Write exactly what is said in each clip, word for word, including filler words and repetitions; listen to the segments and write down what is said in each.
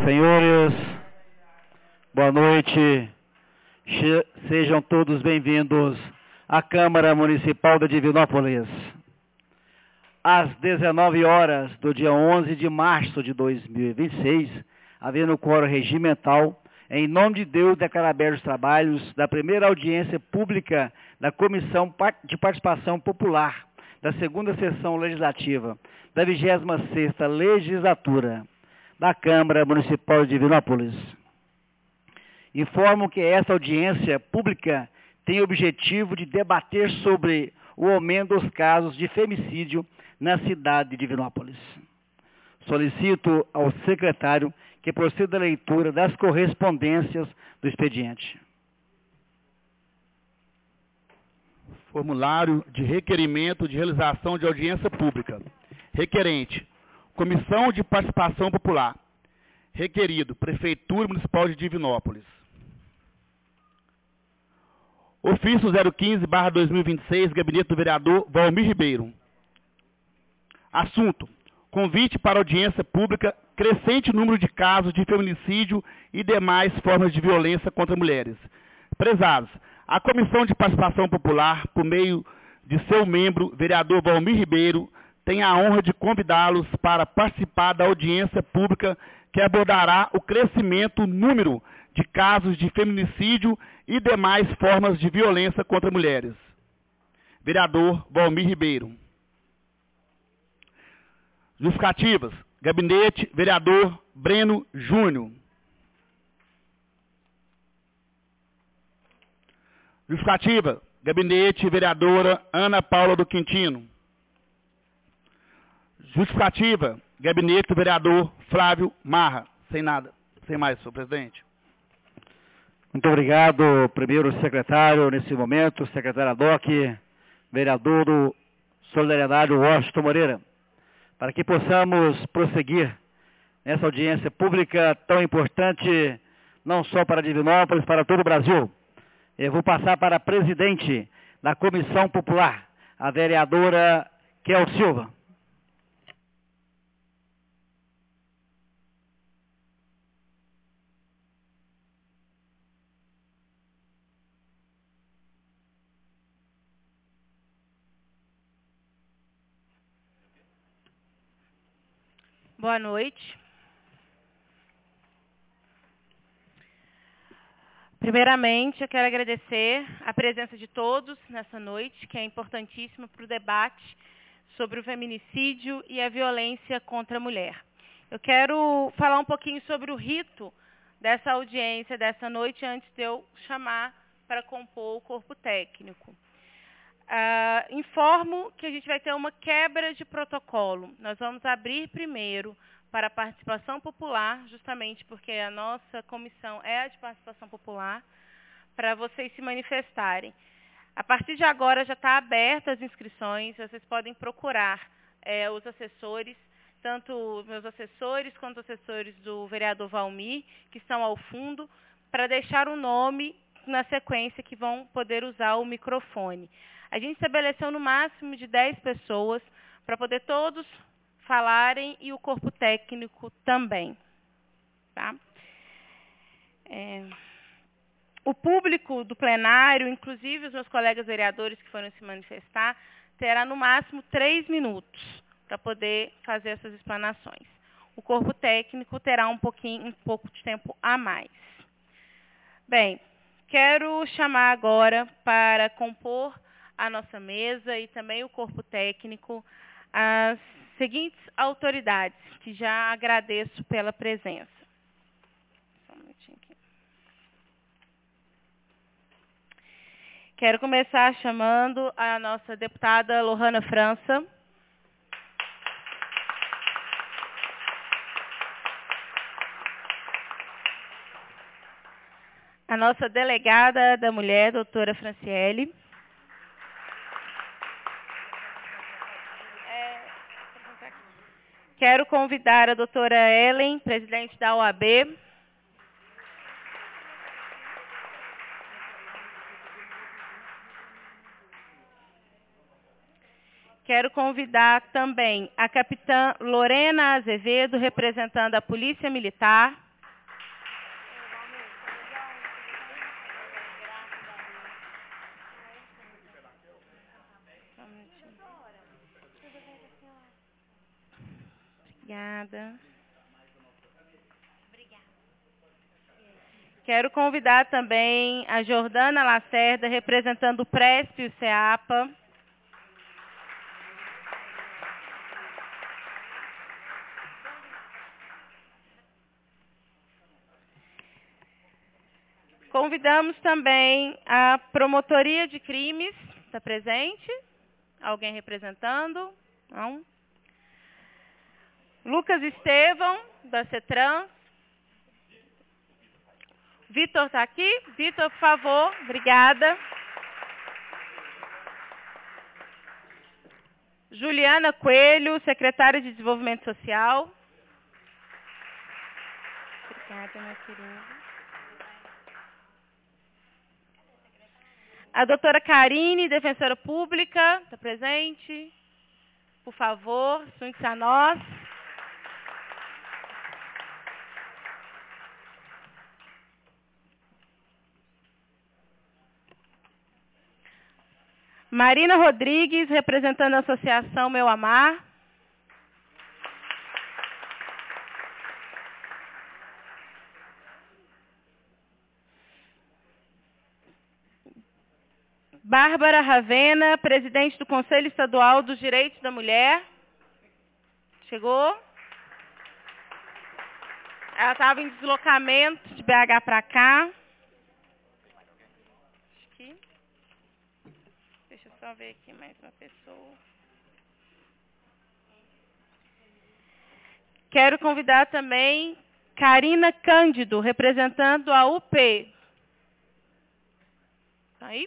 senhores, boa noite. Che- Sejam todos bem-vindos à Câmara Municipal de Divinópolis. Às dezenove horas do dia onze de março de dois mil e vinte e seis, havendo quórum regimental, em nome de Deus, declaro abertos os trabalhos da primeira audiência pública da Comissão de Participação Popular da segunda sessão legislativa da vigésima sexta legislatura da Câmara Municipal de Divinópolis. Informo que esta audiência pública tem o objetivo de debater sobre o aumento dos casos de femicídio na cidade de Divinópolis. Solicito ao secretário que proceda à leitura das correspondências do expediente. Formulário de requerimento de realização de audiência pública. Requerente: Comissão de Participação Popular. Requerido: Prefeitura Municipal de Divinópolis. Ofício zero quinze barra dois mil e vinte e seis, Gabinete do Vereador Valmir Ribeiro. Assunto: convite para audiência pública, crescente número de casos de feminicídio e demais formas de violência contra mulheres. Prezados, a Comissão de Participação Popular, por meio de seu membro, vereador Valmir Ribeiro, tem a honra de convidá-los para participar da audiência pública que abordará o crescimento número de casos de feminicídio e demais formas de violência contra mulheres. Vereador Valmir Ribeiro. Justificativas. Gabinete, vereador Breno Júnior. Justificativa. Gabinete, vereadora Ana Paula do Quintino. Justificativa. Gabinete do vereador Flávio Marra. Sem nada. Sem mais, senhor presidente. Muito obrigado, primeiro secretário, nesse momento, secretário Adoc, vereador do Solidariedade, Washington Moreira, para que possamos prosseguir nessa audiência pública tão importante, não só para Divinópolis, para todo o Brasil. Eu vou passar para a presidente da Comissão Popular, a vereadora Kel Silva. Boa noite. Primeiramente, eu quero agradecer a presença de todos nessa noite, que é importantíssima para o debate sobre o feminicídio e a violência contra a mulher. Eu quero falar um pouquinho sobre o rito dessa audiência, dessa noite, antes de eu chamar para compor o corpo técnico. Uh, informo que a gente vai ter uma quebra de protocolo. Nós vamos abrir primeiro para a participação popular, justamente porque a nossa comissão é a de participação popular, para vocês se manifestarem. A partir de agora já está aberta as inscrições, vocês podem procurar é, os assessores, tanto meus assessores quanto os assessores do vereador Valmir, que estão ao fundo, para deixar o nome na sequência que vão poder usar o microfone. A gente estabeleceu no máximo de dez pessoas para poder todos falarem e o corpo técnico também. Tá? É, o público do plenário, inclusive os meus colegas vereadores que foram se manifestar, terá no máximo três minutos para poder fazer essas explanações. O corpo técnico terá um pouquinho, um pouco de tempo a mais. Bem, quero chamar agora para compor a nossa mesa e também o corpo técnico, as seguintes autoridades, que já agradeço pela presença. Só um minutinho aqui. Quero começar chamando a nossa deputada Lohana França. A nossa delegada da mulher, doutora Franciele. Quero convidar a doutora Ellen, presidente da O A B. Quero convidar também a capitã Lorena Azevedo, representando a Polícia Militar. Obrigada. Quero convidar também a Jordana Lacerda, representando o Presp e o CEAPA. Convidamos também a Promotoria de Crimes, está presente? Alguém representando? Não? Lucas Estevão, da CETRAN. Vitor está aqui? Vitor, por favor. Obrigada. Juliana Coelho, secretária de Desenvolvimento Social. Obrigada, minha querida. A doutora Karine, defensora pública, está presente? Por favor, junte-se a nós. Marina Rodrigues, representando a Associação Meu Amar. Bárbara Ravena, presidente do Conselho Estadual dos Direitos da Mulher. Chegou? Ela estava em deslocamento de B H para cá. Aqui. Deixa eu só ver aqui mais uma pessoa. Quero convidar também Karina Cândido, representando a U P. Tá aí?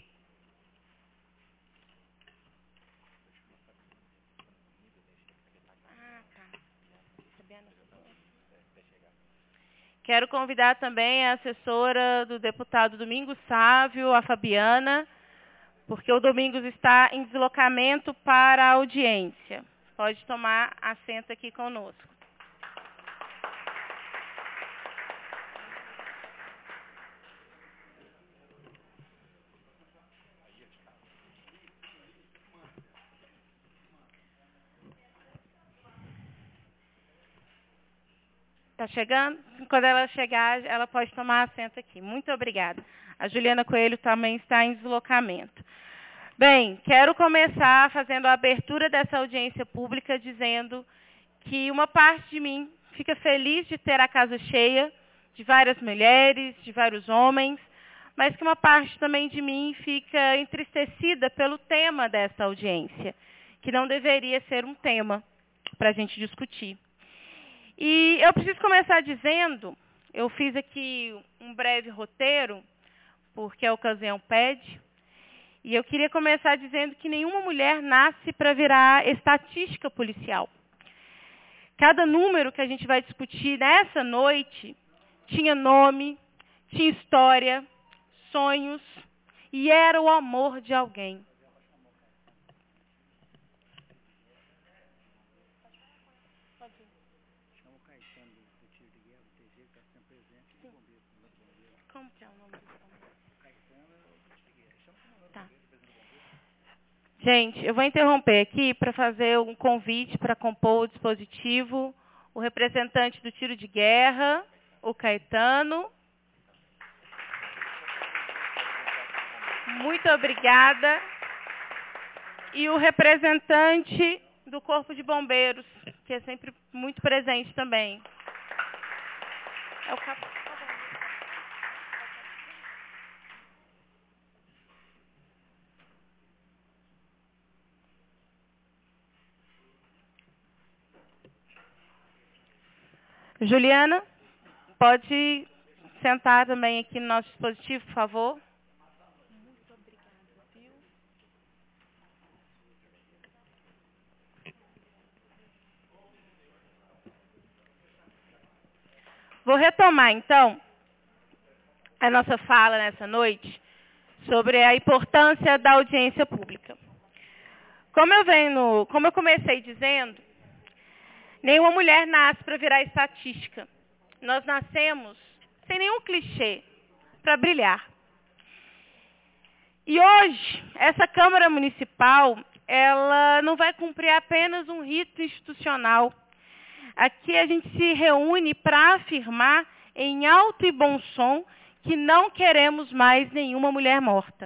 Quero convidar também a assessora do deputado Domingos Sávio, a Fabiana, porque o Domingos está em deslocamento para a audiência. Pode tomar assento aqui conosco. Está chegando? Quando ela chegar, ela pode tomar assento aqui. Muito obrigada. A Juliana Coelho também está em deslocamento. Bem, quero começar fazendo a abertura dessa audiência pública dizendo que uma parte de mim fica feliz de ter a casa cheia, de várias mulheres, de vários homens, mas que uma parte também de mim fica entristecida pelo tema dessa audiência, que não deveria ser um tema para a gente discutir. E eu preciso começar dizendo, eu fiz aqui um breve roteiro, porque a ocasião pede, e eu queria começar dizendo que nenhuma mulher nasce para virar estatística policial. Cada número que a gente vai discutir nessa noite tinha nome, tinha história, sonhos, e era o amor de alguém. Como que é o nome do Tá. Gente, eu vou interromper aqui para fazer um convite para compor o dispositivo, o representante do tiro de guerra, o Caetano. Muito obrigada. E o representante do Corpo de Bombeiros, que é sempre muito presente também. É o capitão. Juliana, pode sentar também aqui no nosso dispositivo, por favor. Muito obrigada, viu? Vou retomar, então, a nossa fala nessa noite sobre a importância da audiência pública. Como eu venho, como eu comecei dizendo, nenhuma mulher nasce para virar estatística. Nós nascemos sem nenhum clichê para brilhar. E hoje, essa Câmara Municipal, ela não vai cumprir apenas um rito institucional. aqui a gente se reúne para afirmar em alto e bom som que não queremos mais nenhuma mulher morta.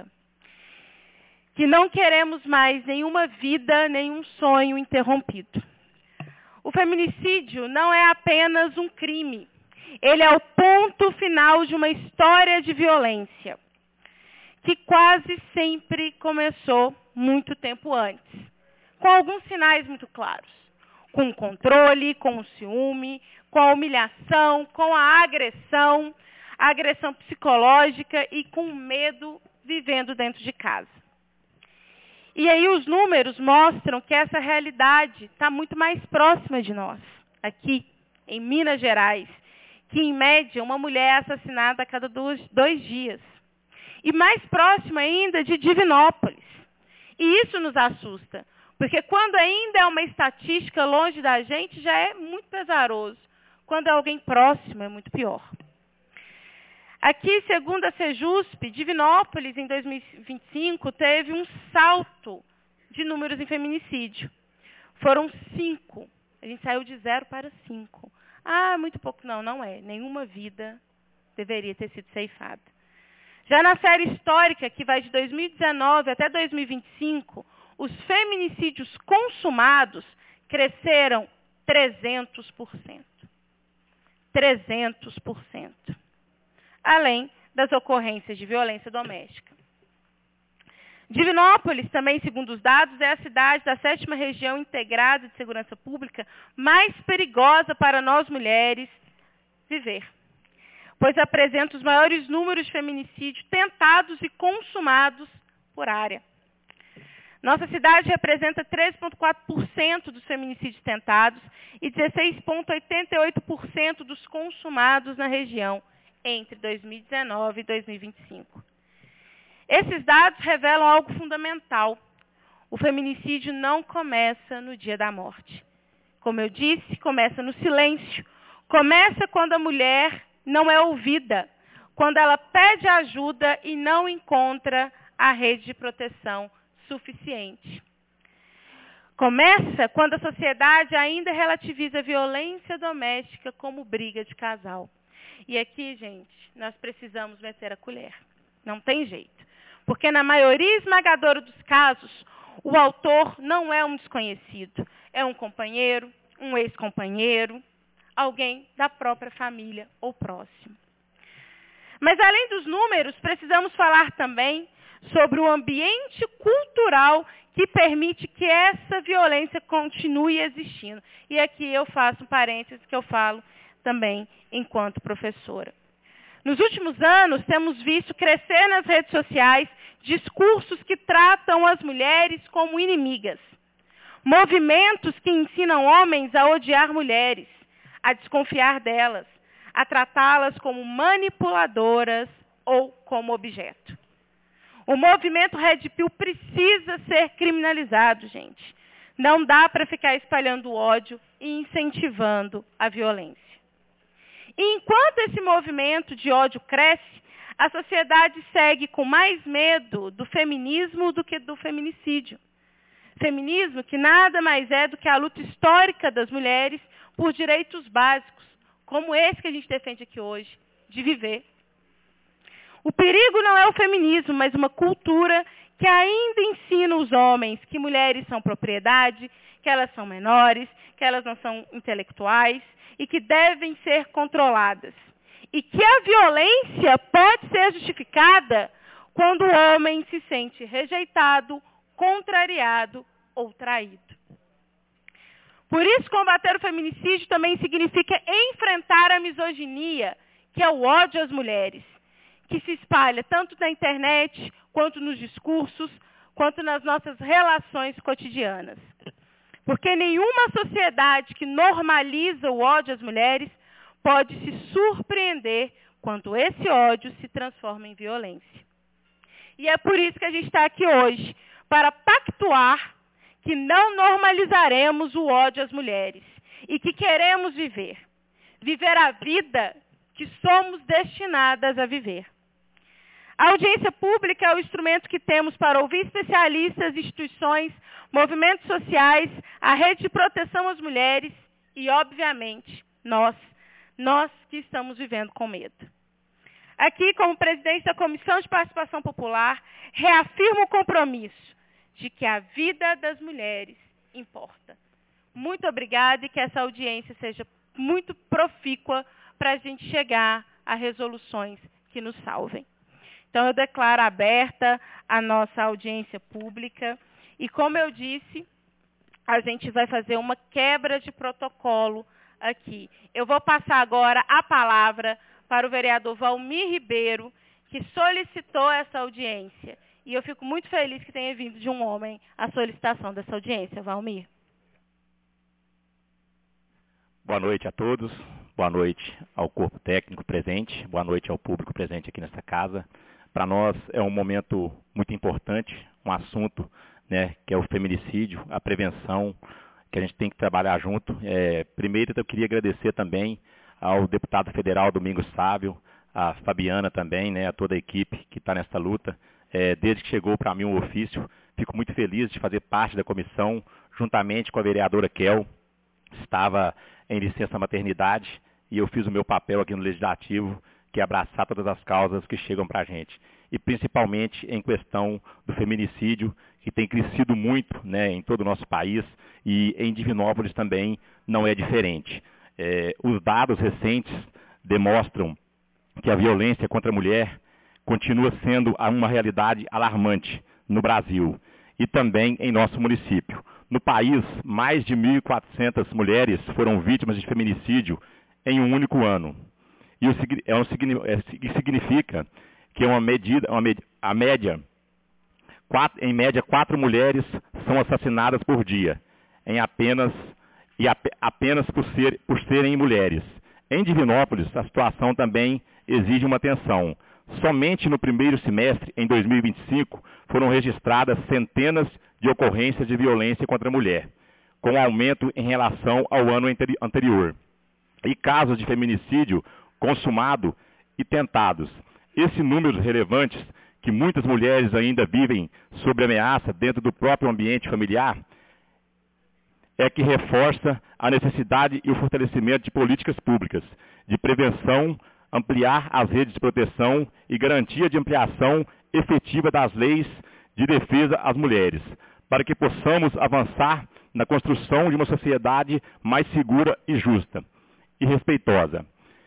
Que não queremos mais nenhuma vida, nenhum sonho interrompido. O feminicídio não é apenas um crime. Ele é o ponto final de uma história de violência, que quase sempre começou muito tempo antes, com alguns sinais muito claros. Com o controle, com o ciúme, com a humilhação, com a agressão, a agressão psicológica e com medo vivendo dentro de casa. E aí os números mostram que essa realidade está muito mais próxima de nós, aqui em Minas Gerais, que em média uma mulher é assassinada a cada dois, dois dias. E mais próxima ainda de Divinópolis. E isso nos assusta, porque quando ainda é uma estatística longe da gente, já é muito pesaroso. Quando é alguém próximo, é muito pior. Aqui, segundo a Sejusp, Divinópolis, em dois mil e vinte e cinco, teve um salto de números em feminicídio. Foram cinco. A gente saiu de zero para cinco. Ah, muito pouco. Não, não é. Nenhuma vida deveria ter sido ceifada. Já na série histórica, que vai de dois mil e dezenove até dois mil e vinte e cinco, os feminicídios consumados cresceram trezentos por cento. trezentos por cento. Além das ocorrências de violência doméstica. Divinópolis, também, segundo os dados, é a cidade da sétima região integrada de segurança pública mais perigosa para nós mulheres viver, pois apresenta os maiores números de feminicídio tentados e consumados por área. Nossa cidade representa treze vírgula quatro por cento dos feminicídios tentados e dezesseis vírgula oitenta e oito por cento dos consumados na região, entre dois mil e dezenove e dois mil e vinte e cinco. Esses dados revelam algo fundamental. O feminicídio não começa no dia da morte. Como eu disse, começa no silêncio. Começa quando a mulher não é ouvida, quando ela pede ajuda e não encontra a rede de proteção suficiente. Começa quando a sociedade ainda relativiza a violência doméstica como briga de casal. E aqui, gente, nós precisamos meter a colher. Não tem jeito. Porque na maioria esmagadora dos casos, o autor não é um desconhecido. É um companheiro, um ex-companheiro, alguém da própria família ou próximo. Mas além dos números, precisamos falar também sobre o ambiente cultural que permite que essa violência continue existindo. E aqui eu faço um parênteses que eu falo também enquanto professora. Nos últimos anos, temos visto crescer nas redes sociais discursos que tratam as mulheres como inimigas. Movimentos que ensinam homens a odiar mulheres, a desconfiar delas, a tratá-las como manipuladoras ou como objeto. O movimento Red Pill precisa ser criminalizado, gente. Não dá para ficar espalhando ódio e incentivando a violência. E enquanto esse movimento de ódio cresce, a sociedade segue com mais medo do feminismo do que do feminicídio. Feminismo que nada mais é do que a luta histórica das mulheres por direitos básicos, como esse que a gente defende aqui hoje, de viver. O perigo não é o feminismo, mas uma cultura que ainda ensina os homens que mulheres são propriedade, que elas são menores, que elas não são intelectuais e que devem ser controladas. E que a violência pode ser justificada quando o homem se sente rejeitado, contrariado ou traído. Por isso, combater o feminicídio também significa enfrentar a misoginia, que é o ódio às mulheres, que se espalha tanto na internet, quanto nos discursos, quanto nas nossas relações cotidianas. Porque nenhuma sociedade que normaliza o ódio às mulheres pode se surpreender quando esse ódio se transforma em violência. E é por isso que a gente está aqui hoje, para pactuar que não normalizaremos o ódio às mulheres e que queremos viver. Viver a vida que somos destinadas a viver. A audiência pública é o instrumento que temos para ouvir especialistas, instituições, movimentos sociais, a rede de proteção às mulheres e, obviamente, nós, nós que estamos vivendo com medo. Aqui, como presidente da Comissão de Participação Popular, reafirmo o compromisso de que a vida das mulheres importa. Muito obrigada e que essa audiência seja muito profícua para a gente chegar a resoluções que nos salvem. Então, eu declaro aberta a nossa audiência pública e, como eu disse, a gente vai fazer uma quebra de protocolo aqui. Eu vou passar agora a palavra para o vereador Valmir Ribeiro, que solicitou essa audiência. E eu fico muito feliz que tenha vindo de um homem a solicitação dessa audiência. Valmir. Boa noite a todos, boa noite ao corpo técnico presente, boa noite ao público presente aqui nesta casa. Para nós é um momento muito importante, um assunto, né, que é o feminicídio, a prevenção, que a gente tem que trabalhar junto. É, primeiro eu queria agradecer também ao deputado federal Domingos Sávio, a Fabiana também, né, a toda a equipe que está nessa luta. É, desde que chegou para mim o ofício, fico muito feliz de fazer parte da comissão, juntamente com a vereadora Kel. Estava em licença maternidade e eu fiz o meu papel aqui no Legislativo, que é abraçar todas as causas que chegam para a gente. E principalmente em questão do feminicídio, que tem crescido muito, né, em todo o nosso país, e em Divinópolis também não é diferente. É, os dados recentes demonstram que a violência contra a mulher continua sendo uma realidade alarmante no Brasil e também em nosso município. No país, mais de mil e quatrocentas mulheres foram vítimas de feminicídio em um único ano. E isso é um, é, significa que é uma medida, uma, a média, quatro, em média, quatro mulheres são assassinadas por dia, em apenas, e ap, apenas por, ser, por serem mulheres. Em Divinópolis, a situação também exige uma atenção. Somente no primeiro semestre, em dois mil e vinte e cinco, foram registradas centenas de ocorrências de violência contra a mulher, com aumento em relação ao ano anterior. E casos de feminicídio consumado e tentados. Esses números relevantes, que muitas mulheres ainda vivem sob ameaça dentro do próprio ambiente familiar, é que reforça a necessidade e o fortalecimento de políticas públicas, de prevenção, ampliar as redes de proteção e garantia de ampliação efetiva das leis de defesa às mulheres, para que possamos avançar na construção de uma sociedade mais segura e justa e respeitosa.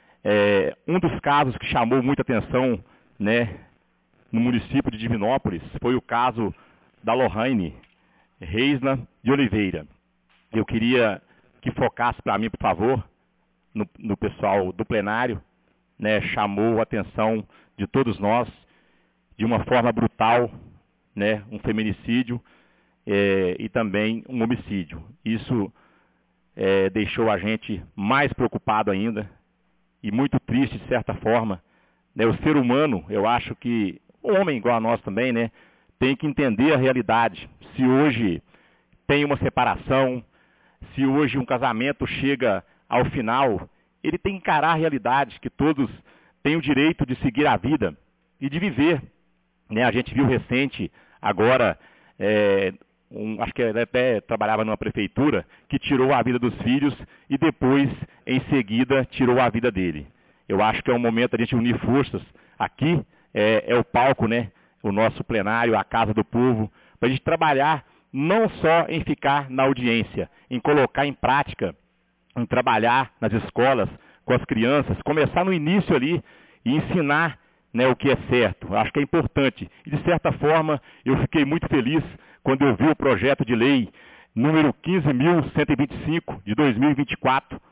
É, um dos casos que chamou muita atenção, né, no município de Divinópolis foi o caso da Lohane Reisna de Oliveira. Eu queria que focasse para mim, por favor, no, no pessoal do plenário, né, chamou a atenção de todos nós de uma forma brutal, né, um feminicídio é, e também um homicídio. Isso é, deixou a gente mais preocupado ainda e muito triste, de certa forma. Né, o ser humano, eu acho que, o homem igual a nós também, né, tem que entender a realidade. Se hoje tem uma separação, se hoje um casamento chega ao final, ele tem que encarar a realidade, que todos têm o direito de seguir a vida e de viver. Né, a gente viu recente, agora, é, um, acho que ele até trabalhava numa prefeitura, que tirou a vida dos filhos e depois, em seguida, tirou a vida dele. Eu acho que é um momento de a gente unir forças. Aqui é, é o palco, né, o nosso plenário, a Casa do Povo, para a gente trabalhar não só em ficar na audiência, em colocar em prática, em trabalhar nas escolas, com as crianças, começar no início ali e ensinar, né, o que é certo. Acho que é importante. E, de certa forma, eu fiquei muito feliz quando eu vi o projeto de lei número quinze mil cento e vinte e cinco, de dois mil e vinte e quatro,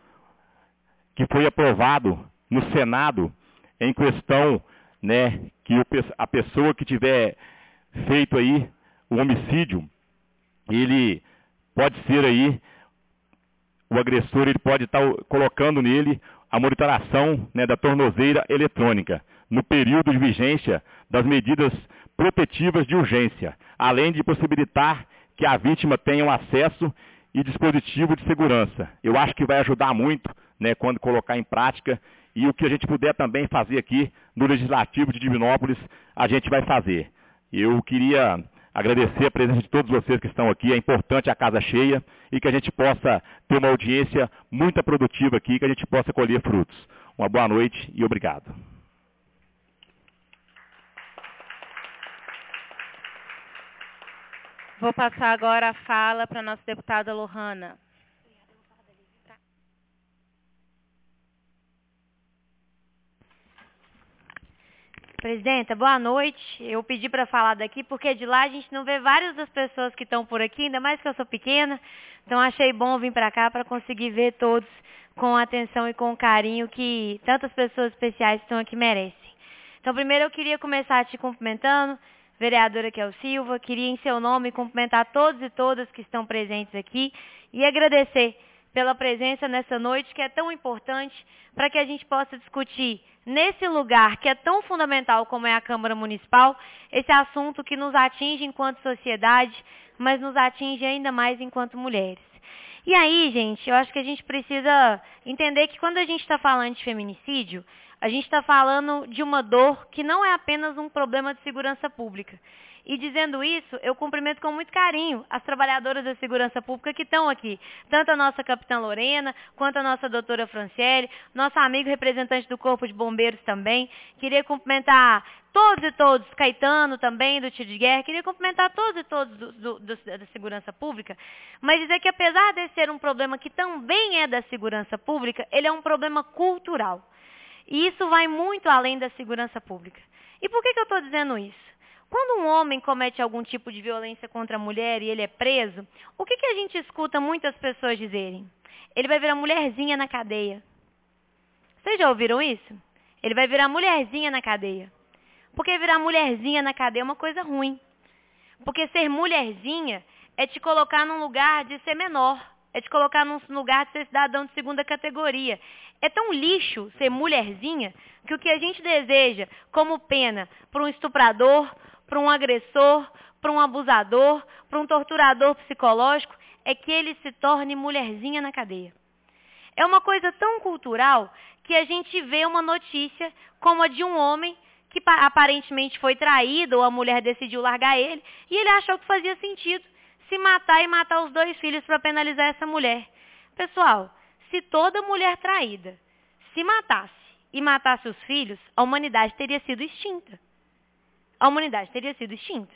que foi aprovado no Senado, em questão, né, que o, a pessoa que tiver feito aí o homicídio, ele pode ser aí, o agressor, ele pode estar colocando nele a monitoração, né, da tornozeira eletrônica, no período de vigência das medidas protetivas de urgência, além de possibilitar que a vítima tenha um acesso e dispositivo de segurança. Eu acho que vai ajudar muito, né, quando colocar em prática, e o que a gente puder também fazer aqui no Legislativo de Divinópolis, a gente vai fazer. Eu queria agradecer a presença de todos vocês que estão aqui. É importante a casa cheia e que a gente possa ter uma audiência muito produtiva aqui, que a gente possa colher frutos. Uma boa noite e obrigado. Vou passar agora a fala para a nossa deputada Lohana. Presidenta, boa noite. Eu pedi para falar daqui porque de lá a gente não vê várias das pessoas que estão por aqui, ainda mais que eu sou pequena. Então achei bom vir para cá para conseguir ver todos com a atenção e com o carinho que tantas pessoas especiais que estão aqui merecem. Então primeiro eu queria começar te cumprimentando, vereadora Kel Silva, queria em seu nome cumprimentar todos e todas que estão presentes aqui e agradecer pela presença nessa noite que é tão importante para que a gente possa discutir nesse lugar que é tão fundamental como é a Câmara Municipal, esse assunto que nos atinge enquanto sociedade, mas nos atinge ainda mais enquanto mulheres. E aí, gente, eu acho que a gente precisa entender que quando a gente está falando de feminicídio, a gente está falando de uma dor que não é apenas um problema de segurança pública. E dizendo isso, eu cumprimento com muito carinho as trabalhadoras da segurança pública que estão aqui. Tanto a nossa capitã Lorena, quanto a nossa doutora Franciele, nosso amigo representante do Corpo de Bombeiros também. Queria cumprimentar todos e todos, Caetano também, do tiro de guerra. Queria cumprimentar todos e todos do, do, do, da segurança pública. Mas dizer que apesar de ser um problema que também é da segurança pública, ele é um problema cultural. E isso vai muito além da segurança pública. E por que, que eu estou dizendo isso? Quando um homem comete algum tipo de violência contra a mulher e ele é preso, o que, que a gente escuta muitas pessoas dizerem? Ele vai virar mulherzinha na cadeia. Vocês já ouviram isso? Ele vai virar mulherzinha na cadeia. Porque virar mulherzinha na cadeia é uma coisa ruim. Porque ser mulherzinha é te colocar num lugar de ser menor. É te colocar num lugar de ser cidadão de segunda categoria. É tão lixo ser mulherzinha que o que a gente deseja como pena para um estuprador, para um agressor, para um abusador, para um torturador psicológico, é que ele se torne mulherzinha na cadeia. É uma coisa tão cultural que a gente vê uma notícia como a de um homem que aparentemente foi traído ou a mulher decidiu largar ele e ele achou que fazia sentido se matar e matar os dois filhos para penalizar essa mulher. Pessoal, se toda mulher traída se matasse e matasse os filhos, a humanidade teria sido extinta. A humanidade teria sido extinta.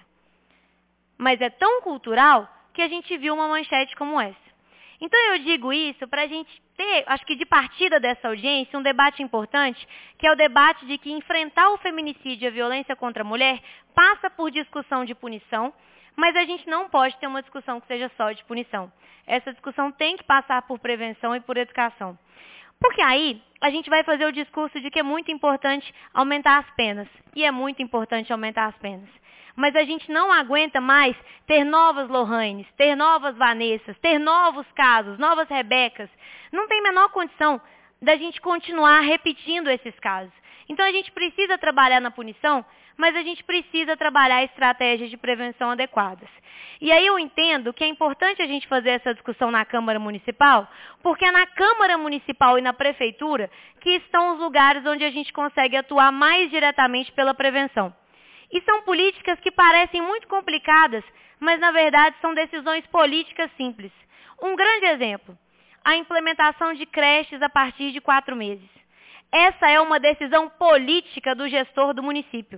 Mas é tão cultural que a gente viu uma manchete como essa. Então eu digo isso para a gente ter, acho que de partida dessa audiência, um debate importante, que é o debate de que enfrentar o feminicídio e a violência contra a mulher passa por discussão de punição, mas a gente não pode ter uma discussão que seja só de punição. Essa discussão tem que passar por prevenção e por educação. Porque aí a gente vai fazer o discurso de que é muito importante aumentar as penas. E é muito importante aumentar as penas. Mas a gente não aguenta mais ter novas Lohanes, ter novas Vanessas, ter novos casos, novas Rebecas. Não tem a menor condição da gente continuar repetindo esses casos. Então a gente precisa trabalhar na punição, mas a gente precisa trabalhar estratégias de prevenção adequadas. E aí eu entendo que é importante a gente fazer essa discussão na Câmara Municipal, porque é na Câmara Municipal e na Prefeitura que estão os lugares onde a gente consegue atuar mais diretamente pela prevenção. E são políticas que parecem muito complicadas, mas na verdade são decisões políticas simples. Um grande exemplo, a implementação de creches a partir de quatro meses. Essa é uma decisão política do gestor do município.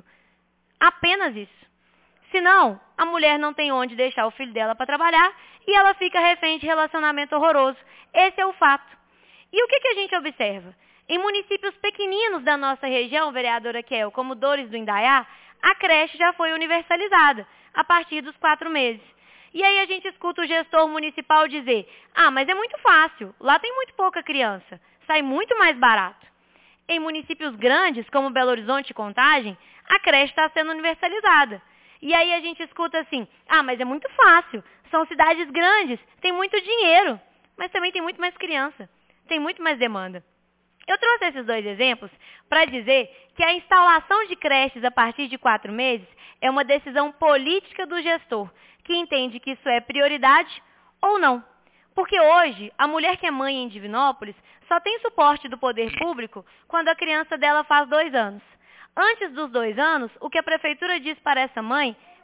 Apenas isso. Senão, a mulher não tem onde deixar o filho dela para trabalhar e ela fica refém de relacionamento horroroso. Esse é o fato. E o que, que a gente observa? Em municípios pequeninos da nossa região, vereadora Kel, como Dores do Indaiá, a creche já foi universalizada a partir dos quatro meses. E aí a gente escuta o gestor municipal dizer, ah, mas é muito fácil, lá tem muito pouca criança, sai muito mais barato. Em municípios grandes, como Belo Horizonte e Contagem, a creche está sendo universalizada. E aí a gente escuta assim, ah, mas é muito fácil, são cidades grandes, tem muito dinheiro, mas também tem muito mais criança, tem muito mais demanda. Eu trouxe esses dois exemplos para dizer que a instalação de creches a partir de quatro meses é uma decisão política do gestor, que entende que isso é prioridade ou não. Porque hoje, a mulher que é mãe em Divinópolis só tem suporte do poder público quando a criança dela faz dois anos. Antes dos dois anos, o que a prefeitura diz para essa mãe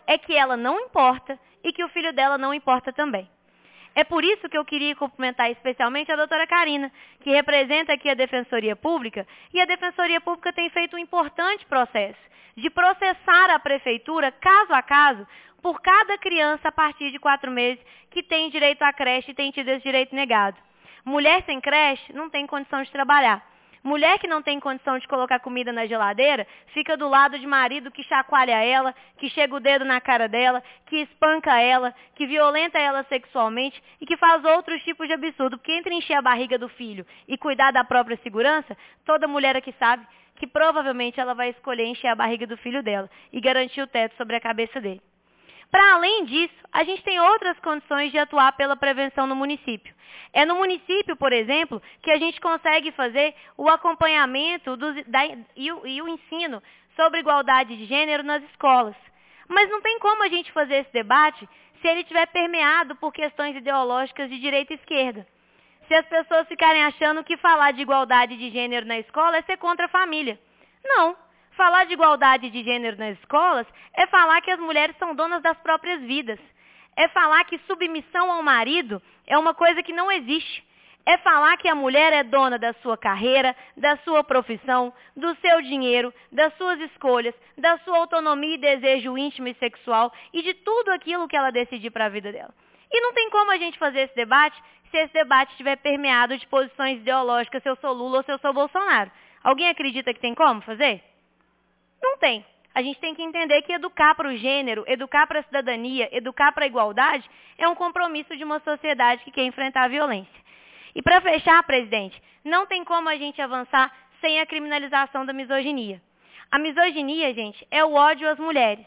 é que ela não importa e que o filho dela não importa também. É por isso que eu queria cumprimentar especialmente a doutora Karina, que representa aqui a Defensoria Pública, e a Defensoria Pública tem feito um importante processo de processar a Prefeitura, caso a caso, por cada criança a partir de quatro meses que tem direito à creche e tem tido esse direito negado. Mulher sem creche não tem condição de trabalhar. Mulher que não tem condição de colocar comida na geladeira, fica do lado de marido que chacoalha ela, que chega o dedo na cara dela, que espanca ela, que violenta ela sexualmente e que faz outros tipos de absurdo. Porque entre encher a barriga do filho e cuidar da própria segurança, toda mulher aqui sabe que provavelmente ela vai escolher encher a barriga do filho dela e garantir o teto sobre a cabeça dele. Para além disso, a gente tem outras condições de atuar pela prevenção no município. É no município, por exemplo, que a gente consegue fazer o acompanhamento dos, da, e, o, e o ensino sobre igualdade de gênero nas escolas. Mas não tem como a gente fazer esse debate se ele estiver permeado por questões ideológicas de direita e esquerda. Se as pessoas ficarem achando que falar de igualdade de gênero na escola é ser contra a família. Não. Falar de igualdade de gênero nas escolas é falar que as mulheres são donas das próprias vidas. É falar que submissão ao marido é uma coisa que não existe. É falar que a mulher é dona da sua carreira, da sua profissão, do seu dinheiro, das suas escolhas, da sua autonomia e desejo íntimo e sexual e de tudo aquilo que ela decidir para a vida dela. E não tem como a gente fazer esse debate se esse debate estiver permeado de posições ideológicas, se eu sou Lula ou se eu sou Bolsonaro. Alguém acredita que tem como fazer? Não tem. A gente tem que entender que educar para o gênero, educar para a cidadania, educar para a igualdade é um compromisso de uma sociedade que quer enfrentar a violência. E para fechar, presidente, não tem como a gente avançar sem a criminalização da misoginia. A misoginia, gente, é o ódio às mulheres.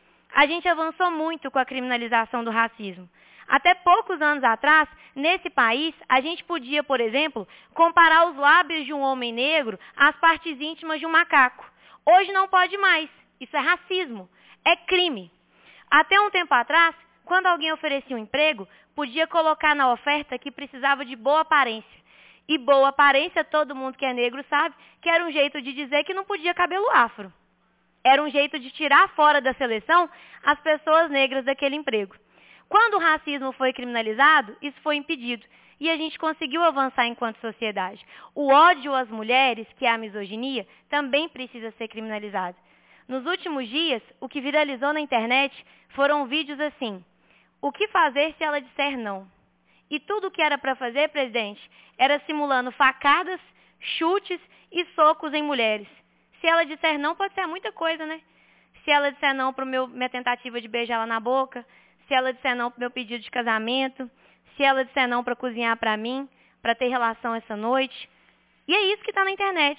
A gente avançou muito com a criminalização do racismo. Até poucos anos atrás, nesse país, a gente podia, por exemplo, comparar os lábios de um homem negro às partes íntimas de um macaco. Hoje não pode mais. Isso é racismo. É crime. Até um tempo atrás, quando alguém oferecia um emprego, podia colocar na oferta que precisava de boa aparência. E boa aparência, todo mundo que é negro sabe, que era um jeito de dizer que não podia cabelo afro. Era um jeito de tirar fora da seleção as pessoas negras daquele emprego. Quando o racismo foi criminalizado, isso foi impedido. E a gente conseguiu avançar enquanto sociedade. O ódio às mulheres, que é a misoginia, também precisa ser criminalizado. Nos últimos dias, o que viralizou na internet foram vídeos assim: o que fazer se ela disser não? E tudo o que era para fazer, presidente, era simulando facadas, chutes e socos em mulheres. Se ela disser não, pode ser muita coisa, né? Se ela disser não para minha tentativa de beijar ela na boca, se ela disser não para o meu pedido de casamento, se ela disser não para cozinhar para mim, para ter relação essa noite. E é isso que está na internet.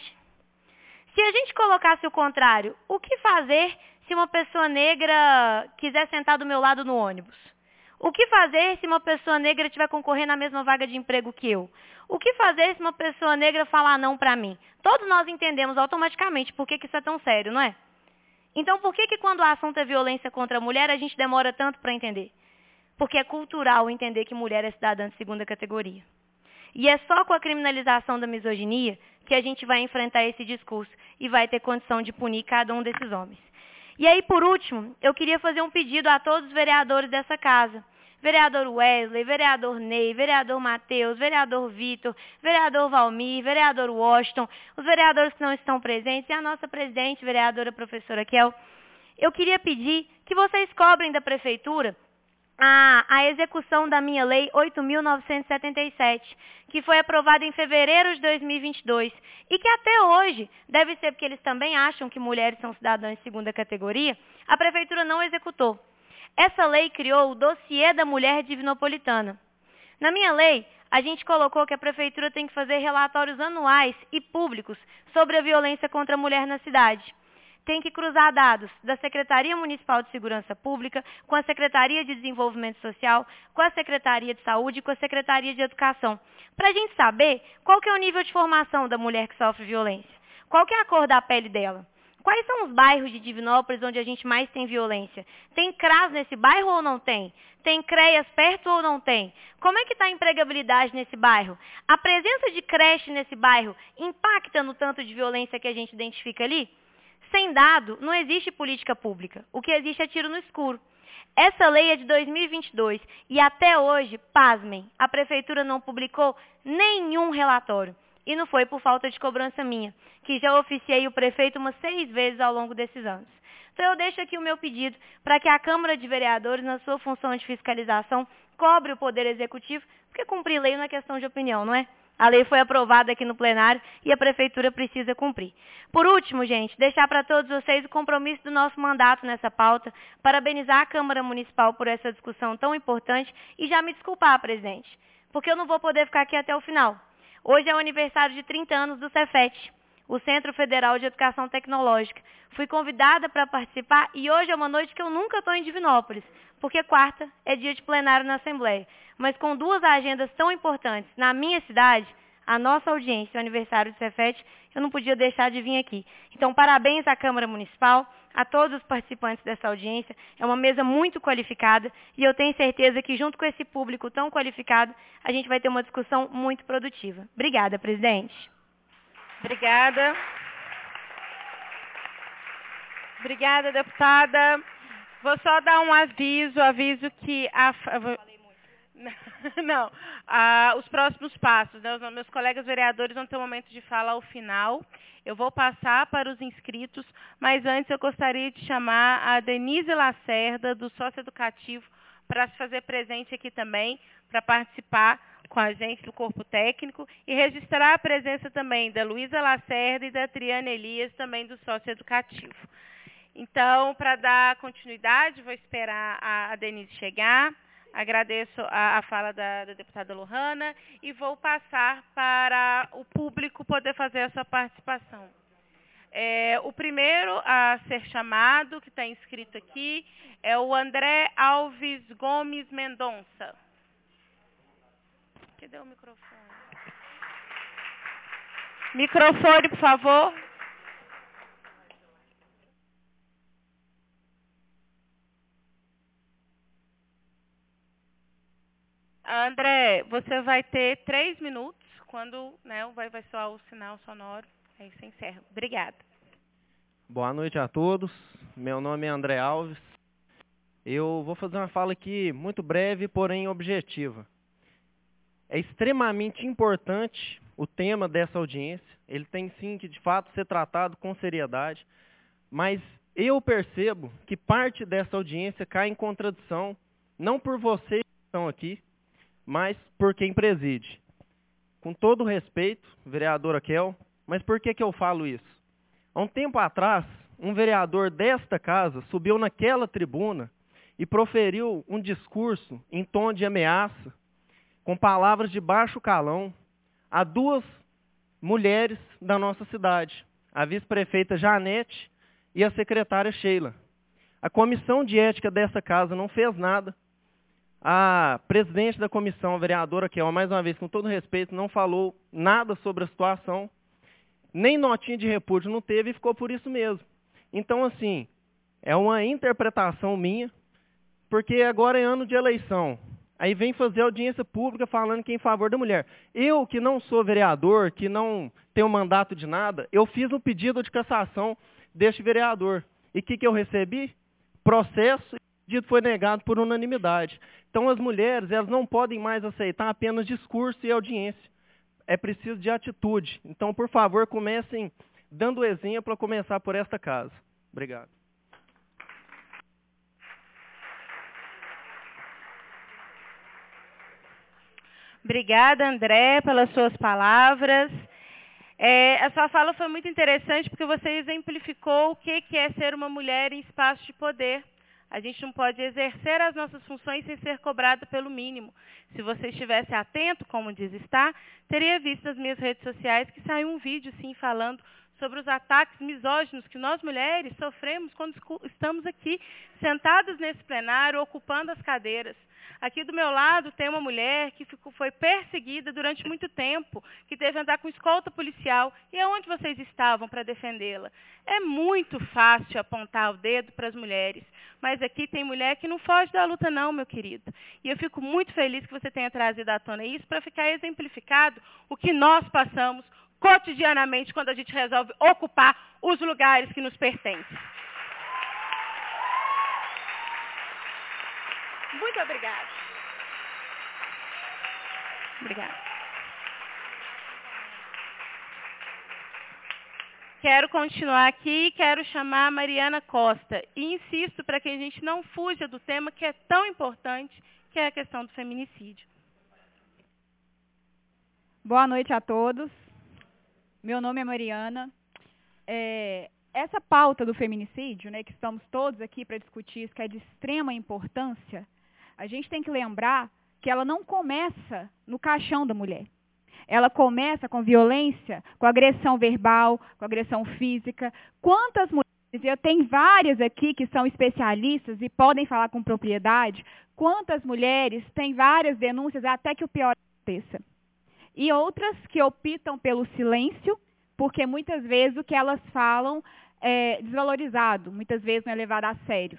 Se a gente colocasse o contrário, o que fazer se uma pessoa negra quiser sentar do meu lado no ônibus? O que fazer se uma pessoa negra estiver concorrendo à mesma vaga de emprego que eu? O que fazer se uma pessoa negra falar não para mim? Todos nós entendemos automaticamente por que, que isso é tão sério, não é? Então, por que, que quando o assunto é violência contra a mulher, a gente demora tanto para entender? Porque é cultural entender que mulher é cidadã de segunda categoria. E é só com a criminalização da misoginia que a gente vai enfrentar esse discurso e vai ter condição de punir cada um desses homens. E aí, por último, eu queria fazer um pedido a todos os vereadores dessa casa. Vereador Wesley, vereador Ney, vereador Matheus, vereador Vitor, vereador Valmir, vereador Washington, os vereadores que não estão presentes e a nossa presidente, vereadora professora Kel. Eu queria pedir que vocês cobrem da prefeitura A, a execução da minha lei oito mil novecentos e setenta e sete, que foi aprovada em fevereiro de dois mil e vinte e dois, e que até hoje, deve ser porque eles também acham que mulheres são cidadãs de segunda categoria, a prefeitura não executou. Essa lei criou o dossiê da mulher divinopolitana. Na minha lei, a gente colocou que a prefeitura tem que fazer relatórios anuais e públicos sobre a violência contra a mulher na cidade. Tem que cruzar dados da Secretaria Municipal de Segurança Pública, com a Secretaria de Desenvolvimento Social, com a Secretaria de Saúde e com a Secretaria de Educação, para a gente saber qual que é o nível de formação da mulher que sofre violência, qual que é a cor da pele dela, quais são os bairros de Divinópolis onde a gente mais tem violência, tem C R A S nesse bairro ou não tem? Tem CREAS perto ou não tem? Como é que está a empregabilidade nesse bairro? A presença de creche nesse bairro impacta no tanto de violência que a gente identifica ali? Sem dado, não existe política pública. O que existe é tiro no escuro. Essa lei é de dois mil e vinte e dois e até hoje, pasmem, a prefeitura não publicou nenhum relatório. E não foi por falta de cobrança minha, que já oficiei o prefeito umas seis vezes ao longo desses anos. Então eu deixo aqui o meu pedido para que a Câmara de Vereadores, na sua função de fiscalização, cobre o Poder Executivo, porque cumprir lei não é questão de opinião, não é? A lei foi aprovada aqui no plenário e a prefeitura precisa cumprir. Por último, gente, deixar para todos vocês o compromisso do nosso mandato nessa pauta, parabenizar a Câmara Municipal por essa discussão tão importante e já me desculpar, presidente, porque eu não vou poder ficar aqui até o final. Hoje é o aniversário de trinta anos do Cefet, o Centro Federal de Educação Tecnológica. Fui convidada para participar e hoje é uma noite que eu nunca estou em Divinópolis, porque quarta é dia de plenário na Assembleia. Mas com duas agendas tão importantes na minha cidade, a nossa audiência, o aniversário do Cefet, eu não podia deixar de vir aqui. Então, parabéns à Câmara Municipal, a todos os participantes dessa audiência. É uma mesa muito qualificada e eu tenho certeza que, junto com esse público tão qualificado, a gente vai ter uma discussão muito produtiva. Obrigada, presidente. Obrigada. Obrigada, deputada. Vou só dar um aviso, aviso que a... Não, ah, os próximos passos, né? Os meus colegas vereadores vão ter um momento de fala ao final. Eu vou passar para os inscritos, mas antes eu gostaria de chamar a Denise Lacerda, do Sócio Educativo, para se fazer presente aqui também, para participar com a gente do corpo técnico e registrar a presença também da Luísa Lacerda e da Triana Elias, também do Sócio Educativo. Então, para dar continuidade, vou esperar a Denise chegar. Agradeço a, a fala da, da deputada Lohana e vou passar para o público poder fazer a sua participação. É, o primeiro a ser chamado, que está inscrito aqui, é o André Alves Gomes Mendonça. Cadê o microfone? Microfone, por favor. André, você vai ter três minutos quando, né, vai, vai soar o sinal sonoro. Aí você encerra. Obrigada. Boa noite a todos. Meu nome é André Alves. Eu vou fazer uma fala aqui muito breve, porém objetiva. É extremamente importante o tema dessa audiência. Ele tem sim que, de fato, ser tratado com seriedade. Mas eu percebo que parte dessa audiência cai em contradição, não por vocês que estão aqui, mas por quem preside. Com todo o respeito, vereadora Kel, mas por que que eu falo isso? Há um tempo atrás, um vereador desta casa subiu naquela tribuna e proferiu um discurso em tom de ameaça, com palavras de baixo calão, a duas mulheres da nossa cidade, a vice-prefeita Janete e a secretária Sheila. A comissão de ética dessa casa não fez nada. A presidente da comissão, a vereadora Kel, mais uma vez, com todo respeito, não falou nada sobre a situação, nem notinha de repúdio não teve e ficou por isso mesmo. Então, assim, é uma interpretação minha, porque agora é ano de eleição. Aí vem fazer audiência pública falando que é em favor da mulher. Eu, que não sou vereador, que não tenho mandato de nada, eu fiz um pedido de cassação deste vereador. E o que, que eu recebi? Processo. O pedido foi negado por unanimidade. Então, as mulheres, elas não podem mais aceitar apenas discurso e audiência. É preciso de atitude. Então, por favor, comecem dando exemplo a começar por esta casa. Obrigado. Obrigada, André, pelas suas palavras. É, a sua fala foi muito interessante porque você exemplificou o que é ser uma mulher em espaço de poder. A gente não pode exercer as nossas funções sem ser cobrada pelo mínimo. Se você estivesse atento, como diz estar, teria visto nas minhas redes sociais que saiu um vídeo, sim, falando sobre os ataques misóginos que nós mulheres sofremos quando estamos aqui, sentadas nesse plenário, ocupando as cadeiras. Aqui do meu lado tem uma mulher que ficou, foi perseguida durante muito tempo, que teve que andar com escolta policial. E aonde vocês estavam para defendê-la? É muito fácil apontar o dedo para as mulheres, mas aqui tem mulher que não foge da luta não, meu querido. E eu fico muito feliz que você tenha trazido à tona isso para ficar exemplificado o que nós passamos cotidianamente quando a gente resolve ocupar os lugares que nos pertencem. Muito obrigada. Obrigada. Quero continuar aqui, quero chamar a Mariana Costa. E insisto para que a gente não fuja do tema que é tão importante, que é a questão do feminicídio. Boa noite a todos. Meu nome é Mariana. É, essa pauta do feminicídio, né, que estamos todos aqui para discutir, que é de extrema importância, a gente tem que lembrar que ela não começa no caixão da mulher. Ela começa com violência, com agressão verbal, com agressão física. Quantas mulheres, eu tenho várias aqui que são especialistas e podem falar com propriedade, quantas mulheres têm várias denúncias até que o pior aconteça. E outras que optam pelo silêncio, porque muitas vezes o que elas falam é desvalorizado, muitas vezes não é levado a sério.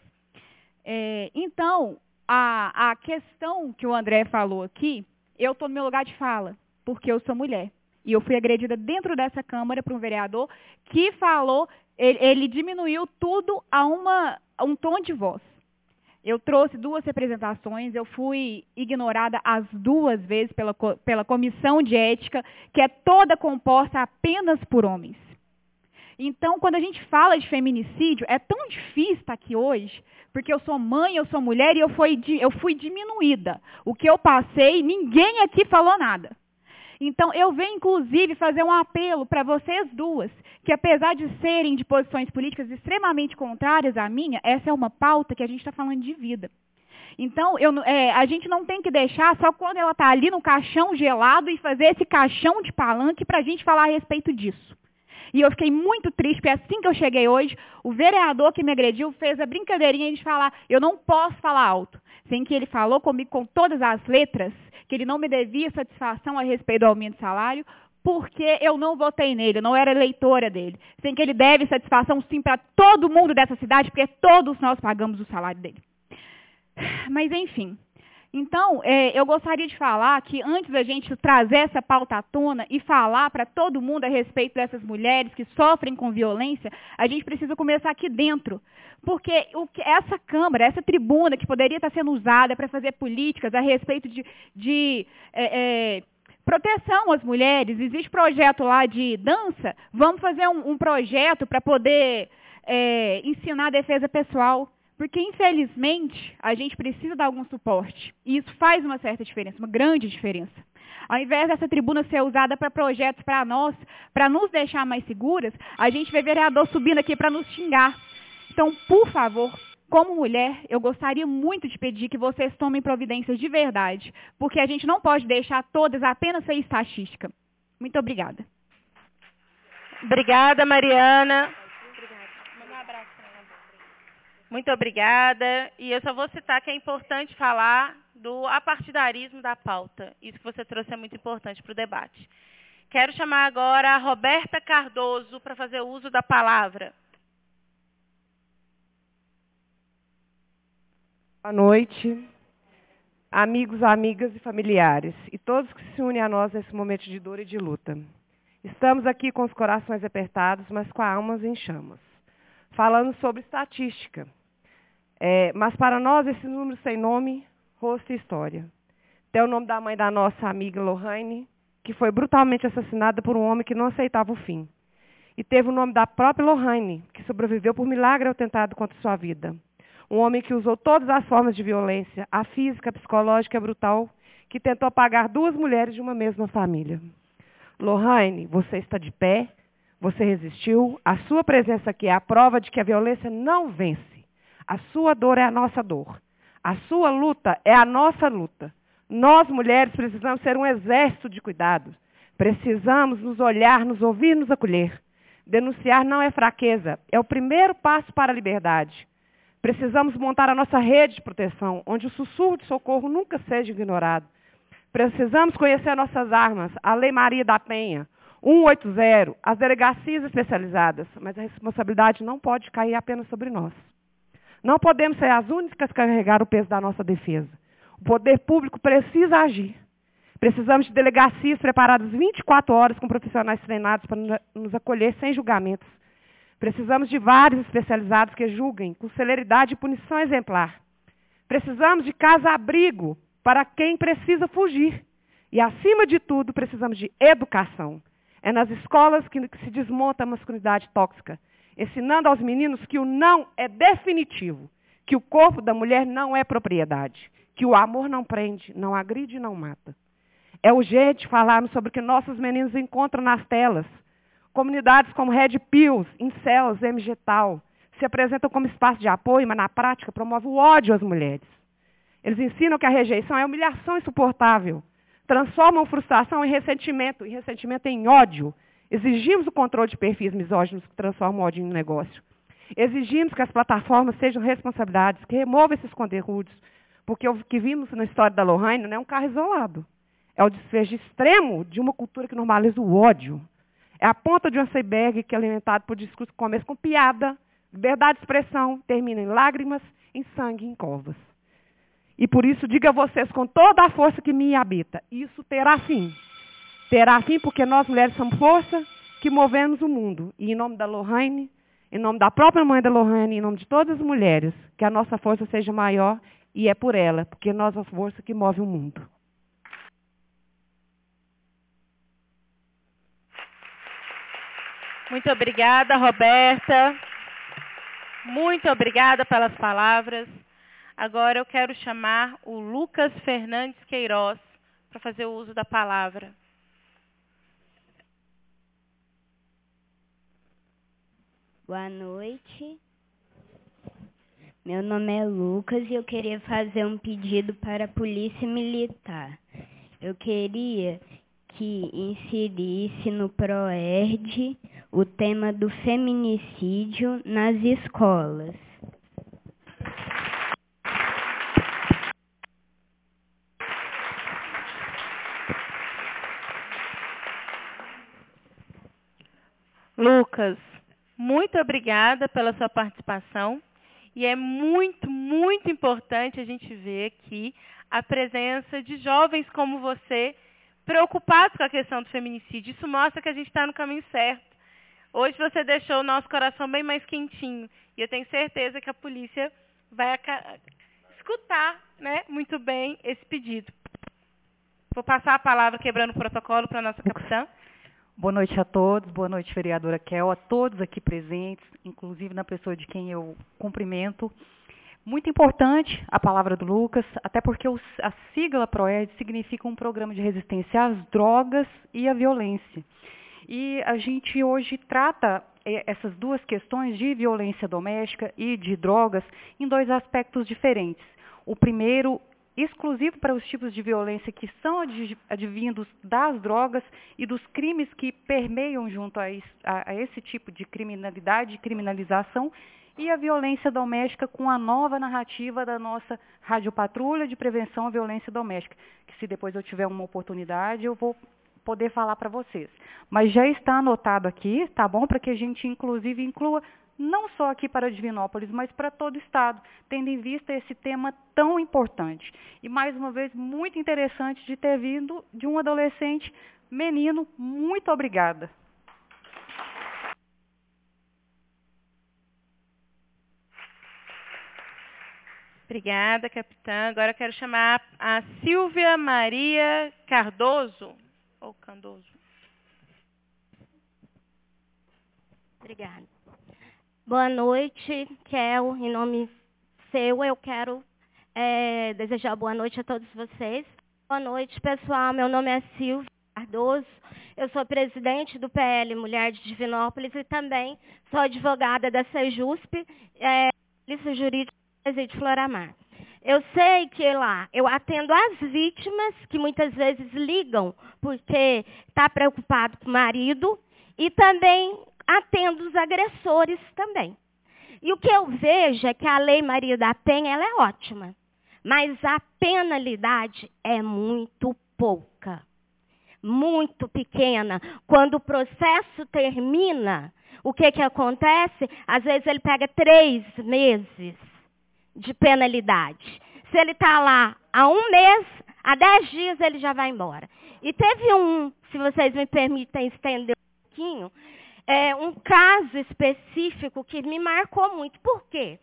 É, então, a, a questão que o André falou aqui, eu estou no meu lugar de fala, porque eu sou mulher. E eu fui agredida dentro dessa Câmara por um vereador que falou, ele, ele diminuiu tudo a, uma, a um tom de voz. Eu trouxe duas representações, eu fui ignorada as duas vezes pela, pela comissão de ética, que é toda composta apenas por homens. Então, quando a gente fala de feminicídio, é tão difícil estar aqui hoje, porque eu sou mãe, eu sou mulher e eu fui, eu fui diminuída. O que eu passei, ninguém aqui falou nada. Então, eu venho, inclusive, fazer um apelo para vocês duas, que apesar de serem de posições políticas extremamente contrárias à minha, essa é uma pauta que a gente está falando de vida. Então, eu, é, a gente não tem que deixar só quando ela está ali no caixão gelado e fazer esse caixão de palanque para a gente falar a respeito disso. E eu fiquei muito triste, porque assim que eu cheguei hoje, o vereador que me agrediu fez a brincadeirinha de falar, eu não posso falar alto. Sem que ele falou comigo com todas as letras, que ele não me devia satisfação a respeito do aumento de salário, porque eu não votei nele, eu não era eleitora dele. Sem que ele deve satisfação sim para todo mundo dessa cidade, porque todos nós pagamos o salário dele. Mas enfim. Então, é, eu gostaria de falar que antes da gente trazer essa pauta à tona e falar para todo mundo a respeito dessas mulheres que sofrem com violência, a gente precisa começar aqui dentro. Porque o que, essa Câmara, essa tribuna que poderia estar sendo usada para fazer políticas a respeito de, de é, é, proteção às mulheres, existe projeto lá de dança, vamos fazer um, um projeto para poder é, ensinar a defesa pessoal. Porque, infelizmente, a gente precisa dar algum suporte. E isso faz uma certa diferença, uma grande diferença. Ao invés dessa tribuna ser usada para projetos para nós, para nos deixar mais seguras, a gente vê vereador subindo aqui para nos xingar. Então, por favor, como mulher, eu gostaria muito de pedir que vocês tomem providências de verdade, porque a gente não pode deixar todas apenas ser estatística. Muito obrigada. Obrigada, Mariana. Manda um abraço para ela. Muito obrigada. E eu só vou citar que é importante falar do apartidarismo da pauta. Isso que você trouxe é muito importante para o debate. Quero chamar agora a Roberta Cardoso para fazer uso da palavra. Boa noite, amigos, amigas e familiares, e todos que se unem a nós nesse momento de dor e de luta. Estamos aqui com os corações apertados, mas com a alma em chamas, falando sobre estatística. É, mas para nós, esses números têm nome, rosto e história. Tem o nome da mãe da nossa amiga Lohane, que foi brutalmente assassinada por um homem que não aceitava o fim. E teve o nome da própria Lohane, que sobreviveu por milagre ao tentado contra sua vida. Um homem que usou todas as formas de violência, a física, a psicológica e a brutal, que tentou apagar duas mulheres de uma mesma família. Lohane, você está de pé, você resistiu, a sua presença aqui é a prova de que a violência não vence. A sua dor é a nossa dor. A sua luta é a nossa luta. Nós, mulheres, precisamos ser um exército de cuidados. Precisamos nos olhar, nos ouvir, nos acolher. Denunciar não é fraqueza, é o primeiro passo para a liberdade. Precisamos montar a nossa rede de proteção, onde o sussurro de socorro nunca seja ignorado. Precisamos conhecer nossas armas, a Lei Maria da Penha, cento e oitenta, as delegacias especializadas, mas a responsabilidade não pode cair apenas sobre nós. Não podemos ser as únicas a carregar o peso da nossa defesa. O poder público precisa agir. Precisamos de delegacias preparadas vinte e quatro horas com profissionais treinados para nos acolher sem julgamentos. Precisamos de vários especializados que julguem com celeridade e punição exemplar. Precisamos de casa-abrigo para quem precisa fugir. E, acima de tudo, precisamos de educação. É nas escolas que se desmonta a masculinidade tóxica, ensinando aos meninos que o não é definitivo, que o corpo da mulher não é propriedade, que o amor não prende, não agride e não mata. É urgente falarmos sobre o que nossos meninos encontram nas telas. Comunidades como Red Pills, Incels, M G Tal, se apresentam como espaço de apoio, mas na prática promovem o ódio às mulheres. Eles ensinam que a rejeição é humilhação insuportável. Transformam frustração em ressentimento, e ressentimento em ódio. Exigimos o controle de perfis misóginos que transformam o ódio em um negócio. Exigimos que as plataformas sejam responsabilidades, que removam esses conteúdos, porque o que vimos na história da Lohane não é um carro isolado. É o desfecho extremo de uma cultura que normaliza o ódio. É a ponta de um iceberg que é alimentado por discurso que começa com piada, liberdade de expressão, termina em lágrimas, em sangue, em covas. E por isso digo a vocês com toda a força que me habita, isso terá fim. Terá fim porque nós mulheres somos força que movemos o mundo. E em nome da Lohane, em nome da própria mãe da Lohane, em nome de todas as mulheres, que a nossa força seja maior, e é por ela, porque nós a força que move o mundo. Muito obrigada, Roberta. Muito obrigada pelas palavras. Agora eu quero chamar o Lucas Fernandes Queiroz para fazer o uso da palavra. Boa noite. Meu nome é Lucas e eu queria fazer um pedido para a Polícia Militar. Eu queria que inserisse no PROERD o tema do feminicídio nas escolas. Lucas, muito obrigada pela sua participação. E é muito, muito importante a gente ver aqui a presença de jovens como você, preocupados com a questão do feminicídio. Isso mostra que a gente está no caminho certo. Hoje você deixou o nosso coração bem mais quentinho. E eu tenho certeza que a polícia vai escutar, né, muito bem esse pedido. Vou passar a palavra, quebrando o protocolo, para a nossa capitã. Boa noite a todos, boa noite, vereadora Kel, a todos aqui presentes, inclusive na pessoa de quem eu cumprimento. Muito importante a palavra do Lucas, até porque o, a sigla PROERD significa um programa de resistência às drogas e à violência. E a gente hoje trata eh, essas duas questões de violência doméstica e de drogas em dois aspectos diferentes. O primeiro, exclusivo para os tipos de violência que são advindos das drogas e dos crimes que permeiam junto a, isso, a, a esse tipo de criminalidade e criminalização, e a violência doméstica com a nova narrativa da nossa Rádio Patrulha de Prevenção à Violência Doméstica, que se depois eu tiver uma oportunidade eu vou poder falar para vocês. Mas já está anotado aqui, tá bom? Para que a gente inclusive inclua não só aqui para Divinópolis, mas para todo o estado, tendo em vista esse tema tão importante. E, mais uma vez, muito interessante de ter vindo de um adolescente menino. Muito obrigada. Obrigada, capitã. Agora eu quero chamar a Silvia Maria Cardoso. Ou Candoso. Obrigada. Boa noite, Kel. Em nome seu, eu quero é, desejar boa noite a todos vocês. Boa noite, pessoal. Meu nome é Silvia Cardoso. Eu sou presidente do P L Mulher de Divinópolis e também sou advogada da SEJUSP, é, Polícia Jurídica de Floramar. Eu sei que lá eu atendo as vítimas que muitas vezes ligam porque está preocupado com o marido e também atendo os agressores também. E o que eu vejo é que a Lei Maria da Penha ela é ótima, mas a penalidade é muito pouca, muito pequena. Quando o processo termina, o que, que acontece? Às vezes ele pega três meses de penalidade. Se ele está lá há um mês, há dez dias ele já vai embora. E teve um, se vocês me permitem estender um pouquinho, É um caso específico que me marcou muito. Por quê?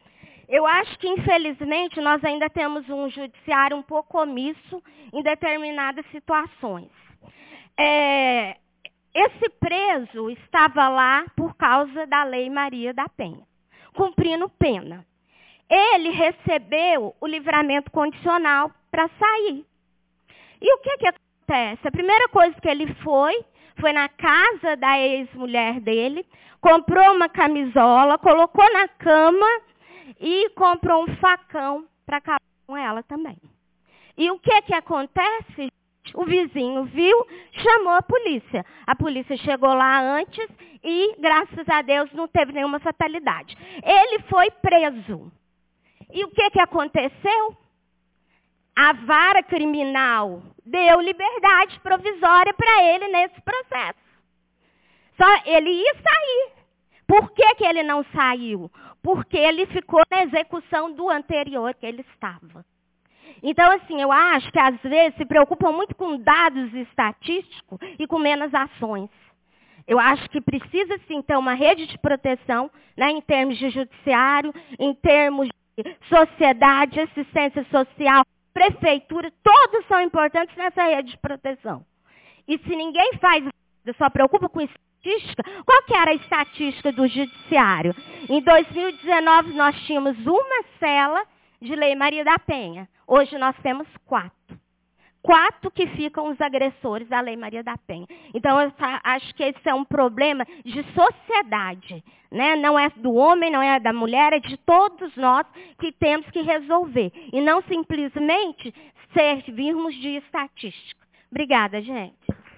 Eu acho que, infelizmente, nós ainda temos um judiciário um pouco omisso em determinadas situações. É, esse preso estava lá por causa da Lei Maria da Penha, cumprindo pena. Ele recebeu o livramento condicional para sair. E o que, que acontece? A primeira coisa que ele foi, foi na casa da ex-mulher dele, comprou uma camisola, colocou na cama e comprou um facão para acabar com ela também. E o que, que acontece? O vizinho viu, chamou a polícia. A polícia chegou lá antes e, graças a Deus, não teve nenhuma fatalidade. Ele foi preso. E o que, que aconteceu? A vara criminal deu liberdade provisória para ele nesse processo. Só ele ia sair. Por que, que ele não saiu? Porque ele ficou na execução do anterior que ele estava. Então, assim, eu acho que às vezes se preocupam muito com dados estatísticos e com menos ações. Eu acho que precisa, sim, ter uma rede de proteção, né, em termos de judiciário, em termos de sociedade, assistência social, prefeitura, todos são importantes nessa rede de proteção. E se ninguém faz, só preocupa com estatística, qual que era a estatística do judiciário? Em dois mil e dezenove, nós tínhamos uma cela de Lei Maria da Penha. Hoje nós temos quatro. Quatro que ficam os agressores da Lei Maria da Penha. Então, eu acho que esse é um problema de sociedade, né? Não é do homem, não é da mulher, é de todos nós que temos que resolver. E não simplesmente servirmos de estatística. Obrigada, gente.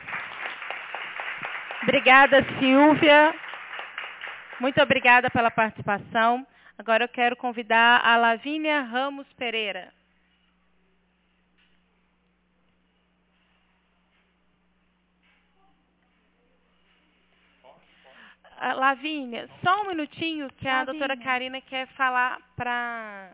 Obrigada, Silvia. Muito obrigada pela participação. Agora eu quero convidar a Lavínia Ramos Pereira. Uh, Lavínia, só um minutinho que a Lavínia. doutora Karina quer falar para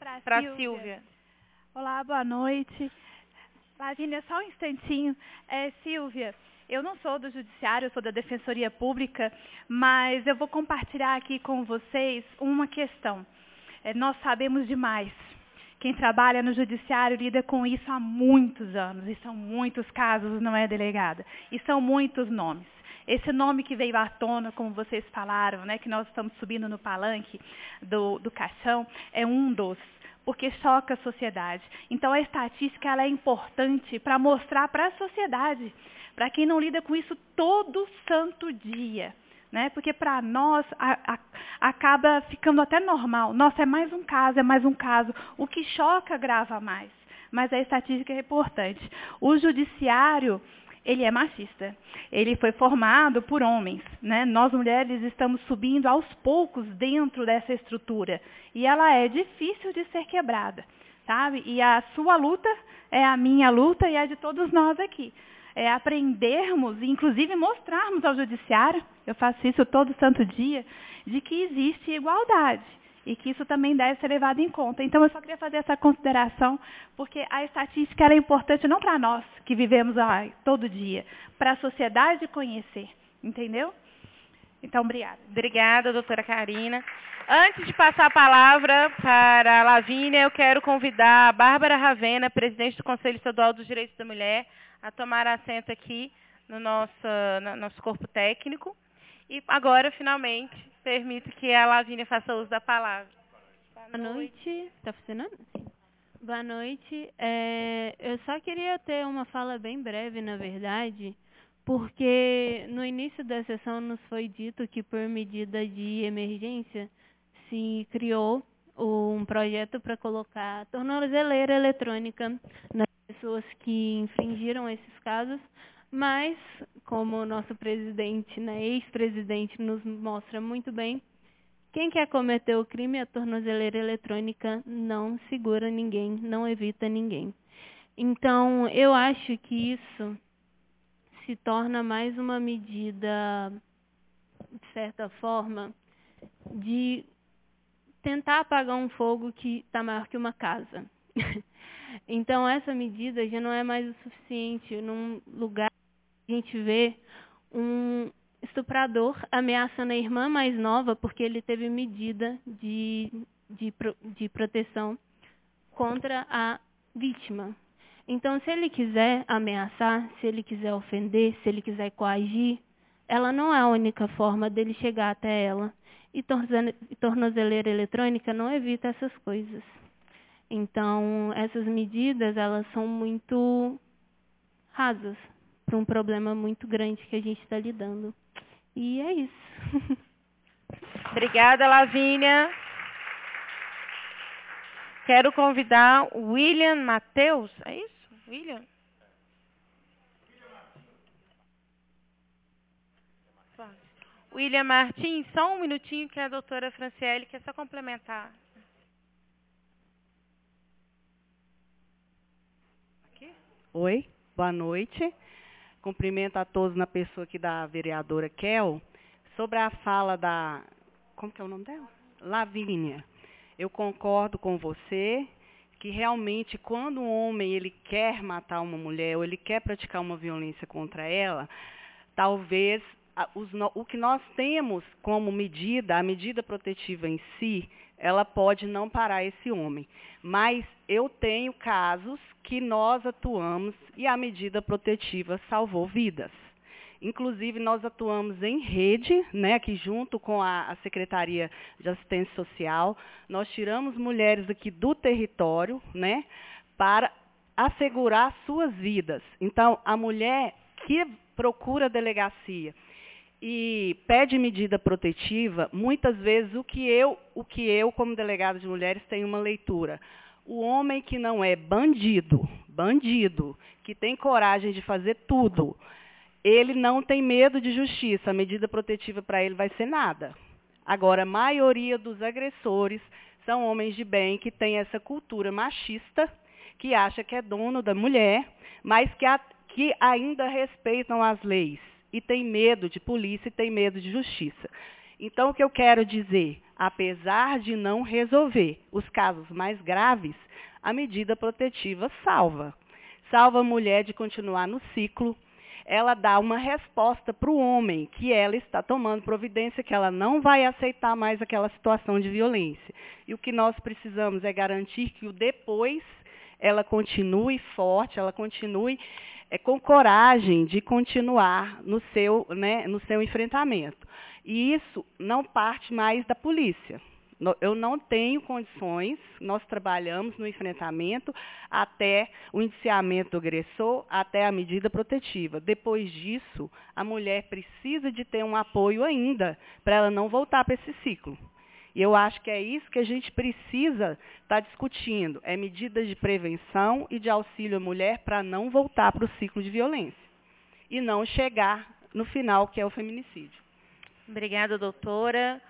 a Silvia. Silvia. Olá, boa noite. Lavínia, só um instantinho. É, Silvia, eu não sou do Judiciário, eu sou da Defensoria Pública, mas eu vou compartilhar aqui com vocês uma questão. É, nós sabemos demais. Quem trabalha no Judiciário lida com isso há muitos anos, e são muitos casos, não é, delegada? E são muitos nomes. Esse nome que veio à tona, como vocês falaram, né, que nós estamos subindo no palanque do, do caixão, é um dos, porque choca a sociedade. Então, a estatística ela é importante para mostrar para a sociedade, para quem não lida com isso todo santo dia. Né? Porque para nós a, a, acaba ficando até normal. Nossa, é mais um caso, é mais um caso. O que choca grava mais. Mas a estatística é importante. O judiciário, ele é machista. Ele foi formado por homens. Né? Nós, mulheres, estamos subindo aos poucos dentro dessa estrutura. E ela é difícil de ser quebrada. Sabe? E a sua luta é a minha luta e a de todos nós aqui. É aprendermos, inclusive mostrarmos ao judiciário, eu faço isso todo santo dia, de que existe igualdade e que isso também deve ser levado em conta. Então, eu só queria fazer essa consideração, porque a estatística era importante não para nós, que vivemos ah, todo dia, para a sociedade conhecer, entendeu? Então, obrigada. Obrigada, doutora Karina. Antes de passar a palavra para a Lavínia, eu quero convidar a Bárbara Ravena, presidente do Conselho Estadual dos Direitos da Mulher, a tomar assento aqui no nosso, no nosso corpo técnico. E agora, finalmente, permito que a Lavínia faça uso da palavra. Boa noite. Está funcionando? Sim. Boa noite. É, eu só queria ter uma fala bem breve, na verdade, porque no início da sessão nos foi dito que, por medida de emergência, se criou um projeto para colocar tornozeleira eletrônica nas pessoas que infringiram esses casos, mas, como o nosso presidente, né, ex-presidente, nos mostra muito bem, quem quer cometer o crime, a tornozeleira eletrônica não segura ninguém, não evita ninguém. Então, eu acho que isso se torna mais uma medida, de certa forma, de tentar apagar um fogo que está maior que uma casa. Então, essa medida já não é mais o suficiente. Num lugar que a gente vê um estuprador ameaçando a irmã mais nova porque ele teve medida de de, pro, de proteção contra a vítima. Então, se ele quiser ameaçar, se ele quiser ofender, se ele quiser coagir, ela não é a única forma dele chegar até ela. E tornozeleira eletrônica não evita essas coisas. Então, essas medidas, elas são muito rasas para um problema muito grande que a gente está lidando. E é isso. Obrigada, Lavínia. Quero convidar o William Matheus. É isso? William? William Martins, só um minutinho que a doutora Franciele quer só complementar. Aqui? Oi, boa noite. Cumprimento a todos na pessoa aqui da vereadora Kel. Sobre a fala da... Como que é o nome dela? Lavínia. Eu concordo com você que realmente quando um homem ele quer matar uma mulher ou ele quer praticar uma violência contra ela, talvez os, o que nós temos como medida, a medida protetiva em si, ela pode não parar esse homem. Mas eu tenho casos que nós atuamos e a medida protetiva salvou vidas. Inclusive, nós atuamos em rede, né, aqui junto com a, a Secretaria de Assistência Social. Nós tiramos mulheres aqui do território, né, para assegurar suas vidas. Então, a mulher que procura a delegacia e pede medida protetiva, muitas vezes o que eu, o que eu como delegada de mulheres, tenho uma leitura. O homem que não é bandido, bandido, que tem coragem de fazer tudo, ele não tem medo de justiça, a medida protetiva para ele vai ser nada. Agora, a maioria dos agressores são homens de bem que têm essa cultura machista, que acha que é dono da mulher, mas que, a, que ainda respeitam as leis e tem medo de polícia e tem medo de justiça. Então, o que eu quero dizer, apesar de não resolver os casos mais graves, a medida protetiva salva. Salva a mulher de continuar no ciclo. Ela dá uma resposta para o homem, que ela está tomando providência, que ela não vai aceitar mais aquela situação de violência. E o que nós precisamos é garantir que o depois ela continue forte, ela continue é, com coragem de continuar no seu, né, no seu enfrentamento. E isso não parte mais da polícia. Eu não tenho condições, nós trabalhamos no enfrentamento até o indiciamento do agressor, até a medida protetiva. Depois disso, a mulher precisa de ter um apoio ainda, para ela não voltar para esse ciclo. E eu acho que é isso que a gente precisa estar discutindo, é medidas de prevenção e de auxílio à mulher para não voltar para o ciclo de violência. E não chegar no final, que é o feminicídio. Obrigada, doutora.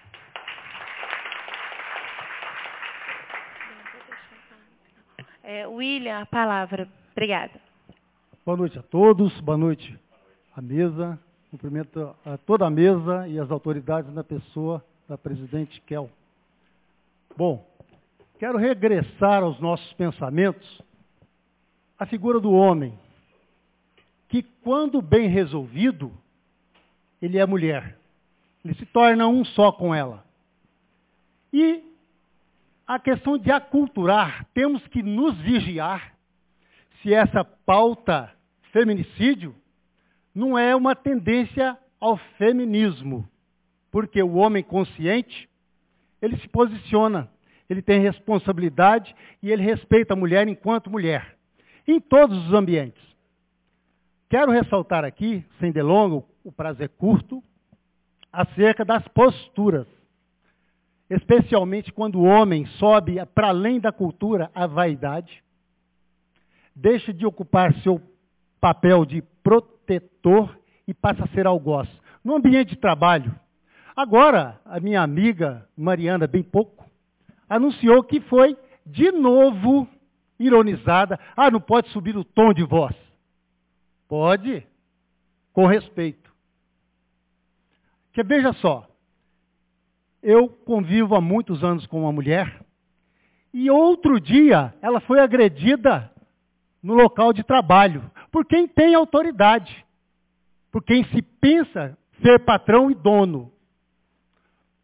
É, William, a palavra. Obrigada. Boa noite a todos, boa noite à mesa. Cumprimento a toda a mesa e as autoridades na pessoa da presidente Kel. Bom, quero regressar aos nossos pensamentos a figura do homem, que quando bem resolvido, ele é mulher. Ele se torna um só com ela. E a questão de aculturar, temos que nos vigiar se essa pauta feminicídio não é uma tendência ao feminismo. Porque o homem consciente, ele se posiciona, ele tem responsabilidade e ele respeita a mulher enquanto mulher, em todos os ambientes. Quero ressaltar aqui, sem delongas, o prazo é curto, acerca das posturas. Especialmente quando o homem sobe para além da cultura, a vaidade, deixa de ocupar seu papel de protetor e passa a ser algoz. No ambiente de trabalho, agora a minha amiga Mariana, bem pouco, anunciou que foi de novo ironizada. Ah, não pode subir o tom de voz. Pode, com respeito. Porque veja só, eu convivo há muitos anos com uma mulher e outro dia ela foi agredida no local de trabalho por quem tem autoridade, por quem se pensa ser patrão e dono.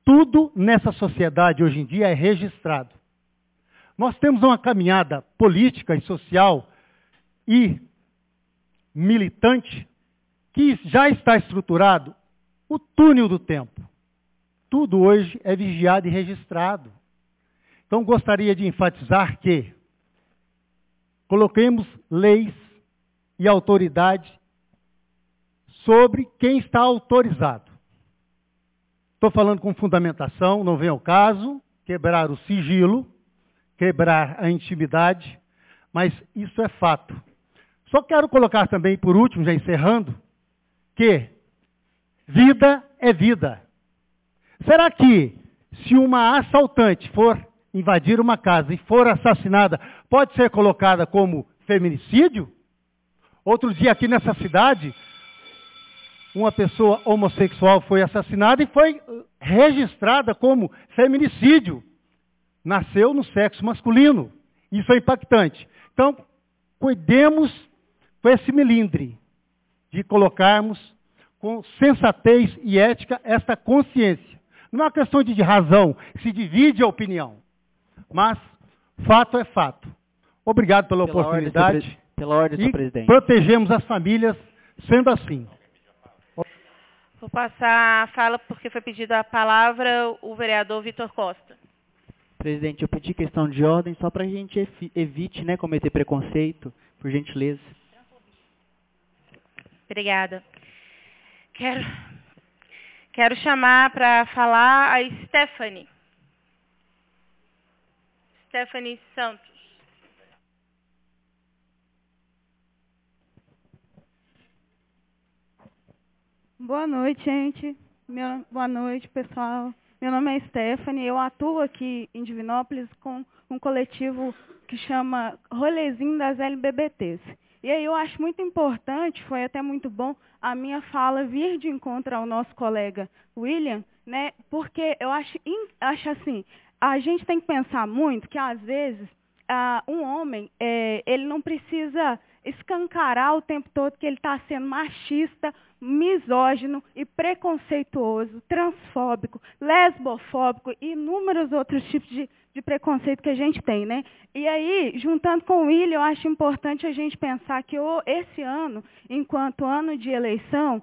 tudo nessa sociedade hoje em dia é registrado. Nós temos uma caminhada política e social e militante que já está estruturado o túnel do tempo. Tudo hoje é vigiado e registrado. Então, gostaria de enfatizar que coloquemos leis e autoridade sobre quem está autorizado. Estou falando com fundamentação, não vem ao caso, quebrar o sigilo, quebrar a intimidade, mas isso é fato. Só quero colocar também, por último, já encerrando, que vida é vida. Será que, se uma assaltante for invadir uma casa e for assassinada, pode ser colocada como feminicídio? Outro dia aqui nessa cidade, uma pessoa homossexual foi assassinada e foi registrada como feminicídio. Nasceu no sexo masculino. Isso é impactante. Então, cuidemos com esse melindre de colocarmos com sensatez e ética esta consciência. Não é uma questão de razão, se divide a opinião. Mas fato é fato. Obrigado pela, pela oportunidade. Ordem, pela ordem, senhor e presidente. Protegemos as famílias sendo assim. Vou passar a fala porque foi pedida a palavra o vereador Vitor Costa. Presidente, eu pedi questão de ordem só para a gente evite, né, cometer preconceito, por gentileza. Obrigada. Quero, quero chamar para falar a Stephanie. Stephanie Santos. Boa noite, gente. Meu, boa noite, pessoal. Meu nome é Stephanie. Eu atuo aqui em Divinópolis com um coletivo que chama Rolezinho das L G B Ts. E aí eu acho muito importante, foi até muito bom, a minha fala vir de encontro ao nosso colega William, né? Porque eu acho, acho assim, a gente tem que pensar muito que, às vezes, uh, um homem, é, ele não precisa escancarar o tempo todo que ele está sendo machista, misógino e preconceituoso, transfóbico, lesbofóbico e inúmeros outros tipos de, de preconceito que a gente tem, né? E aí, juntando com o William, eu acho importante a gente pensar que oh, esse ano, enquanto ano de eleição,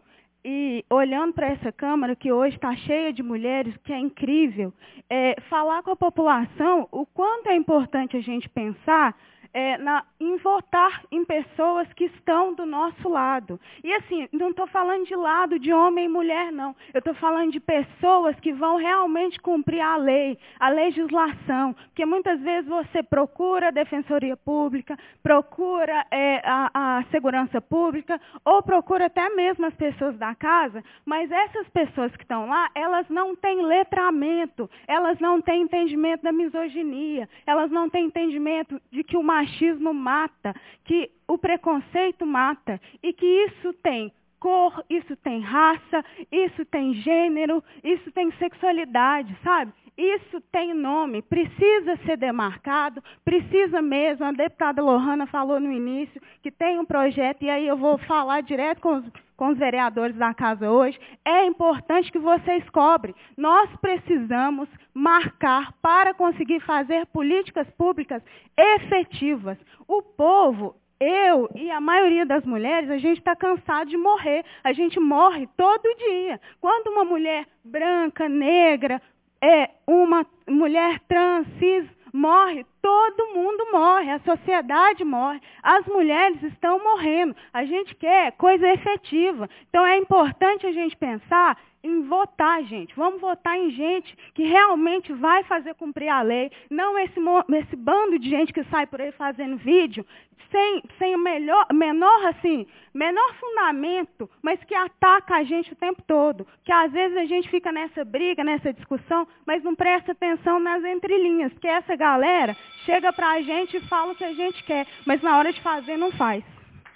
e olhando para essa Câmara, que hoje está cheia de mulheres, que é incrível, é, falar com a população o quanto é importante a gente pensar É, na, em votar em pessoas que estão do nosso lado. E assim, não estou falando de lado de homem e mulher, não. Eu estou falando de pessoas que vão realmente cumprir a lei, a legislação. Porque muitas vezes você procura a Defensoria Pública, procura é, a, a Segurança Pública, ou procura até mesmo as pessoas da casa, mas essas pessoas que estão lá, elas não têm letramento, elas não têm entendimento da misoginia, elas não têm entendimento de que o machismo mata, que o preconceito mata, e que isso tem cor, isso tem raça, isso tem gênero, isso tem sexualidade, sabe? Isso tem nome, precisa ser demarcado, precisa mesmo. A deputada Lohana falou no início que tem um projeto, e aí eu vou falar direto com os, com os vereadores da casa hoje. É importante que vocês cobrem. Nós precisamos marcar para conseguir fazer políticas públicas efetivas. O povo, eu e a maioria das mulheres, a gente está cansado de morrer. A gente morre todo dia. Quando uma mulher branca, negra, é uma mulher trans, cis, morre, todo mundo morre, a sociedade morre, as mulheres estão morrendo. A gente quer coisa efetiva. Então é importante a gente pensar em votar, gente. Vamos votar em gente que realmente vai fazer cumprir a lei, não esse, esse bando de gente que sai por aí fazendo vídeo sem, sem o melhor, menor, assim, menor fundamento, mas que ataca a gente o tempo todo. Que às vezes a gente fica nessa briga, nessa discussão, mas não presta atenção nas entrelinhas, que essa galera chega pra a gente e fala o que a gente quer, mas na hora de fazer não faz.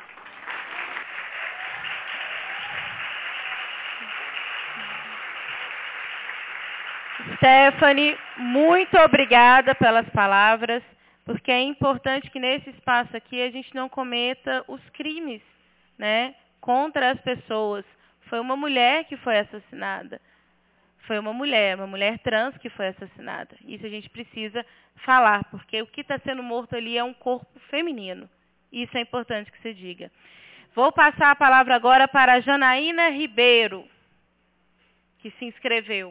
Stephanie, muito obrigada pelas palavras, porque é importante que nesse espaço aqui a gente não cometa os crimes, né, contra as pessoas. Foi uma mulher que foi assassinada. foi uma mulher, uma mulher trans que foi assassinada. Isso a gente precisa falar, porque o que está sendo morto ali é um corpo feminino. Isso é importante que se diga. Vou passar a palavra agora para a Janaína Ribeiro, que se inscreveu.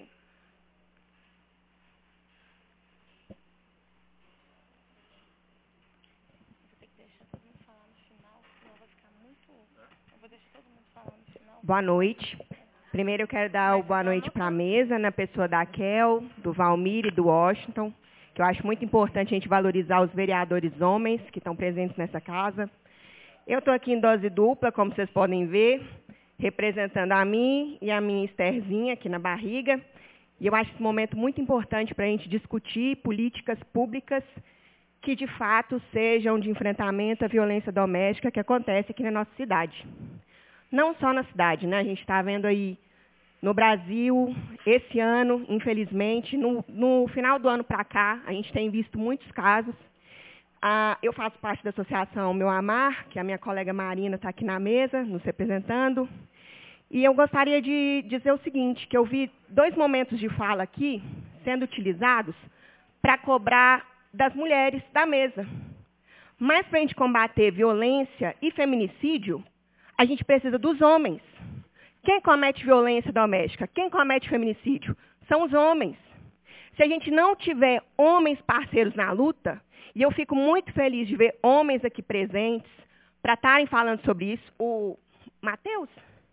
Boa noite. Primeiro eu quero dar o boa noite para a mesa, na pessoa da Kel, do Valmir e do Washington, que eu acho muito importante a gente valorizar os vereadores homens que estão presentes nessa casa. Eu estou aqui em dose dupla, como vocês podem ver, representando a mim e a minha Estherzinha aqui na barriga. E eu acho esse momento muito importante para a gente discutir políticas públicas que, de fato, sejam de enfrentamento à violência doméstica que acontece aqui na nossa cidade. Não só na cidade, né? A gente está vendo aí no Brasil, esse ano, infelizmente, no, no final do ano para cá, a gente tem visto muitos casos. Ah, eu faço parte da associação Meu Amar, que a minha colega Marina está aqui na mesa, nos representando. E eu gostaria de dizer o seguinte, que eu vi dois momentos de fala aqui sendo utilizados para cobrar das mulheres da mesa. Mas para a gente combater violência e feminicídio, a gente precisa dos homens. Quem comete violência doméstica, quem comete feminicídio, são os homens. Se a gente não tiver homens parceiros na luta, e eu fico muito feliz de ver homens aqui presentes para estarem falando sobre isso, o Matheus?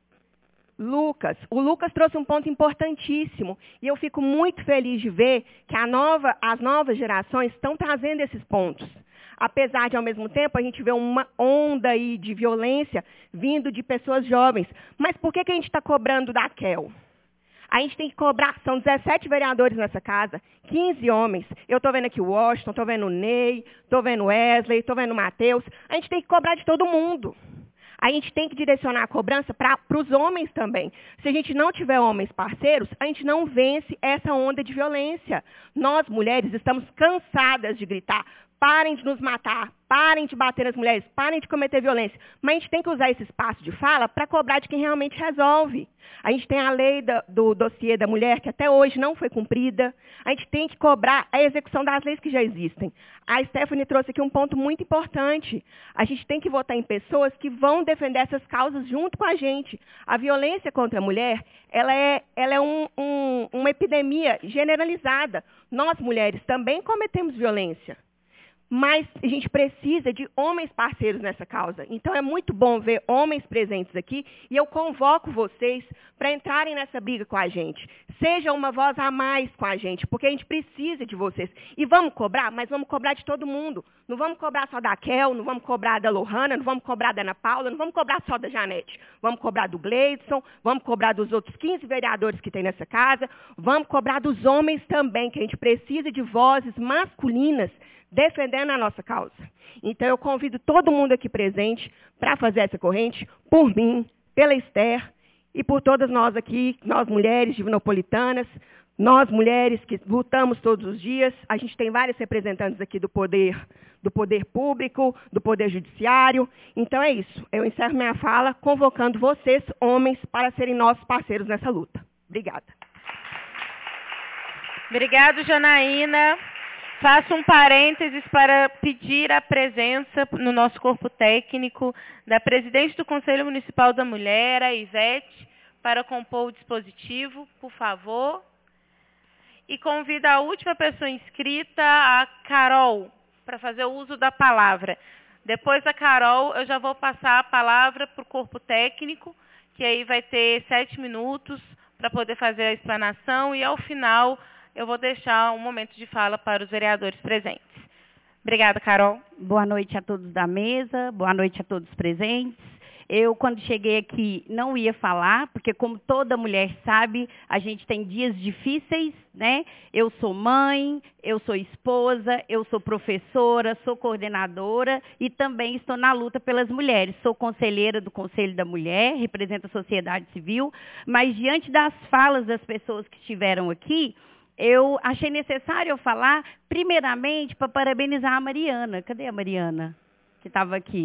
Lucas. O Lucas trouxe um ponto importantíssimo, e eu fico muito feliz de ver que a nova, as novas gerações estão trazendo esses pontos. Apesar de, ao mesmo tempo, a gente ver uma onda aí de violência vindo de pessoas jovens. Mas por que, que a gente está cobrando da Kel? A gente tem que cobrar, são dezessete vereadores nessa casa, quinze homens. Eu estou vendo aqui o Washington, estou vendo o Ney, estou vendo o Wesley, estou vendo o Matheus. A gente tem que cobrar de todo mundo. A gente tem que direcionar a cobrança para os homens também. Se a gente não tiver homens parceiros, a gente não vence essa onda de violência. Nós, mulheres, estamos cansadas de gritar. Parem de nos matar, parem de bater nas mulheres, parem de cometer violência. Mas a gente tem que usar esse espaço de fala para cobrar de quem realmente resolve. A gente tem a lei da, do dossiê da mulher, que até hoje não foi cumprida. A gente tem que cobrar a execução das leis que já existem. A Stephanie trouxe aqui um ponto muito importante. A gente tem que votar em pessoas que vão defender essas causas junto com a gente. A violência contra a mulher, ela é, ela é um, um, uma epidemia generalizada. Nós, mulheres, também cometemos violência. Mas a gente precisa de homens parceiros nessa causa. Então, é muito bom ver homens presentes aqui, e eu convoco vocês para entrarem nessa briga com a gente. Seja uma voz a mais com a gente, porque a gente precisa de vocês. E vamos cobrar, mas vamos cobrar de todo mundo. Não vamos cobrar só da Kel, não vamos cobrar da Lohana, não vamos cobrar da Ana Paula, não vamos cobrar só da Janete. Vamos cobrar do Gleidson, vamos cobrar dos outros quinze vereadores que tem nessa casa, vamos cobrar dos homens também, que a gente precisa de vozes masculinas defendendo a nossa causa. Então, eu convido todo mundo aqui presente para fazer essa corrente, por mim, pela Esther e por todas nós aqui, nós mulheres divinopolitanas, nós mulheres que lutamos todos os dias. A gente tem vários representantes aqui do poder, do poder público, do poder judiciário. Então, é isso. Eu encerro minha fala convocando vocês, homens, para serem nossos parceiros nessa luta. Obrigada. Obrigado, Janaína. Faço um parênteses para pedir a presença no nosso corpo técnico da presidente do Conselho Municipal da Mulher, a Ivete, para compor o dispositivo, por favor. E convido a última pessoa inscrita, a Carol, para fazer o uso da palavra. Depois da Carol, eu já vou passar a palavra para o corpo técnico, que aí vai ter sete minutos para poder fazer a explanação, e ao final eu vou deixar um momento de fala para os vereadores presentes. Obrigada, Carol. Boa noite a todos da mesa, boa noite a todos presentes. Eu, quando cheguei aqui, não ia falar, porque como toda mulher sabe, a gente tem dias difíceis, né? Eu sou mãe, eu sou esposa, eu sou professora, sou coordenadora e também estou na luta pelas mulheres. Sou conselheira do Conselho da Mulher, represento a sociedade civil, mas diante das falas das pessoas que estiveram aqui, eu achei necessário eu falar, primeiramente, para parabenizar a Mariana. Cadê a Mariana que estava aqui?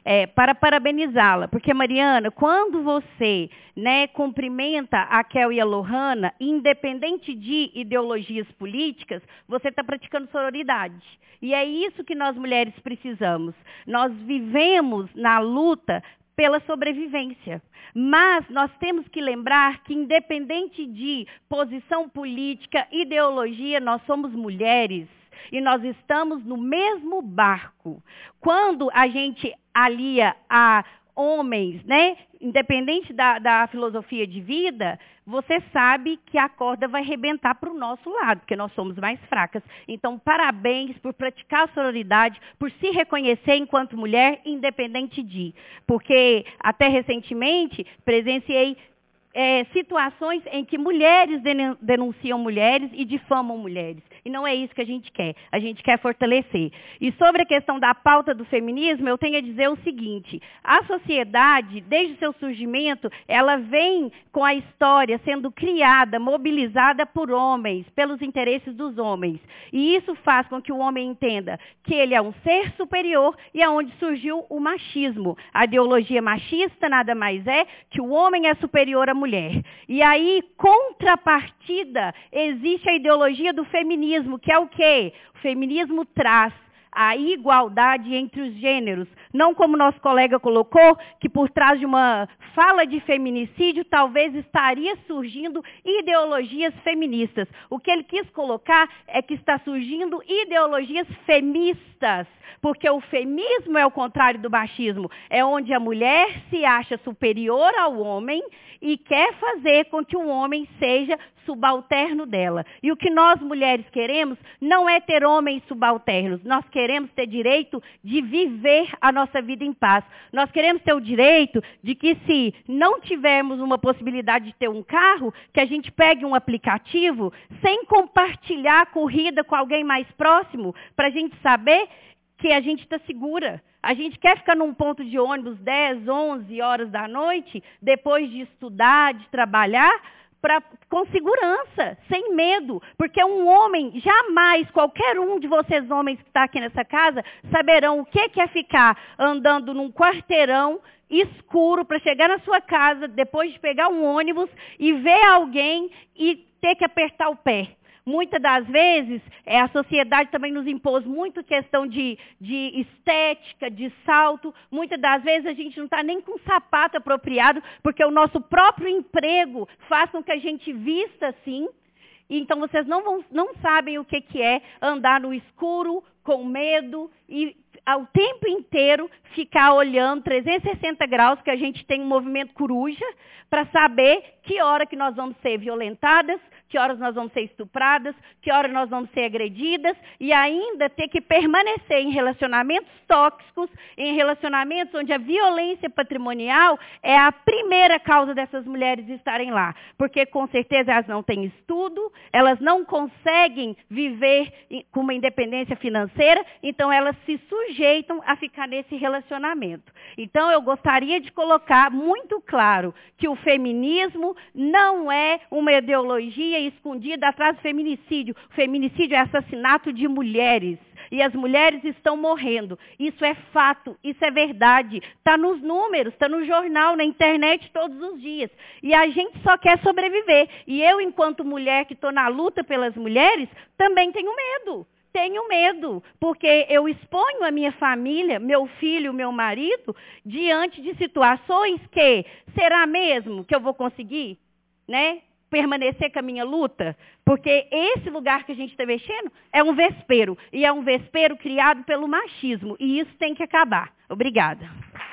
é, para parabenizá-la, porque, Mariana, quando você, né, cumprimenta a Kel e a Lohana, independente de ideologias políticas, você está praticando sororidade. E é isso que nós mulheres precisamos. Nós vivemos na luta pela sobrevivência. Mas nós temos que lembrar que, independente de posição política, ideologia, nós somos mulheres e nós estamos no mesmo barco. Quando a gente alia a homens, né, independente da, da filosofia de vida, você sabe que a corda vai arrebentar para o nosso lado, porque nós somos mais fracas. Então, parabéns por praticar a sororidade, por se reconhecer enquanto mulher, independente de. Porque, até recentemente, presenciei é, situações em que mulheres denunciam mulheres e difamam mulheres. E não é isso que a gente quer. A gente quer fortalecer. E sobre a questão da pauta do feminismo, eu tenho a dizer o seguinte. A sociedade, desde o seu surgimento, ela vem com a história sendo criada, mobilizada por homens, pelos interesses dos homens. E isso faz com que o homem entenda que ele é um ser superior e é onde surgiu o machismo. A ideologia machista nada mais é que o homem é superior à mulher. E aí, contrapartida, existe a ideologia do feminismo, que é o quê? O feminismo traz a igualdade entre os gêneros. Não como nosso colega colocou, que por trás de uma fala de feminicídio, talvez estaria surgindo ideologias feministas. O que ele quis colocar é que está surgindo ideologias feministas, porque o feminismo é o contrário do machismo. É onde a mulher se acha superior ao homem e quer fazer com que o homem seja subalterno dela. E o que nós mulheres queremos não é ter homens subalternos. Nós queremos ter direito de viver a nossa vida em paz. Nós queremos ter o direito de que, se não tivermos uma possibilidade de ter um carro, que a gente pegue um aplicativo sem compartilhar a corrida com alguém mais próximo, para a gente saber que a gente está segura. A gente quer ficar num ponto de ônibus dez, onze horas da noite, depois de estudar, de trabalhar, pra, com segurança, sem medo. Porque um homem, jamais, qualquer um de vocês homens que está aqui nessa casa, saberão o que é ficar andando num quarteirão escuro para chegar na sua casa, depois de pegar um ônibus e ver alguém e ter que apertar o pé. Muitas das vezes, é, a sociedade também nos impôs muito questão de, de estética, de salto. Muitas das vezes a gente não está nem com sapato apropriado, porque o nosso próprio emprego faz com que a gente vista assim. Então vocês não, vão, não sabem o que, que é andar no escuro, com medo e ao tempo inteiro ficar olhando trezentos e sessenta graus, que a gente tem um movimento coruja, para saber que hora que nós vamos ser violentadas, que horas nós vamos ser estupradas, que horas nós vamos ser agredidas, e ainda ter que permanecer em relacionamentos tóxicos, em relacionamentos onde a violência patrimonial é a primeira causa dessas mulheres estarem lá. Porque, com certeza, elas não têm estudo, elas não conseguem viver com uma independência financeira, então elas se sujeitam a ficar nesse relacionamento. Então, eu gostaria de colocar muito claro que o feminismo não é uma ideologia escondida atrás do feminicídio. O feminicídio é assassinato de mulheres. E as mulheres estão morrendo. Isso é fato, isso é verdade. Está nos números, está no jornal, na internet todos os dias. E a gente só quer sobreviver. E eu, enquanto mulher que estou na luta pelas mulheres, também tenho medo. Tenho medo, porque eu exponho a minha família, meu filho, meu marido, diante de situações que, será mesmo que eu vou conseguir, né, permanecer com a minha luta? Porque esse lugar que a gente está mexendo é um vespeiro, e é um vespeiro criado pelo machismo, e isso tem que acabar. Obrigada.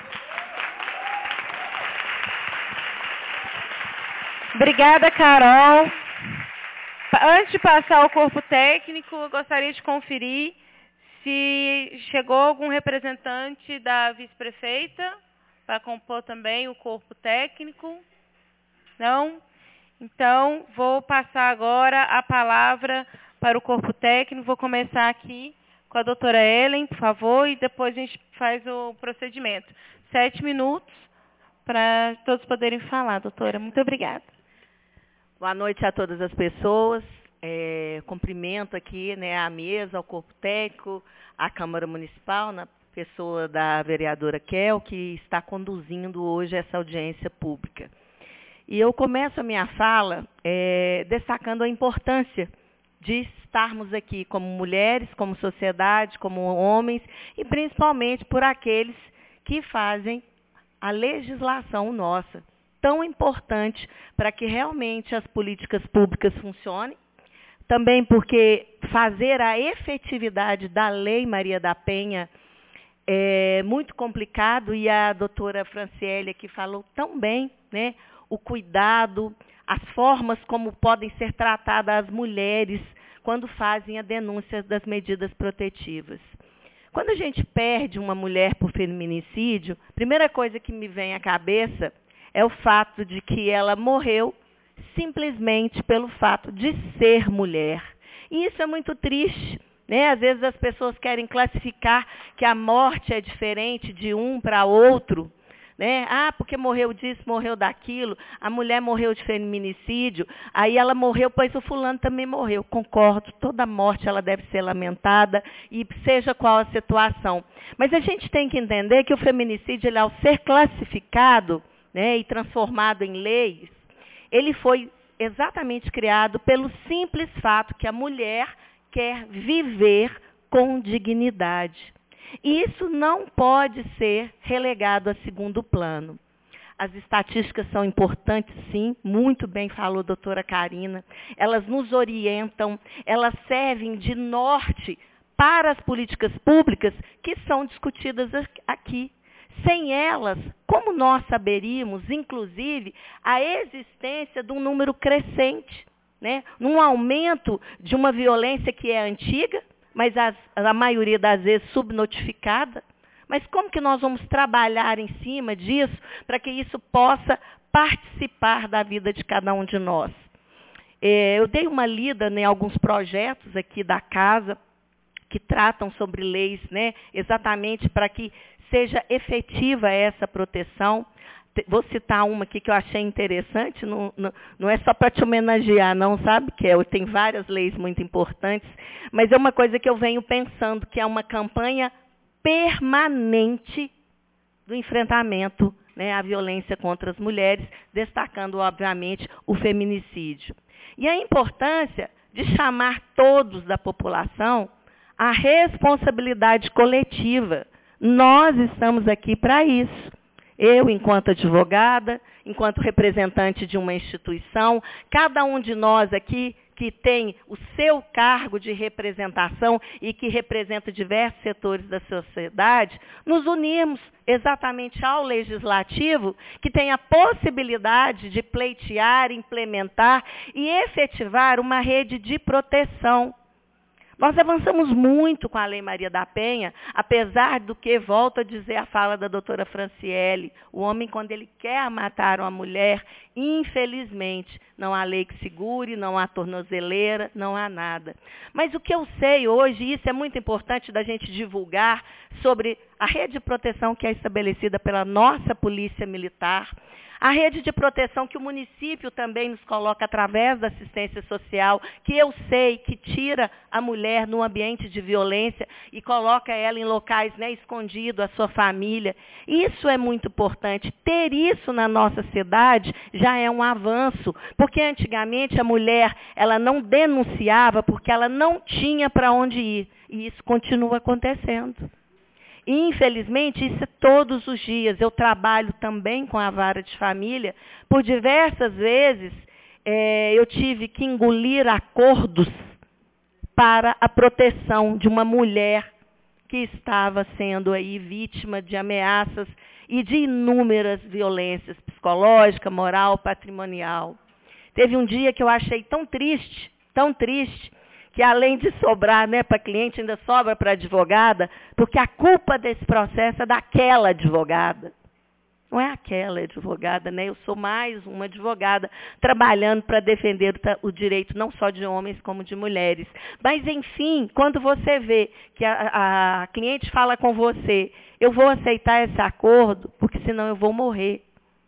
Obrigada, Carol. Antes de passar ao corpo técnico, eu gostaria de conferir se chegou algum representante da vice-prefeita para compor também o corpo técnico. Não? Então, vou passar agora a palavra para o corpo técnico. Vou começar aqui com a doutora Ellen, por favor, e depois a gente faz o procedimento. Sete minutos para todos poderem falar, doutora. Muito obrigada. Boa noite a todas as pessoas. É, cumprimento aqui, né, a mesa, ao corpo técnico, a Câmara Municipal, na pessoa da vereadora Kel, que está conduzindo hoje essa audiência pública. E eu começo a minha fala é, destacando a importância de estarmos aqui como mulheres, como sociedade, como homens, e principalmente por aqueles que fazem a legislação nossa, tão importante para que realmente as políticas públicas funcionem. Também porque fazer a efetividade da Lei Maria da Penha é muito complicado, e a doutora Franciele aqui falou tão bem, né? O cuidado, as formas como podem ser tratadas as mulheres quando fazem a denúncia das medidas protetivas. Quando a gente perde uma mulher por feminicídio, a primeira coisa que me vem à cabeça é o fato de que ela morreu simplesmente pelo fato de ser mulher. E isso é muito triste, né? Às vezes as pessoas querem classificar que a morte é diferente de um para outro, né? Ah, porque morreu disso, morreu daquilo, a mulher morreu de feminicídio, aí ela morreu, pois o fulano também morreu. Concordo, toda morte ela deve ser lamentada, e seja qual a situação. Mas a gente tem que entender que o feminicídio, ele, ao ser classificado, né, e transformado em leis, ele foi exatamente criado pelo simples fato que a mulher quer viver com dignidade. E isso não pode ser relegado a segundo plano. As estatísticas são importantes, sim, muito bem falou a doutora Karina. Elas nos orientam, elas servem de norte para as políticas públicas que são discutidas aqui. Sem elas, como nós saberíamos, inclusive, a existência de um número crescente, né? Num aumento de uma violência que é antiga, mas as, a maioria das vezes subnotificada? Mas como que nós vamos trabalhar em cima disso para que isso possa participar da vida de cada um de nós? É, eu dei uma lida em alguns projetos aqui da casa que tratam sobre leis, né, exatamente para que seja efetiva essa proteção. Vou citar uma aqui que eu achei interessante, não, não, não é só para te homenagear, não, sabe, Kel? Tem várias leis muito importantes, mas é uma coisa que eu venho pensando, que é uma campanha permanente do enfrentamento, né, à violência contra as mulheres, destacando, obviamente, o feminicídio. E a importância de chamar todos da população à responsabilidade coletiva. Nós estamos aqui para isso. Eu, enquanto advogada, enquanto representante de uma instituição, cada um de nós aqui que tem o seu cargo de representação e que representa diversos setores da sociedade, nos unimos exatamente ao legislativo, que tem a possibilidade de pleitear, implementar e efetivar uma rede de proteção. Nós avançamos muito com a Lei Maria da Penha, apesar do que, volto a dizer a fala da doutora Franciele, o homem, quando ele quer matar uma mulher, infelizmente, não há lei que segure, não há tornozeleira, não há nada. Mas o que eu sei hoje, e isso é muito importante da gente divulgar, sobre a rede de proteção que é estabelecida pela nossa Polícia Militar, a rede de proteção que o município também nos coloca através da assistência social, que eu sei que tira a mulher no ambiente de violência e coloca ela em locais, né, escondido, a sua família. Isso é muito importante. Ter isso na nossa cidade já é um avanço, porque antigamente a mulher ela não denunciava porque ela não tinha para onde ir. E isso continua acontecendo. E, infelizmente, isso é todos os dias. Eu trabalho também com a vara de família. Por diversas vezes, é, eu tive que engolir acordos para a proteção de uma mulher que estava sendo aí vítima de ameaças e de inúmeras violências psicológica, moral, patrimonial. Teve um dia que eu achei tão triste, tão triste, que além de sobrar, né, para cliente, ainda sobra para advogada, porque a culpa desse processo é daquela advogada. Não é aquela advogada, né? Eu sou mais uma advogada trabalhando para defender o direito não só de homens como de mulheres. Mas, enfim, quando você vê que a, a cliente fala com você, eu vou aceitar esse acordo, porque senão eu vou morrer.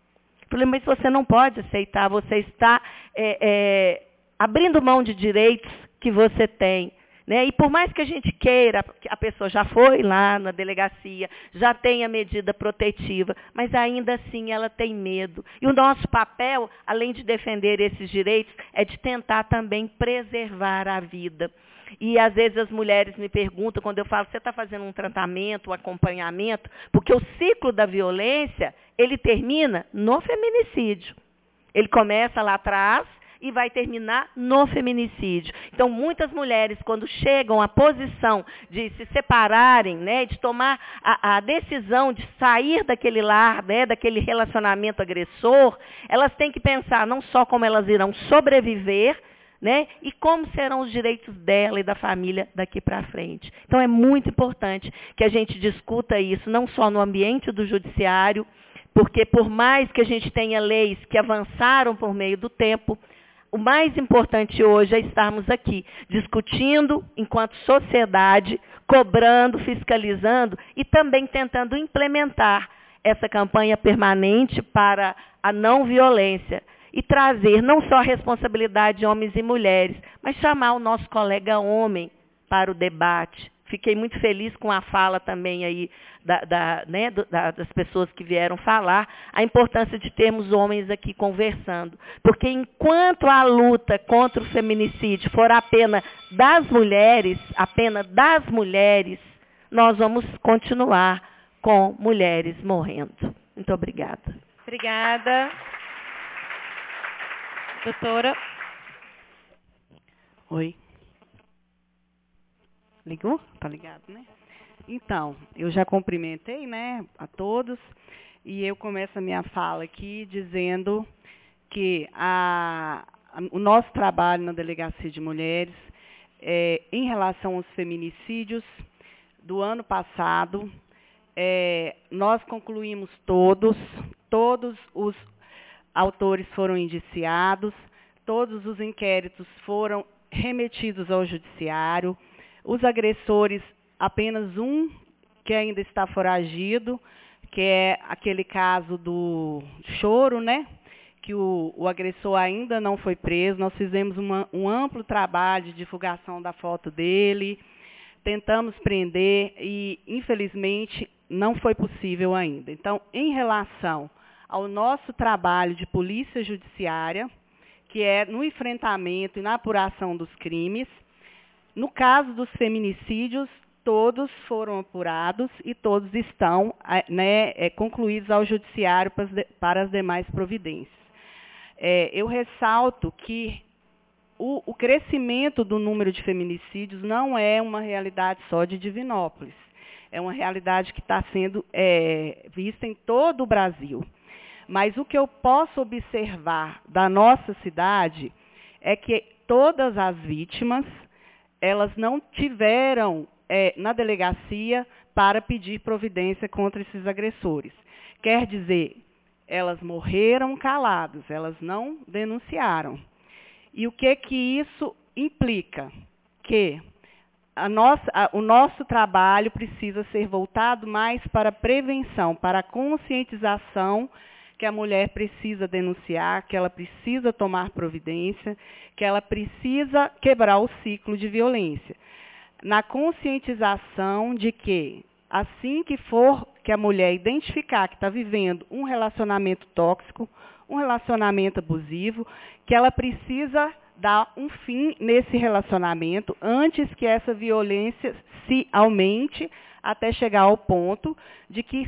Mas você não pode aceitar, você está é, é, abrindo mão de direitos que você tem, Né? E por mais que a gente queira, a pessoa já foi lá na delegacia, já tem a medida protetiva, mas ainda assim ela tem medo. E o nosso papel, além de defender esses direitos, é de tentar também preservar a vida. E às vezes as mulheres me perguntam, quando eu falo, você está fazendo um tratamento, um acompanhamento? Porque o ciclo da violência, ele termina no feminicídio. Ele começa lá atrás e vai terminar no feminicídio. Então, muitas mulheres, quando chegam à posição de se separarem, né, de tomar a, a decisão de sair daquele lar, né, daquele relacionamento agressor, elas têm que pensar não só como elas irão sobreviver, né, e como serão os direitos dela e da família daqui para frente. Então, é muito importante que a gente discuta isso, não só no ambiente do judiciário, porque por mais que a gente tenha leis que avançaram por meio do tempo, o mais importante hoje é estarmos aqui, discutindo enquanto sociedade, cobrando, fiscalizando e também tentando implementar essa campanha permanente para a não violência e trazer não só a responsabilidade de homens e mulheres, mas chamar o nosso colega homem para o debate. Fiquei muito feliz com a fala também aí da, da, né, do, da, das pessoas que vieram falar, a importância de termos homens aqui conversando. Porque enquanto a luta contra o feminicídio for apenas das mulheres, apenas das mulheres, nós vamos continuar com mulheres morrendo. Muito obrigada. Obrigada. Doutora. Oi. Ligou? Tá ligado, né? Então, eu já cumprimentei, né, a todos, e eu começo a minha fala aqui dizendo que a, a, o nosso trabalho na Delegacia de Mulheres, é, em relação aos feminicídios do ano passado, é, nós concluímos todos, todos os autores foram indiciados, todos os inquéritos foram remetidos ao judiciário. Os agressores, apenas um que ainda está foragido, que é aquele caso do choro, né? Que o, o agressor ainda não foi preso. Nós fizemos uma, um amplo trabalho de divulgação da foto dele, tentamos prender e, infelizmente, não foi possível ainda. Então, em relação ao nosso trabalho de polícia judiciária, que é no enfrentamento e na apuração dos crimes, no caso dos feminicídios, todos foram apurados e todos estão, né, é, concluídos ao judiciário para as, de, para as demais providências. É, eu ressalto que o, o crescimento do número de feminicídios não é uma realidade só de Divinópolis. É uma realidade que está sendo é, vista em todo o Brasil. Mas o que eu posso observar da nossa cidade é que todas as vítimas, elas não tiveram é, na delegacia para pedir providência contra esses agressores. Quer dizer, elas morreram caladas, elas não denunciaram. E o que que isso implica? Que a nossa, a, o nosso trabalho precisa ser voltado mais para a prevenção, para a conscientização que a mulher precisa denunciar, que ela precisa tomar providência, que ela precisa quebrar o ciclo de violência. Na conscientização de que, assim que for que a mulher identificar que está vivendo um relacionamento tóxico, um relacionamento abusivo, que ela precisa dar um fim nesse relacionamento antes que essa violência se aumente até chegar ao ponto de que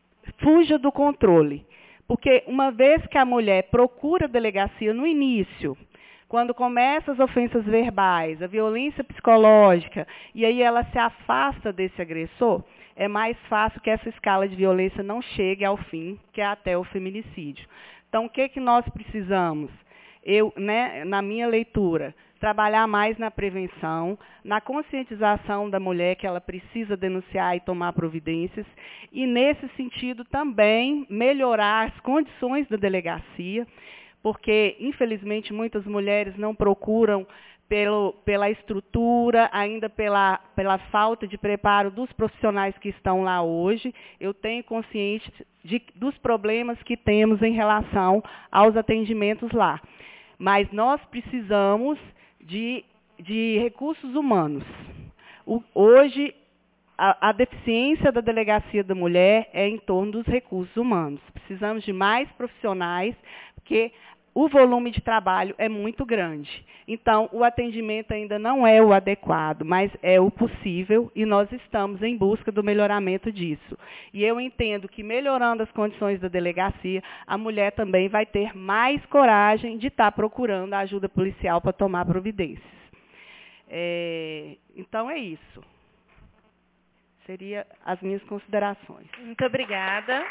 fuja do controle. Porque uma vez que a mulher procura a delegacia no início, quando começam as ofensas verbais, a violência psicológica, e aí ela se afasta desse agressor, é mais fácil que essa escala de violência não chegue ao fim, que é até o feminicídio. Então, o que, que nós precisamos? Eu, né, na minha leitura, trabalhar mais na prevenção, na conscientização da mulher que ela precisa denunciar e tomar providências, e, nesse sentido, também melhorar as condições da delegacia, porque, infelizmente, muitas mulheres não procuram pelo, pela estrutura, ainda pela, pela falta de preparo dos profissionais que estão lá hoje. Eu tenho consciência de, dos problemas que temos em relação aos atendimentos lá. Mas nós precisamos de, de recursos humanos. O, hoje, a, a deficiência da Delegacia da Mulher é em torno dos recursos humanos. Precisamos de mais profissionais, porque o volume de trabalho é muito grande. Então, o atendimento ainda não é o adequado, mas é o possível e nós estamos em busca do melhoramento disso. E eu entendo que, melhorando as condições da delegacia, a mulher também vai ter mais coragem de estar procurando a ajuda policial para tomar providências. É, então, é isso. Seriam as minhas considerações. Muito obrigada.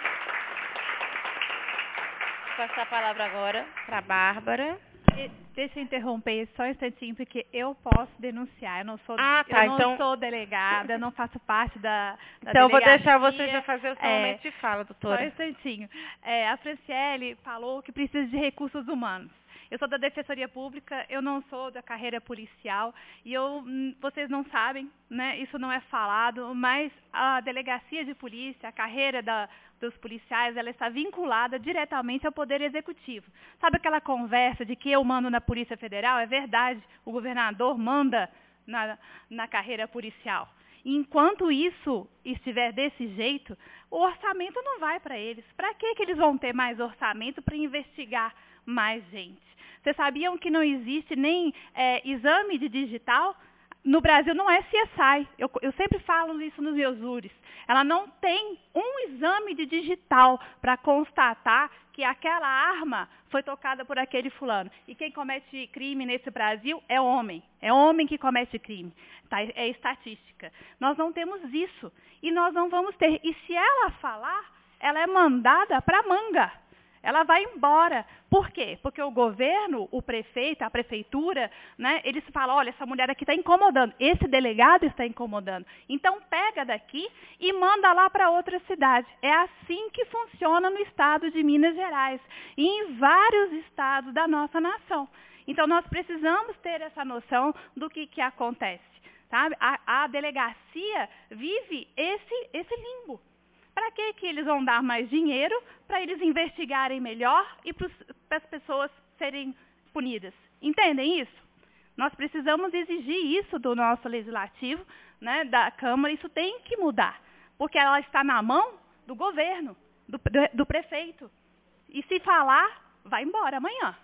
Vou passar a palavra agora para a Bárbara. Deixa eu interromper só um instantinho, porque eu posso denunciar. Eu não sou, ah, tá, eu não então... sou delegada, eu não faço parte da, da então, delegacia. Então, vou deixar você já fazer o seu é, momento de fala, doutora. Só um instantinho. É, a Franciele falou que precisa de recursos humanos. Eu sou da Defensoria Pública, eu não sou da carreira policial, e eu, vocês não sabem, né, isso não é falado, mas a delegacia de polícia, a carreira da, dos policiais, ela está vinculada diretamente ao Poder Executivo. Sabe aquela conversa de que eu mando na Polícia Federal? É verdade, o governador manda na, na carreira policial. E enquanto isso estiver desse jeito, o orçamento não vai para eles. Para que que eles vão ter mais orçamento para investigar mais gente? Vocês sabiam que não existe nem é, exame de digital? No Brasil não é C S I. Eu, eu sempre falo isso nos meus júris. Ela não tem um exame de digital para constatar que aquela arma foi tocada por aquele fulano. E quem comete crime nesse Brasil é homem. É homem que comete crime. Tá? É estatística. Nós não temos isso. E nós não vamos ter. E se ela falar, ela é mandada para a manga. Ela vai embora. Por quê? Porque o governo, o prefeito, a prefeitura, né, eles falam, olha, essa mulher aqui está incomodando, esse delegado está incomodando. Então, pega daqui e manda lá para outra cidade. É assim que funciona no estado de Minas Gerais e em vários estados da nossa nação. Então, nós precisamos ter essa noção do que, que acontece. Sabe? A, a delegacia vive esse, esse limbo. Para que que eles vão dar mais dinheiro? Para eles investigarem melhor e para as pessoas serem punidas. Entendem isso? Nós precisamos exigir isso do nosso legislativo, né, da Câmara. Isso tem que mudar, porque ela está na mão do governo, do, do prefeito. E se falar, vai embora amanhã.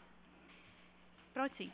Prontinho.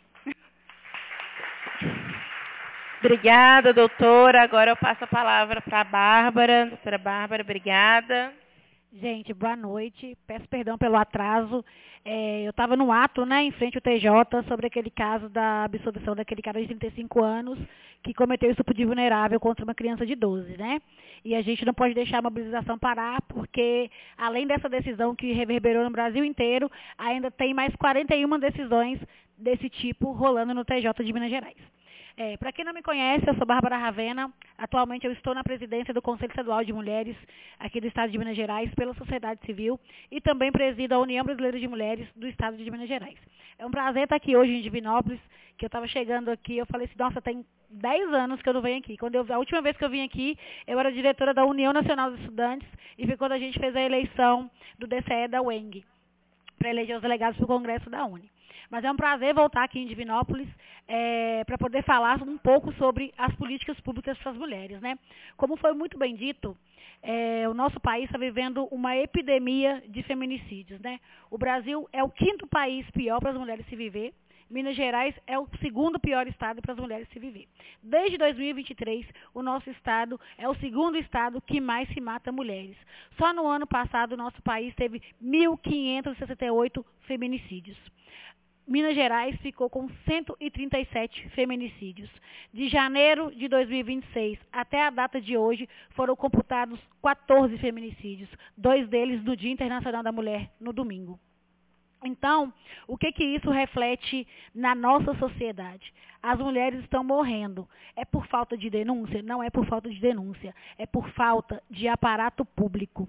Obrigada, doutora. Agora eu passo a palavra para a Bárbara. Doutora Bárbara, obrigada. Gente, boa noite. Peço perdão pelo atraso. É, eu estava no ato, né, em frente ao T J, sobre aquele caso da absolvição daquele cara de trinta e cinco anos que cometeu estupro de vulnerável contra uma criança de doze, né? E a gente não pode deixar a mobilização parar, porque além dessa decisão que reverberou no Brasil inteiro, ainda tem mais quarenta e uma decisões desse tipo rolando no T J de Minas Gerais. É, para quem não me conhece, eu sou Bárbara Ravena. Atualmente eu estou na presidência do Conselho Estadual de Mulheres aqui do Estado de Minas Gerais pela sociedade civil e também presido a União Brasileira de Mulheres do Estado de Minas Gerais. É um prazer estar aqui hoje em Divinópolis, que eu estava chegando aqui, eu falei assim, nossa, tem dez anos que eu não venho aqui. Quando eu, a última vez que eu vim aqui, eu era diretora da União Nacional dos Estudantes e foi quando a gente fez a eleição do D C E da U E N G, para eleger os delegados para o Congresso da Uni. Mas é um prazer voltar aqui em Divinópolis é, para poder falar um pouco sobre as políticas públicas para as mulheres, né? Como foi muito bem dito, é, o nosso país está vivendo uma epidemia de feminicídios, né? O Brasil é o quinto país pior para as mulheres se viver. Minas Gerais é o segundo pior estado para as mulheres se viver. Desde dois mil e vinte e três, o nosso estado é o segundo estado que mais se mata mulheres. Só no ano passado, o nosso país teve mil quinhentos e sessenta e oito feminicídios. Minas Gerais ficou com cento e trinta e sete feminicídios. De janeiro de dois mil e vinte e seis até a data de hoje, foram computados quatorze feminicídios, dois deles no Dia Internacional da Mulher, no domingo. Então, o que que isso reflete na nossa sociedade? As mulheres estão morrendo. É por falta de denúncia? Não é por falta de denúncia. É por falta de aparato público.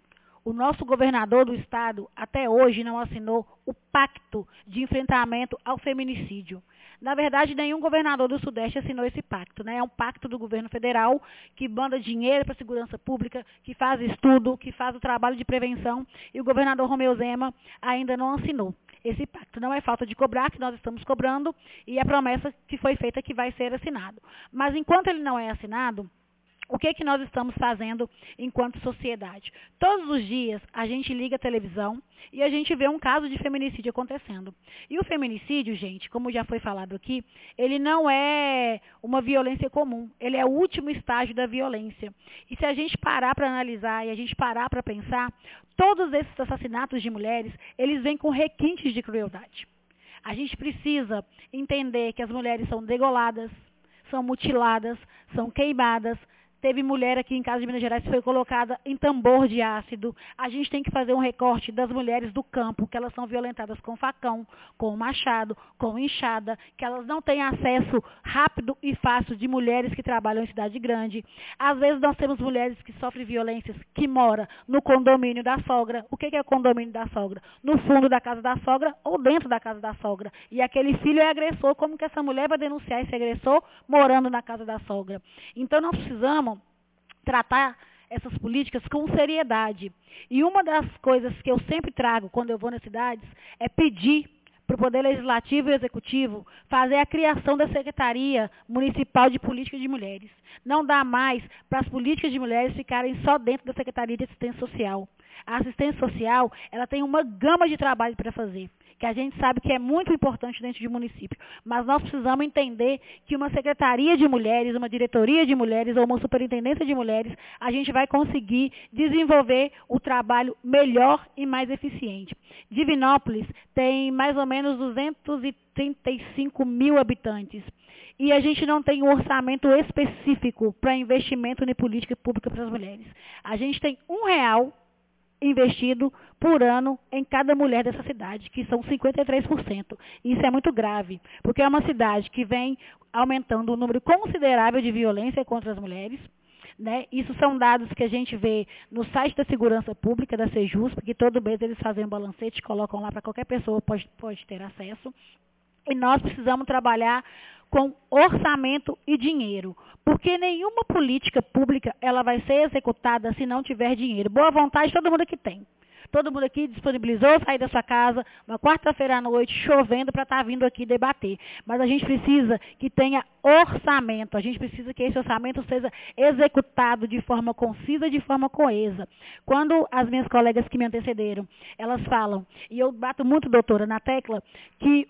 o nosso governador do estado até hoje não assinou o pacto de enfrentamento ao feminicídio. Na verdade, nenhum governador do Sudeste assinou esse pacto, né? É um pacto do governo federal que manda dinheiro para a segurança pública, que faz estudo, que faz o trabalho de prevenção, e o governador Romeu Zema ainda não assinou esse pacto. Não é falta de cobrar, que nós estamos cobrando, e a promessa que foi feita que vai ser assinado. Mas enquanto ele não é assinado, o que, que nós estamos fazendo enquanto sociedade? Todos os dias a gente liga a televisão e a gente vê um caso de feminicídio acontecendo. E o feminicídio, gente, como já foi falado aqui, ele não é uma violência comum, ele é o último estágio da violência. E se a gente parar para analisar e a gente parar para pensar, todos esses assassinatos de mulheres, eles vêm com requintes de crueldade. A gente precisa entender que as mulheres são degoladas, são mutiladas, são queimadas. Teve mulher aqui em casa de Minas Gerais que foi colocada em tambor de ácido. A gente tem que fazer um recorte das mulheres do campo, que elas são violentadas com facão, com machado, com enxada, que elas não têm acesso rápido e fácil de mulheres que trabalham em cidade grande. Às vezes nós temos mulheres que sofrem violências, que moram no condomínio da sogra. O que é o condomínio da sogra? No fundo da casa da sogra ou dentro da casa da sogra. E aquele filho é agressor. Como que essa mulher vai denunciar esse agressor morando na casa da sogra? Então nós precisamos tratar essas políticas com seriedade. E uma das coisas que eu sempre trago quando eu vou nas cidades é pedir para o Poder Legislativo e Executivo fazer a criação da Secretaria Municipal de Política de Mulheres. Não dá mais para as políticas de mulheres ficarem só dentro da Secretaria de Assistência Social. A assistência social, ela tem uma gama de trabalho para fazer, que a gente sabe que é muito importante dentro de município. Mas nós precisamos entender que uma secretaria de mulheres, uma diretoria de mulheres ou uma superintendência de mulheres, a gente vai conseguir desenvolver o trabalho melhor e mais eficiente. Divinópolis tem mais ou menos duzentos e trinta e cinco mil habitantes. E a gente não tem um orçamento específico para investimento em política pública para as mulheres. A gente tem um real investido por ano em cada mulher dessa cidade, que são cinquenta e três por cento. Isso é muito grave, porque é uma cidade que vem aumentando um número considerável de violência contra as mulheres. Né? Isso são dados que a gente vê no site da Segurança Pública, da Sejusp, que todo mês eles fazem um balancete, colocam lá para qualquer pessoa pode, pode ter acesso. E nós precisamos trabalhar com orçamento e dinheiro, porque nenhuma política pública ela vai ser executada se não tiver dinheiro. Boa vontade todo mundo aqui tem. Todo mundo aqui disponibilizou sair da sua casa uma quarta-feira à noite, chovendo, para estar vindo aqui debater. Mas a gente precisa que tenha orçamento, a gente precisa que esse orçamento seja executado de forma concisa, de forma coesa. Quando as minhas colegas que me antecederam, elas falam, e eu bato muito, doutora, na tecla, que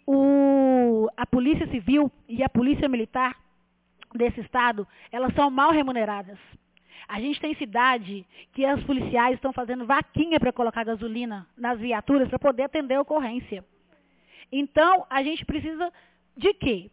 o, a Polícia Civil e a Polícia Militar desse estado, elas são mal remuneradas. A gente tem cidade que os policiais estão fazendo vaquinha para colocar gasolina nas viaturas para poder atender a ocorrência. Então, a gente precisa de quê?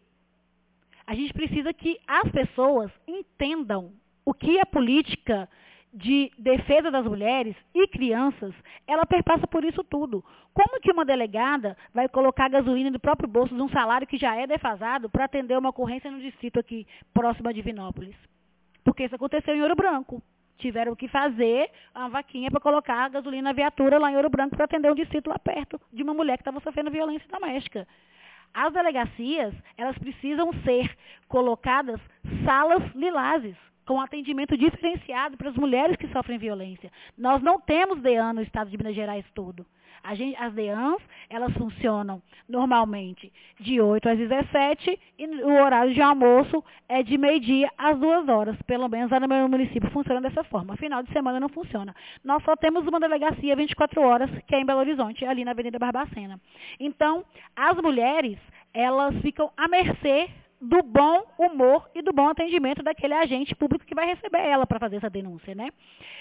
A gente precisa que as pessoas entendam o que a política de defesa das mulheres e crianças, ela perpassa por isso tudo. Como que uma delegada vai colocar gasolina no próprio bolso de um salário que já é defasado para atender uma ocorrência no distrito aqui, próximo a Divinópolis? Porque isso aconteceu em Ouro Branco. Tiveram que fazer uma vaquinha para colocar a gasolina na viatura lá em Ouro Branco para atender um distrito lá perto de uma mulher que estava sofrendo violência doméstica. As delegacias, elas precisam ser colocadas salas lilazes, com atendimento diferenciado para as mulheres que sofrem violência. Nós não temos D E A N no estado de Minas Gerais todo. A gente, as D E A Ns, elas funcionam normalmente de oito às dezessete e o horário de almoço é de meio-dia às duas horas. Pelo menos lá no meu município funciona dessa forma. Final de semana não funciona. Nós só temos uma delegacia vinte e quatro horas, que é em Belo Horizonte, ali na Avenida Barbacena. Então, as mulheres, elas ficam à mercê do bom humor e do bom atendimento daquele agente público que vai receber ela para fazer essa denúncia, né?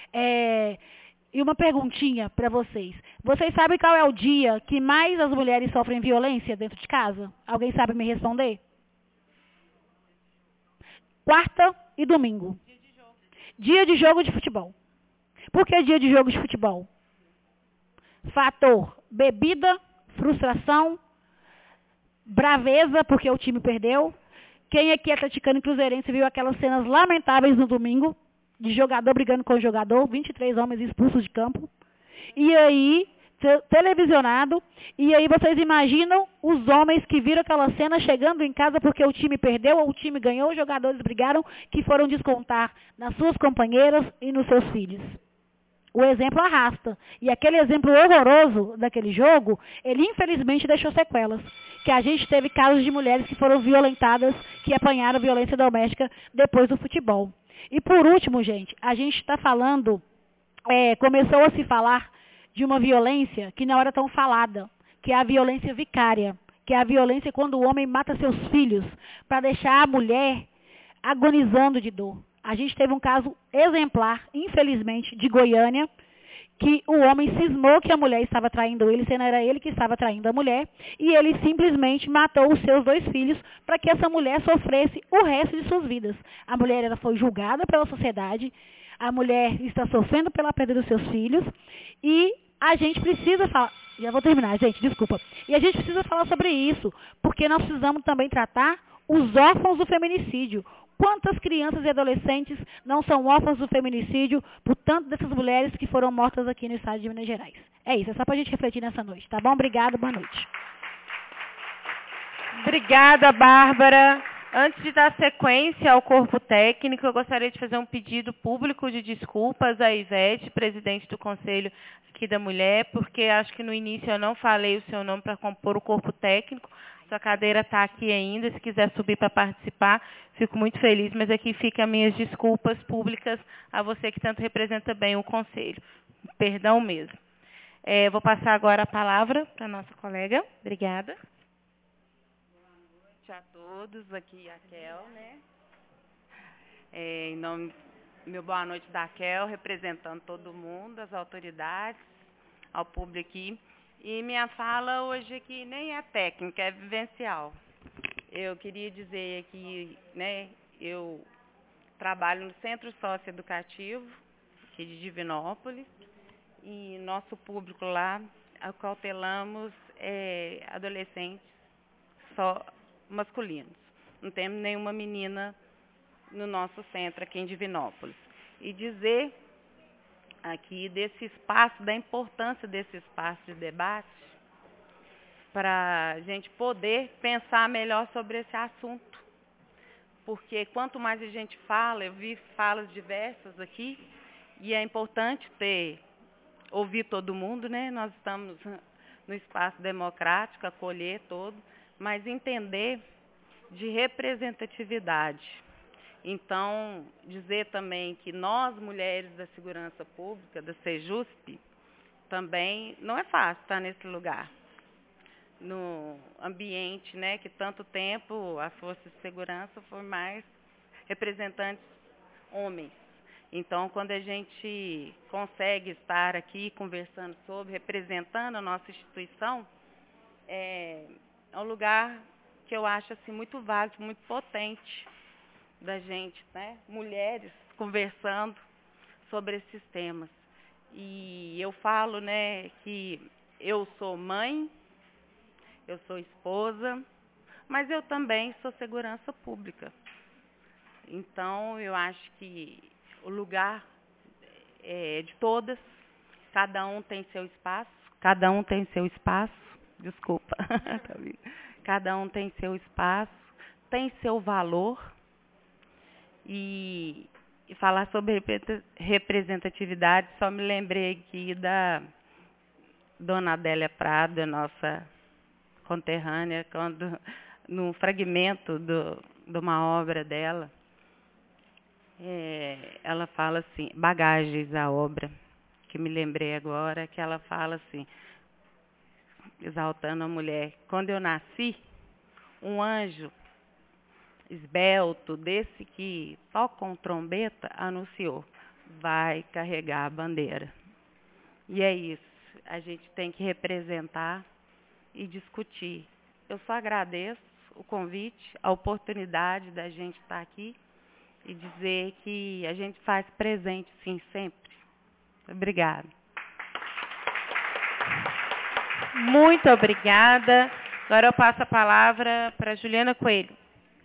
É, e uma perguntinha para vocês. Vocês sabem qual é o dia que mais as mulheres sofrem violência dentro de casa? Alguém sabe me responder? Quarta e domingo. Dia de jogo de futebol. Por que dia de jogo de futebol? Fator bebida, frustração, braveza porque o time perdeu. Quem aqui é atleticano e cruzeirense viu aquelas cenas lamentáveis no domingo, de jogador brigando com o jogador, vinte e três homens expulsos de campo. e aí, televisionado, e aí vocês imaginam os homens que viram aquela cena chegando em casa porque o time perdeu ou o time ganhou, os jogadores brigaram, que foram descontar nas suas companheiras e nos seus filhos. O exemplo arrasta. E aquele exemplo horroroso daquele jogo, ele infelizmente deixou sequelas. Que a gente teve casos de mulheres que foram violentadas, que apanharam violência doméstica depois do futebol. E por último, gente, a gente está falando, é, começou a se falar de uma violência que não era tão falada, que é a violência vicária, que é a violência quando o homem mata seus filhos para deixar a mulher agonizando de dor. A gente teve um caso exemplar, infelizmente, de Goiânia, que o homem cismou que a mulher estava traindo ele, sendo era ele que estava traindo a mulher, e ele simplesmente matou os seus dois filhos para que essa mulher sofresse o resto de suas vidas. A mulher ela foi julgada pela sociedade, a mulher está sofrendo pela perda dos seus filhos, e a gente precisa falar... Já vou terminar, gente, desculpa. E a gente precisa falar sobre isso, porque nós precisamos também tratar os órfãos do feminicídio. Quantas crianças e adolescentes não são órfãos do feminicídio por tanto dessas mulheres que foram mortas aqui no estado de Minas Gerais? É isso, é só para a gente refletir nessa noite, tá bom? Obrigada, boa noite. Obrigada, Bárbara. Antes de dar sequência ao corpo técnico, eu gostaria de fazer um pedido público de desculpas à Ivete, presidente do Conselho aqui da Mulher, porque acho que no início eu não falei o seu nome para compor o corpo técnico. Sua cadeira está aqui ainda, se quiser subir para participar, fico muito feliz, mas aqui ficam minhas desculpas públicas a você que tanto representa bem o Conselho. Perdão mesmo. É, vou passar agora a palavra para a nossa colega. Obrigada. Boa noite a todos, aqui a Kel, né? É, em nome, meu boa noite da Kel, representando todo mundo, as autoridades, ao público aqui. E minha fala hoje aqui nem é técnica, é vivencial. Eu queria dizer que, né, eu trabalho no Centro Socioeducativo, aqui de Divinópolis, e nosso público lá, acautelamos é, adolescentes só masculinos. Não temos nenhuma menina no nosso centro aqui em Divinópolis. E dizer aqui desse espaço, da importância desse espaço de debate, para a gente poder pensar melhor sobre esse assunto. Porque quanto mais a gente fala, eu vi falas diversas aqui, e é importante ter, ouvir todo mundo, né? Nós estamos no espaço democrático, acolher todo, mas entender de representatividade. Então, dizer também que nós, mulheres da segurança pública, da Sejusp, também não é fácil estar nesse lugar. No ambiente, né, que tanto tempo as forças de segurança foram mais representantes homens. Então, quando a gente consegue estar aqui conversando sobre, representando a nossa instituição, é, é um lugar que eu acho assim, muito válido, muito potente, da gente, né, mulheres conversando sobre esses temas. E eu falo, né, que eu sou mãe, eu sou esposa, mas eu também sou segurança pública. Então, eu acho que o lugar é de todas, cada um tem seu espaço, cada um tem seu espaço, desculpa, cada um tem seu espaço, tem seu valor. E, e falar sobre representatividade, só me lembrei aqui da Dona Adélia Prado, nossa conterrânea, quando, no fragmento do, de uma obra dela, é, ela fala assim, Bagagens, a obra, que me lembrei agora, que ela fala assim, exaltando a mulher, quando eu nasci, um anjo esbelto, desse que só com trombeta anunciou, vai carregar a bandeira. E é isso, a gente tem que representar e discutir. Eu só agradeço o convite, a oportunidade da gente estar aqui e dizer que a gente faz presente, sim, sempre. Obrigada. Muito obrigada. Agora eu passo a palavra para Juliana Coelho.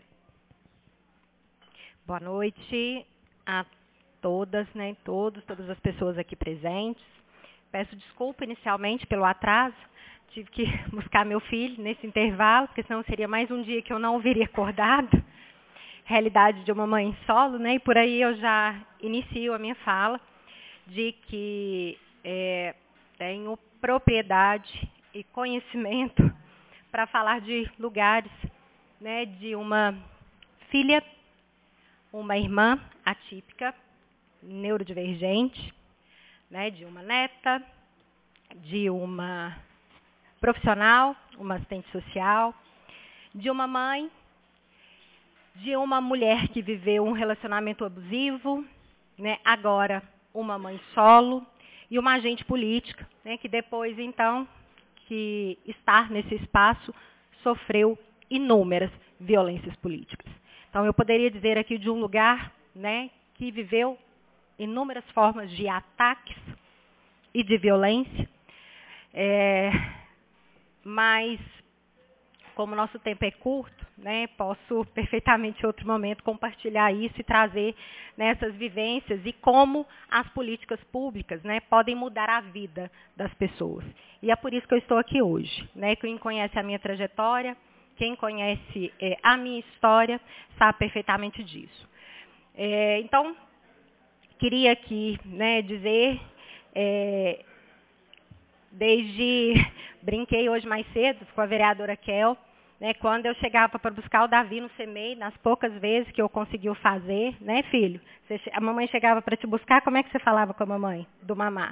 Boa noite a todas, né, todos, todas as pessoas aqui presentes. peço desculpa inicialmente pelo atraso. Tive que buscar meu filho nesse intervalo, porque senão seria mais um dia que eu não o veria acordado. Realidade de uma mãe solo, né? E por aí eu já inicio a minha fala de que é, tenho propriedade e conhecimento para falar de lugares, né, de uma filha, uma irmã atípica, neurodivergente, né, de uma neta, de uma profissional, uma assistente social, de uma mãe, de uma mulher que viveu um relacionamento abusivo, né, agora uma mãe solo, e uma agente política, né, que depois, então, que estar nesse espaço, sofreu inúmeras violências políticas. Então, eu poderia dizer aqui de um lugar, né, que viveu inúmeras formas de ataques e de violência, é, mas, como nosso tempo é curto, né, posso perfeitamente em outro momento compartilhar isso e trazer, né, essas vivências e como as políticas públicas, né, podem mudar a vida das pessoas. E é por isso que eu estou aqui hoje. Né, quem conhece a minha trajetória, quem conhece é, a minha história, sabe perfeitamente disso. É, então, queria aqui, né, dizer, é, desde, brinquei hoje mais cedo com a vereadora Kel, né, quando eu chegava para buscar o Davi no C M E I, nas poucas vezes que eu consegui fazer, né, filho? Você, a mamãe chegava para te buscar, como é que você falava com a mamãe do mamar?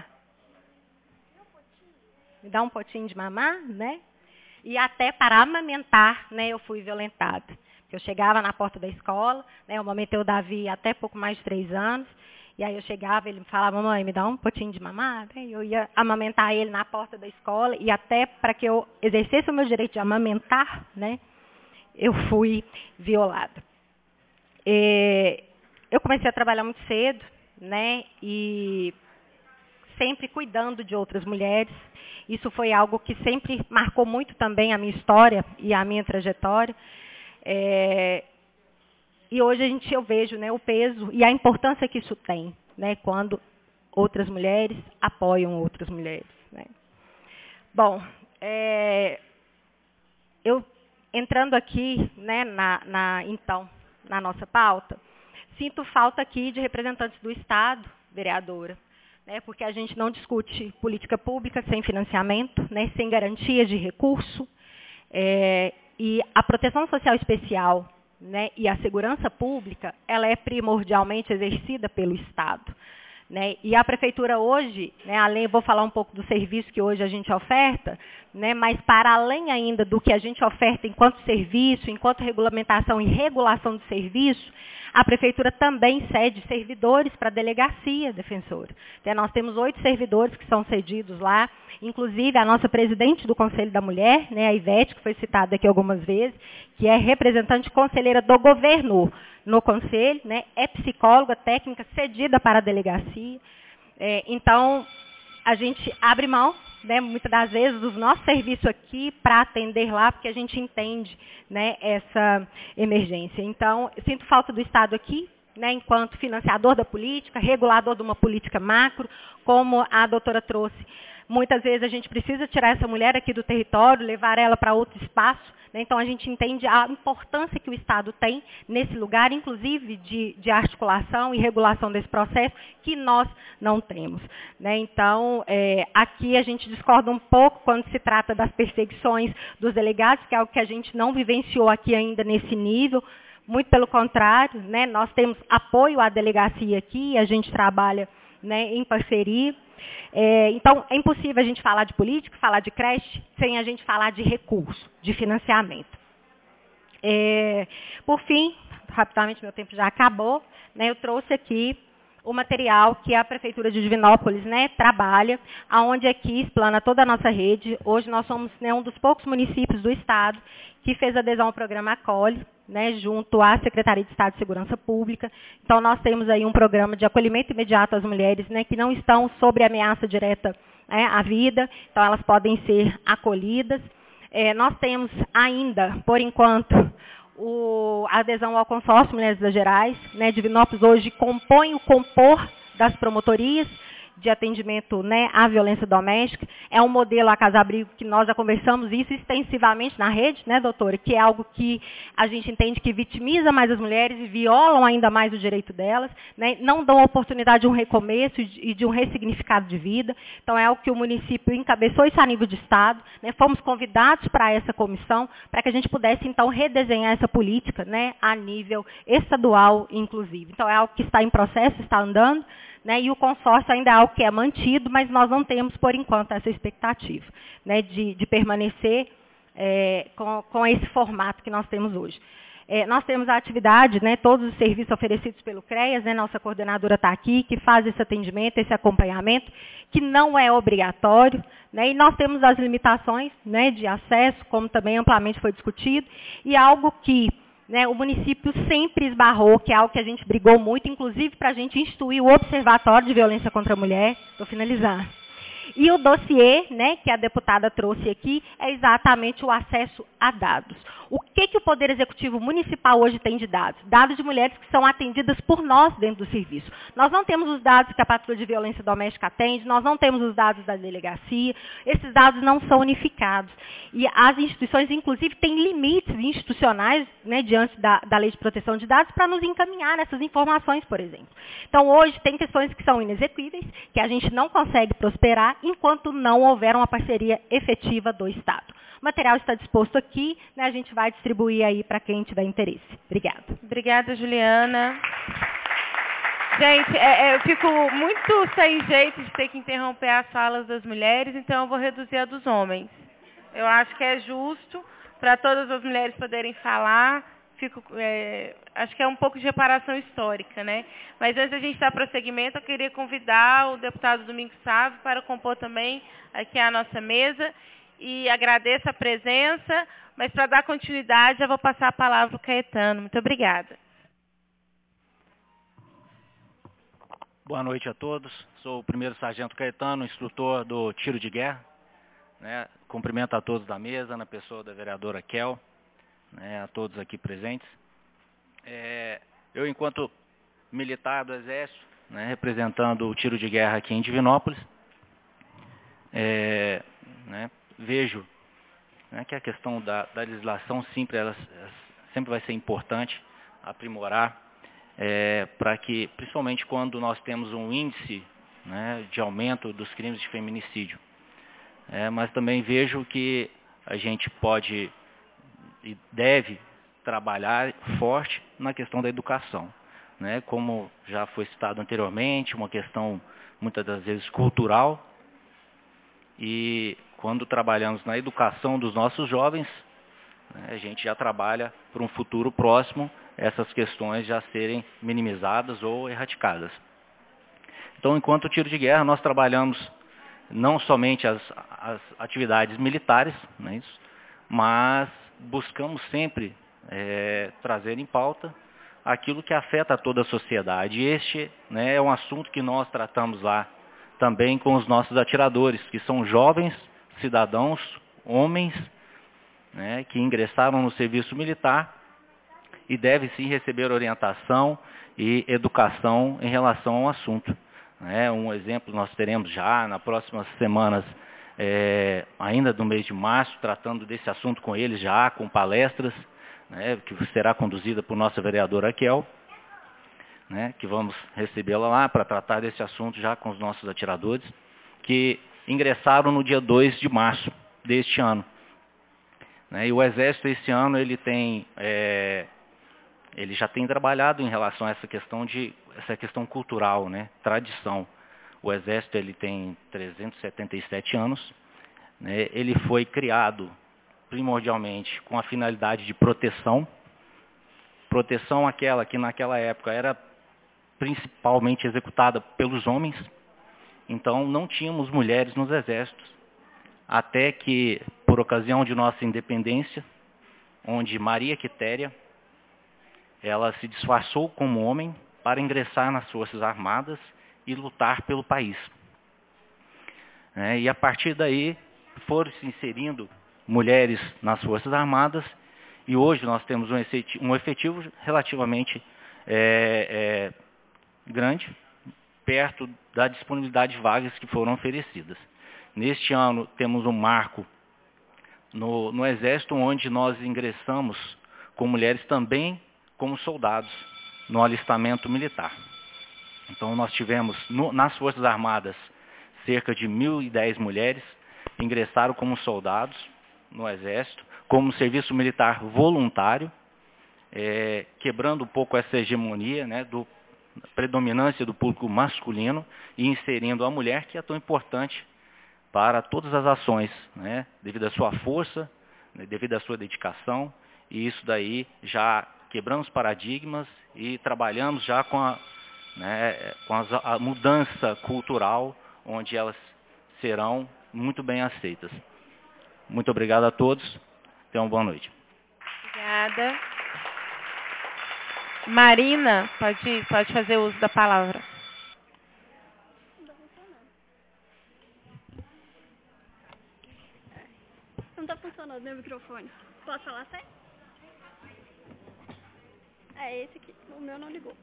Me dá um potinho de mamar, né? E até para amamentar, né, eu fui violentada. Eu chegava na porta da escola, né, eu amamentei o Davi até pouco mais de três anos, e aí eu chegava, ele me falava, mamãe, me dá um potinho de mamar, né? Eu ia amamentar ele na porta da escola, e até para que eu exercesse o meu direito de amamentar, né, eu fui violada. E eu comecei a trabalhar muito cedo, né, e sempre cuidando de outras mulheres. Isso foi algo que sempre marcou muito também a minha história e a minha trajetória. É, e hoje a gente, eu vejo, né, o peso e a importância que isso tem, né, quando outras mulheres apoiam outras mulheres. Né. Bom, é, eu entrando aqui, né, na, na, então, na nossa pauta, sinto falta aqui de representantes do Estado, vereadora, né, porque a gente não discute política pública sem financiamento, né, sem garantias de recurso, é, e a proteção social especial, né, e a segurança pública, ela é primordialmente exercida pelo Estado. Né, e a prefeitura hoje, né, além, vou falar um pouco do serviço que hoje a gente oferta, né, mas para além ainda do que a gente oferta enquanto serviço, enquanto regulamentação e regulação do serviço, a prefeitura também cede servidores para a delegacia defensora. Então, nós temos oito servidores que são cedidos lá, inclusive a nossa presidente do Conselho da Mulher, né, a Ivete, que foi citada aqui algumas vezes, que é representante conselheira do governo no Conselho, né, é psicóloga técnica cedida para a delegacia. É, então, a gente abre mão, né, muitas das vezes, dos nossos serviços aqui para atender lá, porque a gente entende, né, essa emergência. Então, eu sinto falta do Estado aqui, né, enquanto financiador da política, regulador de uma política macro, como a doutora trouxe. Muitas vezes a gente precisa tirar essa mulher aqui do território, levar ela para outro espaço, né? Então a gente entende a importância que o Estado tem nesse lugar, inclusive de, de articulação e regulação desse processo, que nós não temos. Né? Então, é, aqui a gente discorda um pouco quando se trata das perseguições dos delegados, que é algo que a gente não vivenciou aqui ainda nesse nível. Muito pelo contrário, né? Nós temos apoio à delegacia aqui, a gente trabalha, né, em parceria. É, então, é impossível a gente falar de política, falar de creche, sem a gente falar de recurso, de financiamento. É, por fim, rapidamente, meu tempo já acabou, né, eu trouxe aqui o material que a Prefeitura de Divinópolis, né, trabalha, onde aqui explana toda a nossa rede. Hoje nós somos, né, um dos poucos municípios do Estado que fez adesão ao programa Acolhe, né, junto à Secretaria de Estado de Segurança Pública. Então, nós temos aí um programa de acolhimento imediato às mulheres, né, que não estão sob ameaça direta, né, à vida, então elas podem ser acolhidas. É, nós temos ainda, por enquanto, o, a adesão ao consórcio Mulheres das Gerais, né, Divinópolis hoje compõe o compor das promotorias, de atendimento, né, à violência doméstica. É um modelo, a Casa Abrigo, que nós já conversamos isso extensivamente na rede, né, doutora, que é algo que a gente entende que vitimiza mais as mulheres e violam ainda mais o direito delas, né, não dão a oportunidade de um recomeço e de um ressignificado de vida. Então, é algo que o município encabeçou isso a nível de Estado, né, fomos convidados para essa comissão, para que a gente pudesse, então, redesenhar essa política, né, a nível estadual, inclusive. Então, é algo que está em processo, está andando, né, e o consórcio ainda é algo que é mantido, mas nós não temos, por enquanto, essa expectativa, né, de, de permanecer é, com, com esse formato que nós temos hoje. É, nós temos a atividade, né, todos os serviços oferecidos pelo CREAS, né, nossa coordenadora está aqui, que faz esse atendimento, esse acompanhamento, que não é obrigatório, né, e nós temos as limitações, né, de acesso, como também amplamente foi discutido, e algo que, né, o município sempre esbarrou, que é algo que a gente brigou muito, inclusive para a gente instituir o Observatório de Violência contra a Mulher. Vou finalizar. E o dossiê, né, que a deputada trouxe aqui, é exatamente o acesso a dados. O que, que o Poder Executivo Municipal hoje tem de dados? Dados de mulheres que são atendidas por nós dentro do serviço. Nós não temos os dados que a Patrulha de Violência Doméstica atende, nós não temos os dados da delegacia, esses dados não são unificados. E as instituições, inclusive, têm limites institucionais, né, diante da, da Lei de Proteção de Dados para nos encaminhar nessas informações, por exemplo. Então, hoje, tem questões que são inexequíveis, que a gente não consegue prosperar enquanto não houver uma parceria efetiva do Estado. O material está disposto aqui, né, a gente vai distribuir aí para quem tiver interesse. Obrigada. Obrigada, Juliana. Gente, é, é, eu fico muito sem jeito de ter que interromper as falas das mulheres, então eu vou reduzir a dos homens. Eu acho que é justo para todas as mulheres poderem falar. Fico, é, acho que é um pouco de reparação histórica, né? Mas antes da gente dar prosseguimento, eu queria convidar o deputado Domingos Sávio para compor também aqui a nossa mesa. E agradeço a presença, mas para dar continuidade, eu vou passar a palavra para o Caetano. Muito obrigada. Boa noite a todos. Sou o primeiro sargento Caetano, instrutor do tiro de guerra. Né? Cumprimento a todos da mesa, na pessoa da vereadora Kel, né? A todos aqui presentes. É, eu, enquanto militar do Exército, né, representando o tiro de guerra aqui em Divinópolis, é, né, vejo, né, que a questão da, da legislação sempre, ela, sempre vai ser importante aprimorar, é, para que, principalmente quando nós temos um índice, né, de aumento dos crimes de feminicídio. É, mas também vejo que a gente pode e deve trabalhar forte na questão da educação, né, como já foi citado anteriormente, uma questão muitas das vezes cultural. E quando trabalhamos na educação dos nossos jovens, né, a gente já trabalha para um futuro próximo essas questões já serem minimizadas ou erradicadas. Então, enquanto tiro de guerra, nós trabalhamos não somente as, as atividades militares, né, isso, mas buscamos sempre é, trazer em pauta aquilo que afeta toda a sociedade. E este, né, é um assunto que nós tratamos lá também com os nossos atiradores, que são jovens cidadãos, homens, né, que ingressaram no serviço militar e devem sim receber orientação e educação em relação ao assunto. Né. Um exemplo nós teremos já nas próximas semanas, é, ainda no mês de março, tratando desse assunto com eles já, com palestras, né, que será conduzida por nossa vereadora Kel, né, que vamos recebê-la lá para tratar desse assunto já com os nossos atiradores, que ingressaram no dia dois de março deste ano. Né, e o Exército, esse ano, ele, tem, é, ele já tem trabalhado em relação a essa questão, de, essa questão cultural, né, tradição. O Exército ele tem trezentos e setenta e sete anos, né, ele foi criado primordialmente com a finalidade de proteção, proteção aquela que naquela época era principalmente executada pelos homens, então não tínhamos mulheres nos exércitos, até que, por ocasião de nossa independência, onde Maria Quitéria, ela se disfarçou como homem para ingressar nas Forças Armadas e lutar pelo país. É, e a partir daí foram se inserindo mulheres nas Forças Armadas, e hoje nós temos um efetivo, um efetivo relativamente é, é, grande, perto da disponibilidade de vagas que foram oferecidas. Neste ano, temos um marco no, no Exército, onde nós ingressamos com mulheres também como soldados no alistamento militar. Então, nós tivemos no, nas Forças Armadas cerca de mil e dez mulheres que ingressaram como soldados no Exército, como serviço militar voluntário, é, quebrando um pouco essa hegemonia, né, do predominância do público masculino e inserindo a mulher, que é tão importante para todas as ações, né, devido à sua força, né, devido à sua dedicação, e isso daí já quebramos paradigmas e trabalhamos já com a, né, com as, a mudança cultural, onde elas serão muito bem aceitas. Muito obrigado a todos. Tenham uma boa noite. Obrigada. Marina, pode, pode fazer uso da palavra. Não está funcionando meu microfone. Posso falar sério? É esse aqui. O meu não ligou.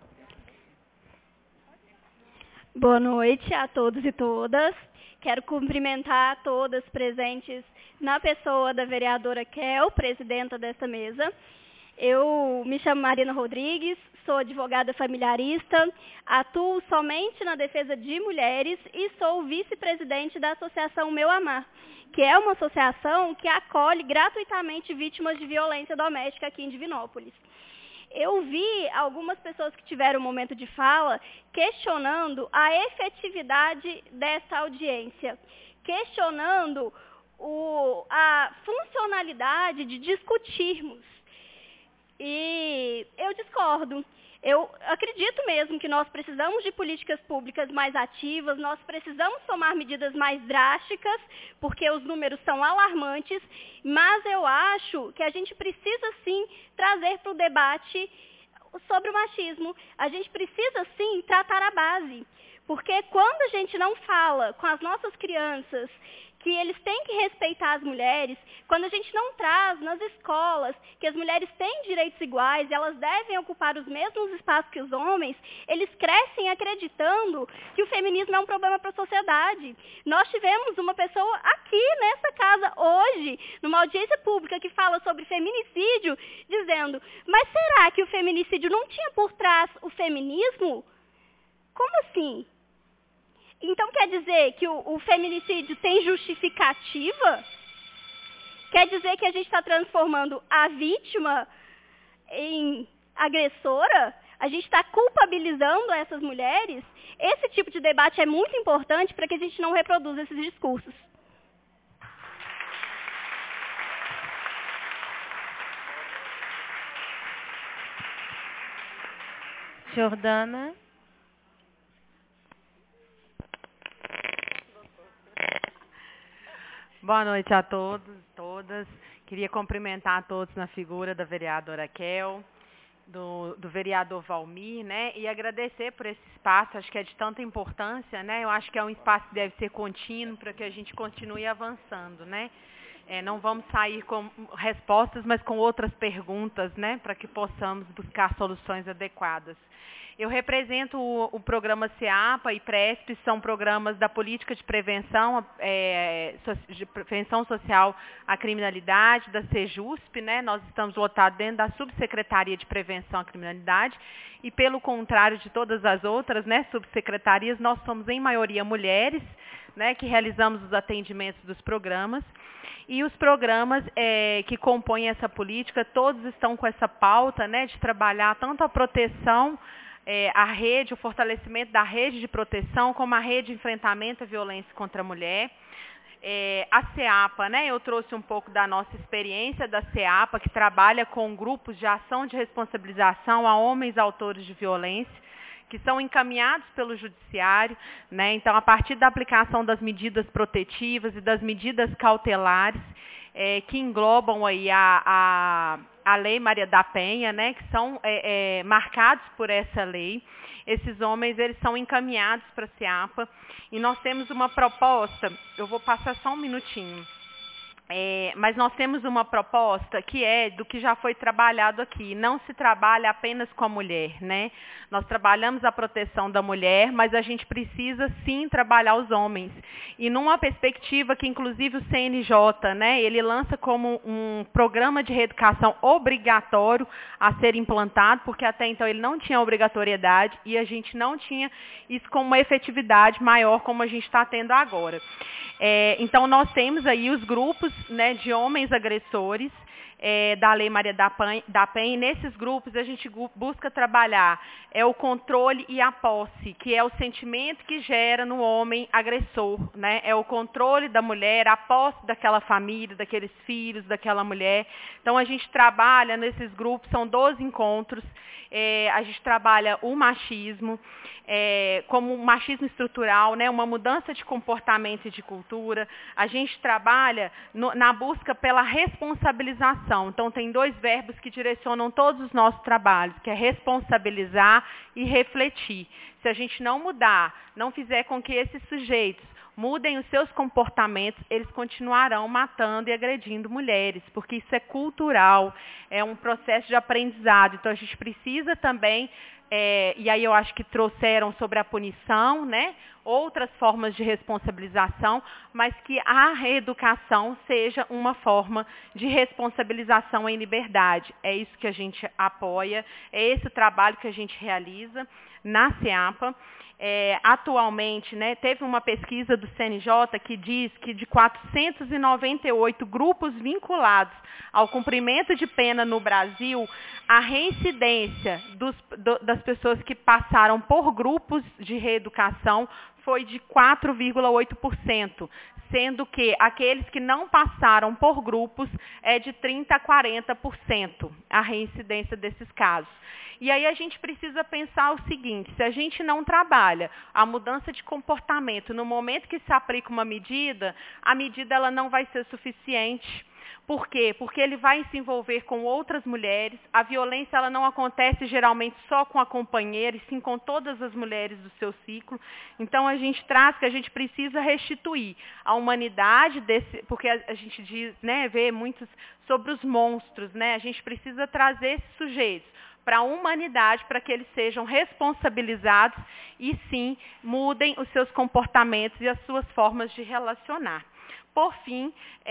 Boa noite a todos e todas. Quero cumprimentar todas presentes na pessoa da vereadora Kel, presidenta desta mesa. Eu me chamo Marina Rodrigues, sou advogada familiarista, atuo somente na defesa de mulheres e sou vice-presidente da Associação Meu Amar, que é uma associação que acolhe gratuitamente vítimas de violência doméstica aqui em Divinópolis. Eu vi algumas pessoas que tiveram um momento de fala questionando a efetividade dessa audiência, questionando o, a funcionalidade de discutirmos. E eu discordo. Eu acredito mesmo que nós precisamos de políticas públicas mais ativas, nós precisamos tomar medidas mais drásticas, porque os números são alarmantes, mas eu acho que a gente precisa sim trazer para o debate sobre o machismo. A gente precisa sim tratar a base, porque quando a gente não fala com as nossas crianças que eles têm que respeitar as mulheres, quando a gente não traz nas escolas que as mulheres têm direitos iguais, elas devem ocupar os mesmos espaços que os homens, eles crescem acreditando que o feminismo é um problema para a sociedade. Nós tivemos uma pessoa aqui nessa casa hoje, numa audiência pública que fala sobre feminicídio, dizendo, mas será que o feminicídio não tinha por trás o feminismo? Como assim? Então quer dizer que o, o feminicídio tem justificativa? Quer dizer que a gente está transformando a vítima em agressora? A gente está culpabilizando essas mulheres? Esse tipo de debate é muito importante para que a gente não reproduza esses discursos. Jordana. Boa noite a todos e todas. Queria cumprimentar a todos na figura da vereadora Kel, do, do vereador Valmir, né? E agradecer por esse espaço, acho que é de tanta importância, né? Eu acho que é um espaço que deve ser contínuo para que a gente continue avançando, né? É, não vamos sair com respostas, mas com outras perguntas, né? Para que possamos buscar soluções adequadas. Eu represento o, o programa SEAPA e PRESP, são programas da política de prevenção, é, so, de prevenção social à criminalidade, da SEJUSP, né? Nós estamos lotados dentro da Subsecretaria de Prevenção à Criminalidade e, pelo contrário de todas as outras, né, subsecretarias, nós somos em maioria mulheres, né, que realizamos os atendimentos dos programas. E os programas é, que compõem essa política, todos estão com essa pauta, né, de trabalhar tanto a proteção, É, a rede, o fortalecimento da rede de proteção, como a rede de enfrentamento à violência contra a mulher. É, a SEAPA, né, eu trouxe um pouco da nossa experiência da SEAPA, que trabalha com grupos de ação de responsabilização a homens autores de violência, que são encaminhados pelo judiciário, né, então a partir da aplicação das medidas protetivas e das medidas cautelares, é, que englobam aí a, a, a Lei Maria da Penha, né, que são é, é, marcados por essa lei. Esses homens, eles são encaminhados para a SEAPA e nós temos uma proposta, eu vou passar só um minutinho. É, mas nós temos uma proposta que é do que já foi trabalhado aqui. Não se trabalha apenas com a mulher, né? Nós trabalhamos a proteção da mulher, mas a gente precisa sim trabalhar os homens. E numa perspectiva que inclusive o C N J, né, ele lança como um programa de reeducação obrigatório a ser implantado, porque até então ele não tinha obrigatoriedade e a gente não tinha isso com uma efetividade maior como a gente está tendo agora. É, então nós temos aí os grupos, né, de homens agressores é, da Lei Maria da Penha, da Penha, e nesses grupos a gente busca trabalhar é, o controle e a posse, que é o sentimento que gera no homem agressor, né? É o controle da mulher, a posse daquela família, daqueles filhos, daquela mulher. Então a gente trabalha nesses grupos, são doze encontros, é, a gente trabalha o machismo, É, como um machismo estrutural, né, uma mudança de comportamento e de cultura. A gente trabalha no, na busca pela responsabilização. Então, tem dois verbos que direcionam todos os nossos trabalhos, que é responsabilizar e refletir. Se a gente não mudar, não fizer com que esses sujeitos mudem os seus comportamentos, eles continuarão matando e agredindo mulheres, porque isso é cultural, é um processo de aprendizado. Então, a gente precisa também É, e aí eu acho que trouxeram sobre a punição, né, outras formas de responsabilização, mas que a reeducação seja uma forma de responsabilização em liberdade. É isso que a gente apoia, é esse o trabalho que a gente realiza na SEAPA. É, atualmente, né, teve uma pesquisa do C N J que diz que de quatrocentos e noventa e oito grupos vinculados ao cumprimento de pena no Brasil, a reincidência dos, do, das pessoas que passaram por grupos de reeducação foi de quatro vírgula oito por cento, sendo que aqueles que não passaram por grupos é de trinta a quarenta por cento a reincidência desses casos. E aí a gente precisa pensar o seguinte, se a gente não trabalha a mudança de comportamento no momento que se aplica uma medida, a medida ela não vai ser suficiente. Por quê? Porque ele vai se envolver com outras mulheres, a violência ela não acontece geralmente só com a companheira, e sim com todas as mulheres do seu ciclo. Então a gente traz que a gente precisa restituir a humanidade desse, porque a, a gente diz, né, vê muitos sobre os monstros, né? A gente precisa trazer esses sujeitos para a humanidade, para que eles sejam responsabilizados e sim mudem os seus comportamentos e as suas formas de relacionar. Por fim,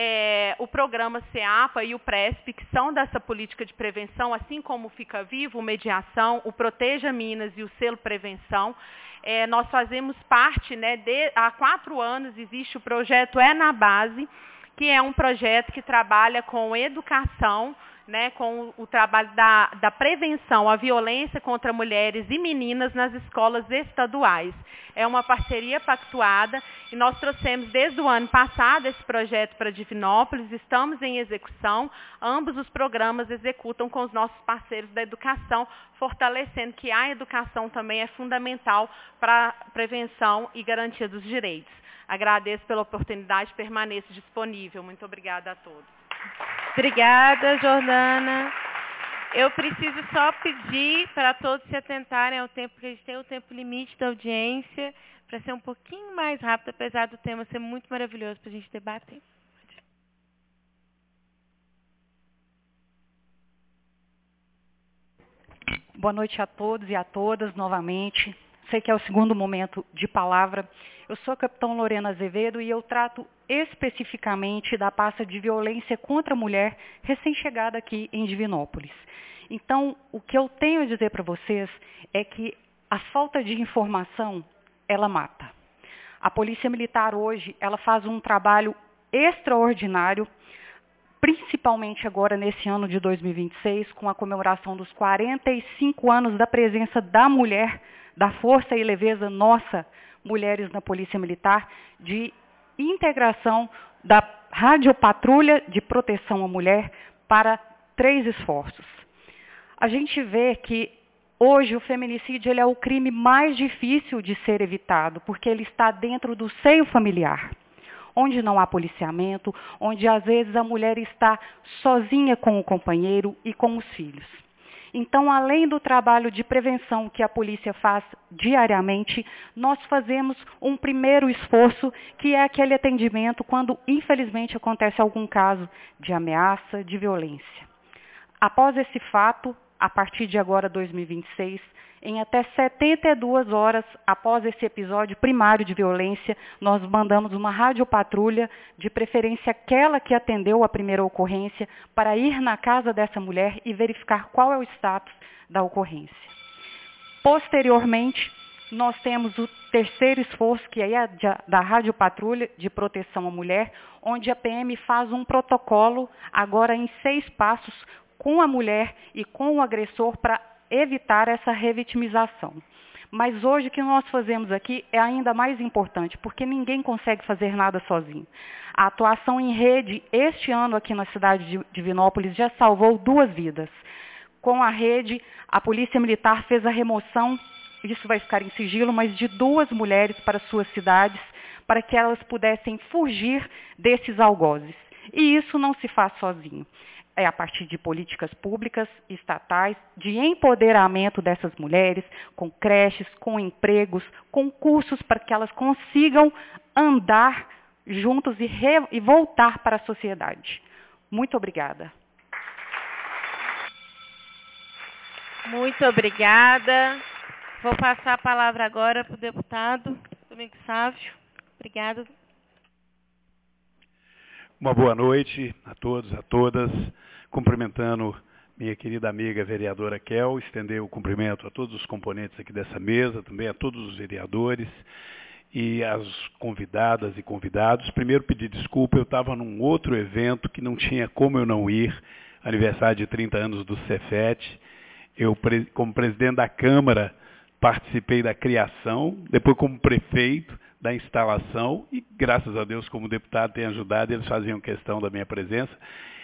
é, o programa SEAPA e o PRESP, que são dessa política de prevenção, assim como o Fica Vivo, o Mediação, o Proteja Minas e o Selo Prevenção, é, nós fazemos parte, né, de, há quatro anos existe o projeto É na Base, que é um projeto que trabalha com educação, né, com o, o trabalho da, da prevenção à violência contra mulheres e meninas nas escolas estaduais. É uma parceria pactuada e nós trouxemos desde o ano passado esse projeto para Divinópolis, estamos em execução, ambos os programas executam com os nossos parceiros da educação, fortalecendo que a educação também é fundamental para a prevenção e garantia dos direitos. Agradeço pela oportunidade, permaneço disponível. Muito obrigada a todos. Obrigada, Jordana. Eu preciso só pedir para todos se atentarem ao tempo, porque a gente tem o tempo limite da audiência, para ser um pouquinho mais rápido, apesar do tema ser muito maravilhoso para a gente debater. Boa noite a todos e a todas novamente. Sei que é o segundo momento de palavra. Eu sou a capitão Lorena Azevedo e eu trato especificamente da pasta de violência contra a mulher recém-chegada aqui em Divinópolis. Então, o que eu tenho a dizer para vocês é que a falta de informação, ela mata. A Polícia Militar hoje, ela faz um trabalho extraordinário, principalmente agora nesse ano de dois mil e vinte e seis, com a comemoração dos quarenta e cinco anos da presença da mulher, da força e leveza nossa, mulheres na Polícia Militar, de integração da radiopatrulha de proteção à mulher para três esforços. A gente vê que hoje o feminicídio ele é o crime mais difícil de ser evitado, porque ele está dentro do seio familiar, onde não há policiamento, onde às vezes a mulher está sozinha com o companheiro e com os filhos. Então, além do trabalho de prevenção que a polícia faz diariamente, nós fazemos um primeiro esforço, que é aquele atendimento quando, infelizmente, acontece algum caso de ameaça, de violência. Após esse fato, a partir de agora, dois mil e vinte e seis, em até setenta e duas horas após esse episódio primário de violência, nós mandamos uma radiopatrulha, de preferência aquela que atendeu a primeira ocorrência, para ir na casa dessa mulher e verificar qual é o status da ocorrência. Posteriormente, nós temos o terceiro esforço, que é a da radiopatrulha de proteção à mulher, onde a P M faz um protocolo, agora em seis passos, com a mulher e com o agressor, para evitar essa revitimização. Mas hoje o que nós fazemos aqui é ainda mais importante, porque ninguém consegue fazer nada sozinho. A atuação em rede, este ano aqui na cidade de Divinópolis, já salvou duas vidas. Com a rede, a Polícia Militar fez a remoção, isso vai ficar em sigilo, mas de duas mulheres para suas cidades, para que elas pudessem fugir desses algozes. E isso não se faz sozinho. É a partir de políticas públicas, estatais, de empoderamento dessas mulheres, com creches, com empregos, com cursos para que elas consigam andar juntos e, re, e voltar para a sociedade. Muito obrigada. Muito obrigada. Vou passar a palavra agora para o deputado Domingos Sávio. Obrigada. Uma boa noite a todos, a todas. Cumprimentando minha querida amiga vereadora Kel, estender o cumprimento a todos os componentes aqui dessa mesa, também a todos os vereadores e as convidadas e convidados. Primeiro, pedir desculpa, eu estava num outro evento que não tinha como eu não ir, aniversário de trinta anos do Cefet. Eu, como presidente da Câmara, participei da criação, depois como prefeito, da instalação, e graças a Deus, como deputado, tem ajudado, eles faziam questão da minha presença.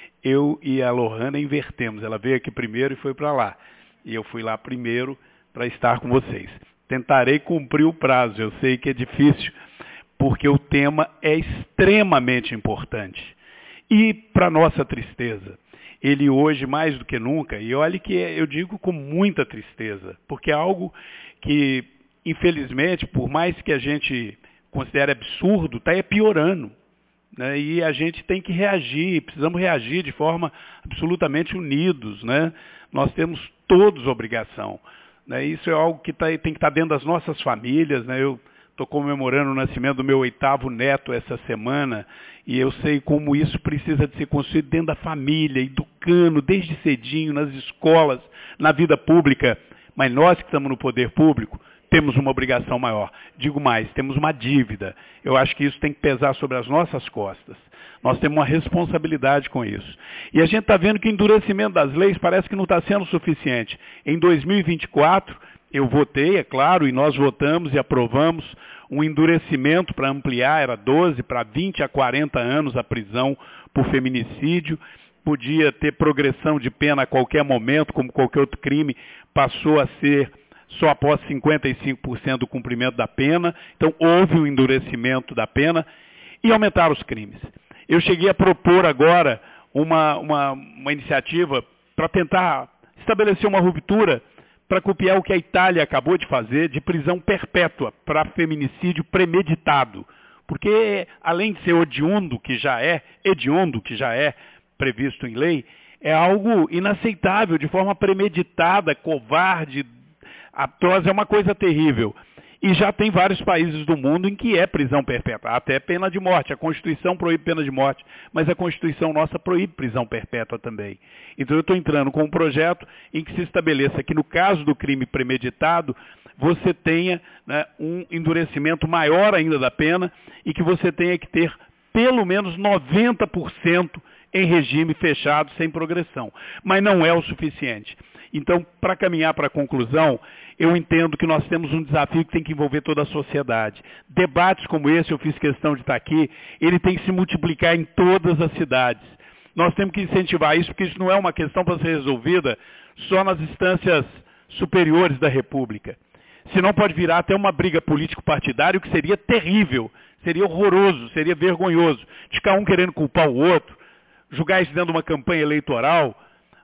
Eu e a Lohana invertemos, ela veio aqui primeiro e foi para lá. E eu fui lá primeiro para estar com vocês. Tentarei cumprir o prazo, eu sei que é difícil, porque o tema é extremamente importante. E, para nossa tristeza, ele hoje, mais do que nunca, e olhe que eu digo com muita tristeza, porque é algo que, infelizmente, por mais que a gente considere absurdo, está piorando. Né? E a gente tem que reagir, precisamos reagir de forma absolutamente unidos. Né? Nós temos todos obrigação. Né? Isso é algo que tá, tem que estar dentro das nossas famílias. Né? Eu estou comemorando o nascimento do meu oitavo neto essa semana, e eu sei como isso precisa de ser construído dentro da família, educando desde cedinho, nas escolas, na vida pública. Mas nós que estamos no poder público, temos uma obrigação maior. Digo mais, temos uma dívida. Eu acho que isso tem que pesar sobre as nossas costas. Nós temos uma responsabilidade com isso. E a gente está vendo que o endurecimento das leis parece que não está sendo suficiente. Em dois mil e vinte e quatro, eu votei, é claro, e nós votamos e aprovamos um endurecimento para ampliar, era doze para vinte a quarenta anos a prisão por feminicídio. Podia ter progressão de pena a qualquer momento, como qualquer outro crime, passou a ser só após cinquenta e cinco por cento do cumprimento da pena. Então, houve um endurecimento da pena e aumentaram os crimes. Eu cheguei a propor agora uma, uma, uma iniciativa para tentar estabelecer uma ruptura para copiar o que a Itália acabou de fazer, de prisão perpétua para feminicídio premeditado. Porque, além de ser hediondo, que já é, hediondo, que já é previsto em lei, é algo inaceitável, de forma premeditada, covarde, atroz, é uma coisa terrível. E já tem vários países do mundo em que é prisão perpétua, até pena de morte. A Constituição proíbe pena de morte, mas a Constituição nossa proíbe prisão perpétua também. Então eu estou entrando com um projeto em que se estabeleça que no caso do crime premeditado, você tenha, né, um endurecimento maior ainda da pena e que você tenha que ter pelo menos noventa por cento em regime fechado, sem progressão. Mas não é o suficiente. Então, para caminhar para a conclusão, eu entendo que nós temos um desafio que tem que envolver toda a sociedade. Debates como esse, eu fiz questão de estar aqui, ele tem que se multiplicar em todas as cidades. Nós temos que incentivar isso, porque isso não é uma questão para ser resolvida só nas instâncias superiores da República. Senão pode virar até uma briga político-partidária, o que seria terrível, seria horroroso, seria vergonhoso, de ficar um querendo culpar o outro, julgar isso dentro de uma campanha eleitoral.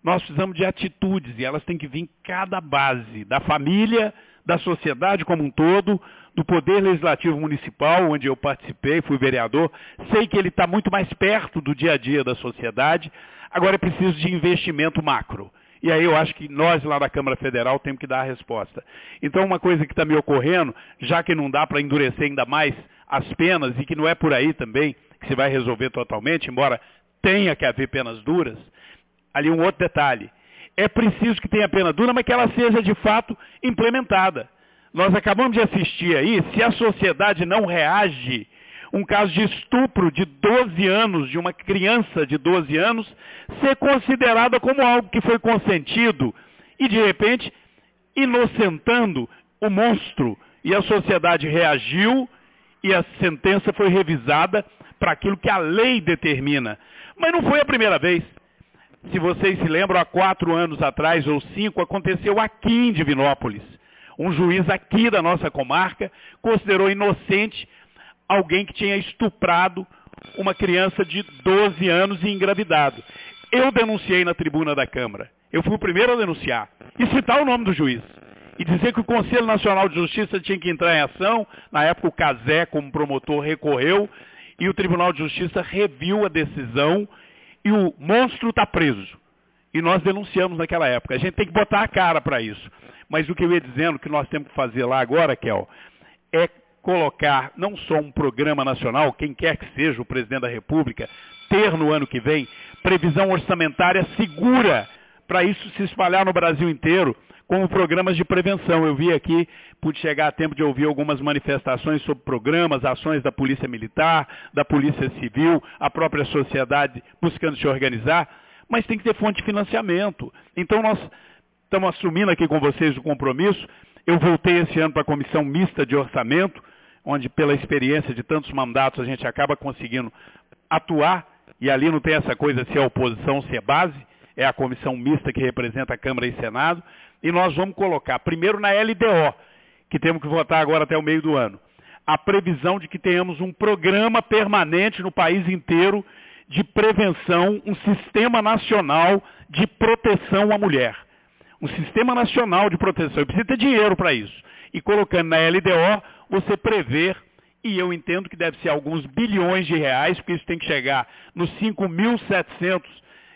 Nós precisamos de atitudes, e elas têm que vir em cada base, da família, da sociedade como um todo, do Poder Legislativo Municipal, onde eu participei, fui vereador. Sei que ele está muito mais perto do dia a dia da sociedade. Agora é preciso de investimento macro. E aí eu acho que nós lá da Câmara Federal temos que dar a resposta. Então uma coisa que está me ocorrendo, já que não dá para endurecer ainda mais as penas, e que não é por aí também que se vai resolver totalmente, embora tenha que haver penas duras, ali um outro detalhe. É preciso que tenha pena dura, mas que ela seja de fato implementada. Nós acabamos de assistir aí, se a sociedade não reage, um caso de estupro de doze anos, de uma criança de doze anos, ser considerada como algo que foi consentido e, de repente, inocentando o monstro. E a sociedade reagiu e a sentença foi revisada para aquilo que a lei determina. Mas não foi a primeira vez. Se vocês se lembram, há quatro anos atrás, ou cinco, aconteceu aqui em Divinópolis. Um juiz aqui da nossa comarca considerou inocente alguém que tinha estuprado uma criança de doze anos e engravidado. Eu denunciei na tribuna da Câmara. Eu fui o primeiro a denunciar. E citar o nome do juiz. E dizer que o Conselho Nacional de Justiça tinha que entrar em ação. Na época o Casé, como promotor, recorreu. E o Tribunal de Justiça reviu a decisão. E o monstro está preso. E nós denunciamos naquela época. A gente tem que botar a cara para isso. Mas o que eu ia dizendo, que nós temos que fazer lá agora, Kel, é colocar não só um programa nacional, quem quer que seja o presidente da República, ter no ano que vem previsão orçamentária segura para isso se espalhar no Brasil inteiro, como programas de prevenção. Eu vi aqui, pude chegar a tempo de ouvir algumas manifestações sobre programas, ações da Polícia Militar, da Polícia Civil, a própria sociedade buscando se organizar, mas tem que ter fonte de financiamento. Então nós estamos assumindo aqui com vocês o compromisso. Eu voltei esse ano para a Comissão Mista de Orçamento, onde pela experiência de tantos mandatos a gente acaba conseguindo atuar, e ali não tem essa coisa se é oposição, se é base, é a Comissão Mista que representa a Câmara e Senado, e nós vamos colocar, primeiro na L D O, que temos que votar agora até o meio do ano, a previsão de que tenhamos um programa permanente no país inteiro de prevenção, um sistema nacional de proteção à mulher. Um sistema nacional de proteção. E precisa ter dinheiro para isso. E colocando na L D O, você prever, e eu entendo que deve ser alguns bilhões de reais, porque isso tem que chegar nos cinco mil setecentos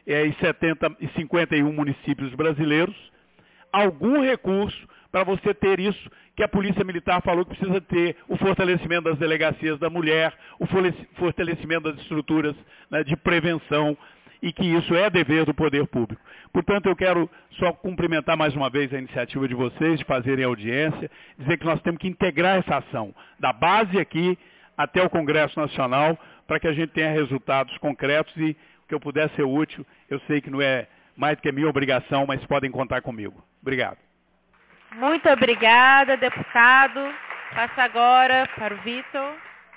e cinquenta e um municípios brasileiros, algum recurso para você ter isso que a Polícia Militar falou que precisa ter, o fortalecimento das delegacias da mulher, o fortalecimento das estruturas, né, de prevenção, e que isso é dever do poder público. Portanto, eu quero só cumprimentar mais uma vez a iniciativa de vocês, de fazerem audiência, dizer que nós temos que integrar essa ação, da base aqui até o Congresso Nacional, para que a gente tenha resultados concretos e que eu puder ser útil. Eu sei que não é mais do que minha obrigação, mas podem contar comigo. Obrigado. Muito obrigada, deputado. Passa agora para o Vitor.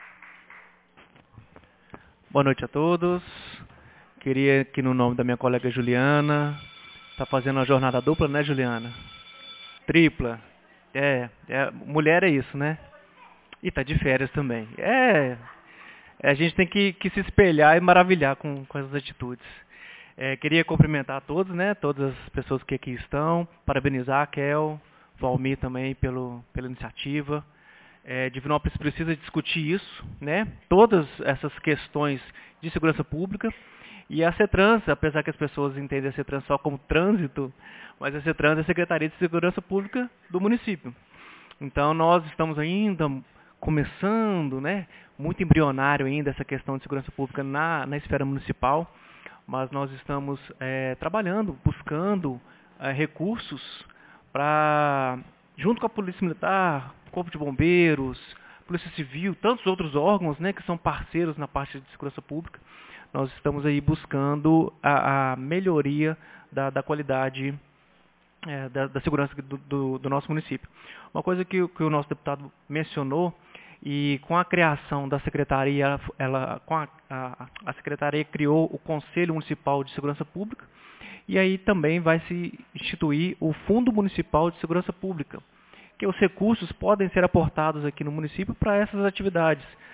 Boa noite a todos. Queria que no nome da minha colega Juliana, está fazendo uma jornada dupla, né, Juliana? Tripla. É, é, mulher é isso, né? E está de férias também. É, a gente tem que, que se espelhar e maravilhar com, com essas atitudes. É, queria cumprimentar a todos, né? Todas as pessoas que aqui estão, parabenizar a Kel, Valmir também pelo, pela iniciativa. É, Divinópolis precisa discutir isso, né? Todas essas questões de segurança pública. E a CETRANS, apesar que as pessoas entendem a CETRANS só como trânsito, mas a CETRANS é a Secretaria de Segurança Pública do município. Então nós estamos ainda começando, né, muito embrionário ainda essa questão de segurança pública na, na esfera municipal, mas nós estamos é, trabalhando, buscando é, recursos para, junto com a Polícia Militar, Corpo de Bombeiros, Polícia Civil, tantos outros órgãos, né, que são parceiros na parte de segurança pública, nós estamos aí buscando a, a melhoria da, da qualidade é, da, da segurança do, do, do nosso município. Uma coisa que, que o nosso deputado mencionou, e com a criação da secretaria, ela, com a, a, a secretaria criou o Conselho Municipal de Segurança Pública, e aí também vai se instituir o Fundo Municipal de Segurança Pública, que os recursos podem ser aportados aqui no município para essas atividades.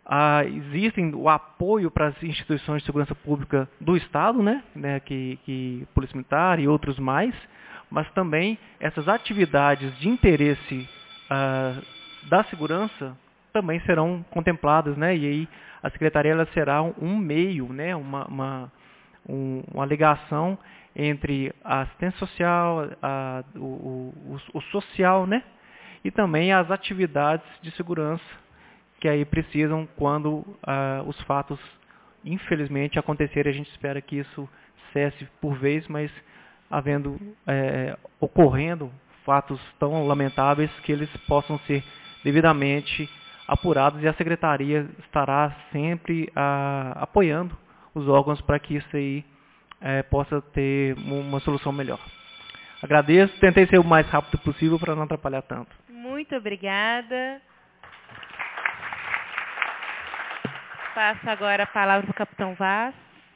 ah, existem o apoio para as instituições de segurança pública do Estado, né, né, que, que Polícia Militar e outros mais, mas também essas atividades de interesse ah, da segurança também serão contempladas, né, e aí a Secretaria ela será um meio, né, uma, uma, um, uma ligação entre a assistência social, a, o, o, o social, né, e também as atividades de segurança que aí precisam quando ah, os fatos, infelizmente, acontecerem. A gente espera que isso cesse por vez, mas havendo, é, ocorrendo fatos tão lamentáveis que eles possam ser devidamente apurados e a Secretaria estará sempre ah, apoiando os órgãos para que isso aí é, possa ter uma solução melhor. Agradeço, tentei ser o mais rápido possível para não atrapalhar tanto. Muito obrigada. Passo agora a palavra para o capitão Vaz.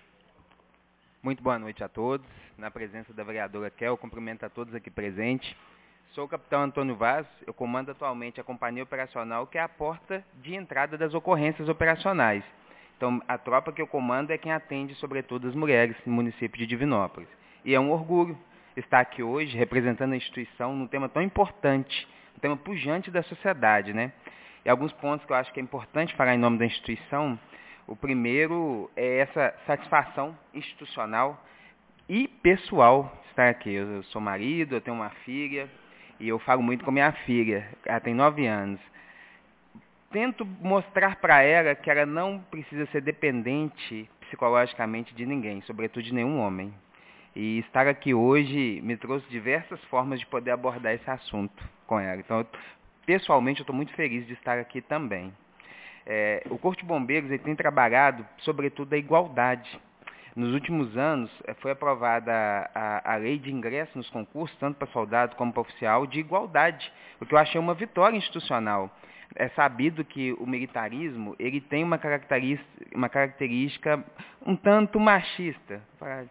Muito boa noite a todos. Na presença da vereadora Kel, cumprimento a todos aqui presentes. Sou o capitão Antônio Vaz, eu comando atualmente a companhia operacional, que é a porta de entrada das ocorrências operacionais. Então, a tropa que eu comando é quem atende, sobretudo, as mulheres no município de Divinópolis. E é um orgulho estar aqui hoje, representando a instituição, num tema tão importante, um tema pujante da sociedade, né? E alguns pontos que eu acho que é importante falar em nome da instituição. O primeiro é essa satisfação institucional e pessoal de estar aqui. Eu sou marido, eu tenho uma filha, e eu falo muito com minha filha, ela tem nove anos. Tento mostrar para ela que ela não precisa ser dependente psicologicamente de ninguém, sobretudo de nenhum homem. E estar aqui hoje me trouxe diversas formas de poder abordar esse assunto com ela. Então, eu, pessoalmente, eu estou muito feliz de estar aqui também. É, o Corpo de Bombeiros ele tem trabalhado, sobretudo, a igualdade. Nos últimos anos, foi aprovada a, a, a lei de ingresso nos concursos, tanto para soldado como para oficial, de igualdade, o que eu achei uma vitória institucional. É sabido que o militarismo ele tem uma característica, uma característica um tanto machista.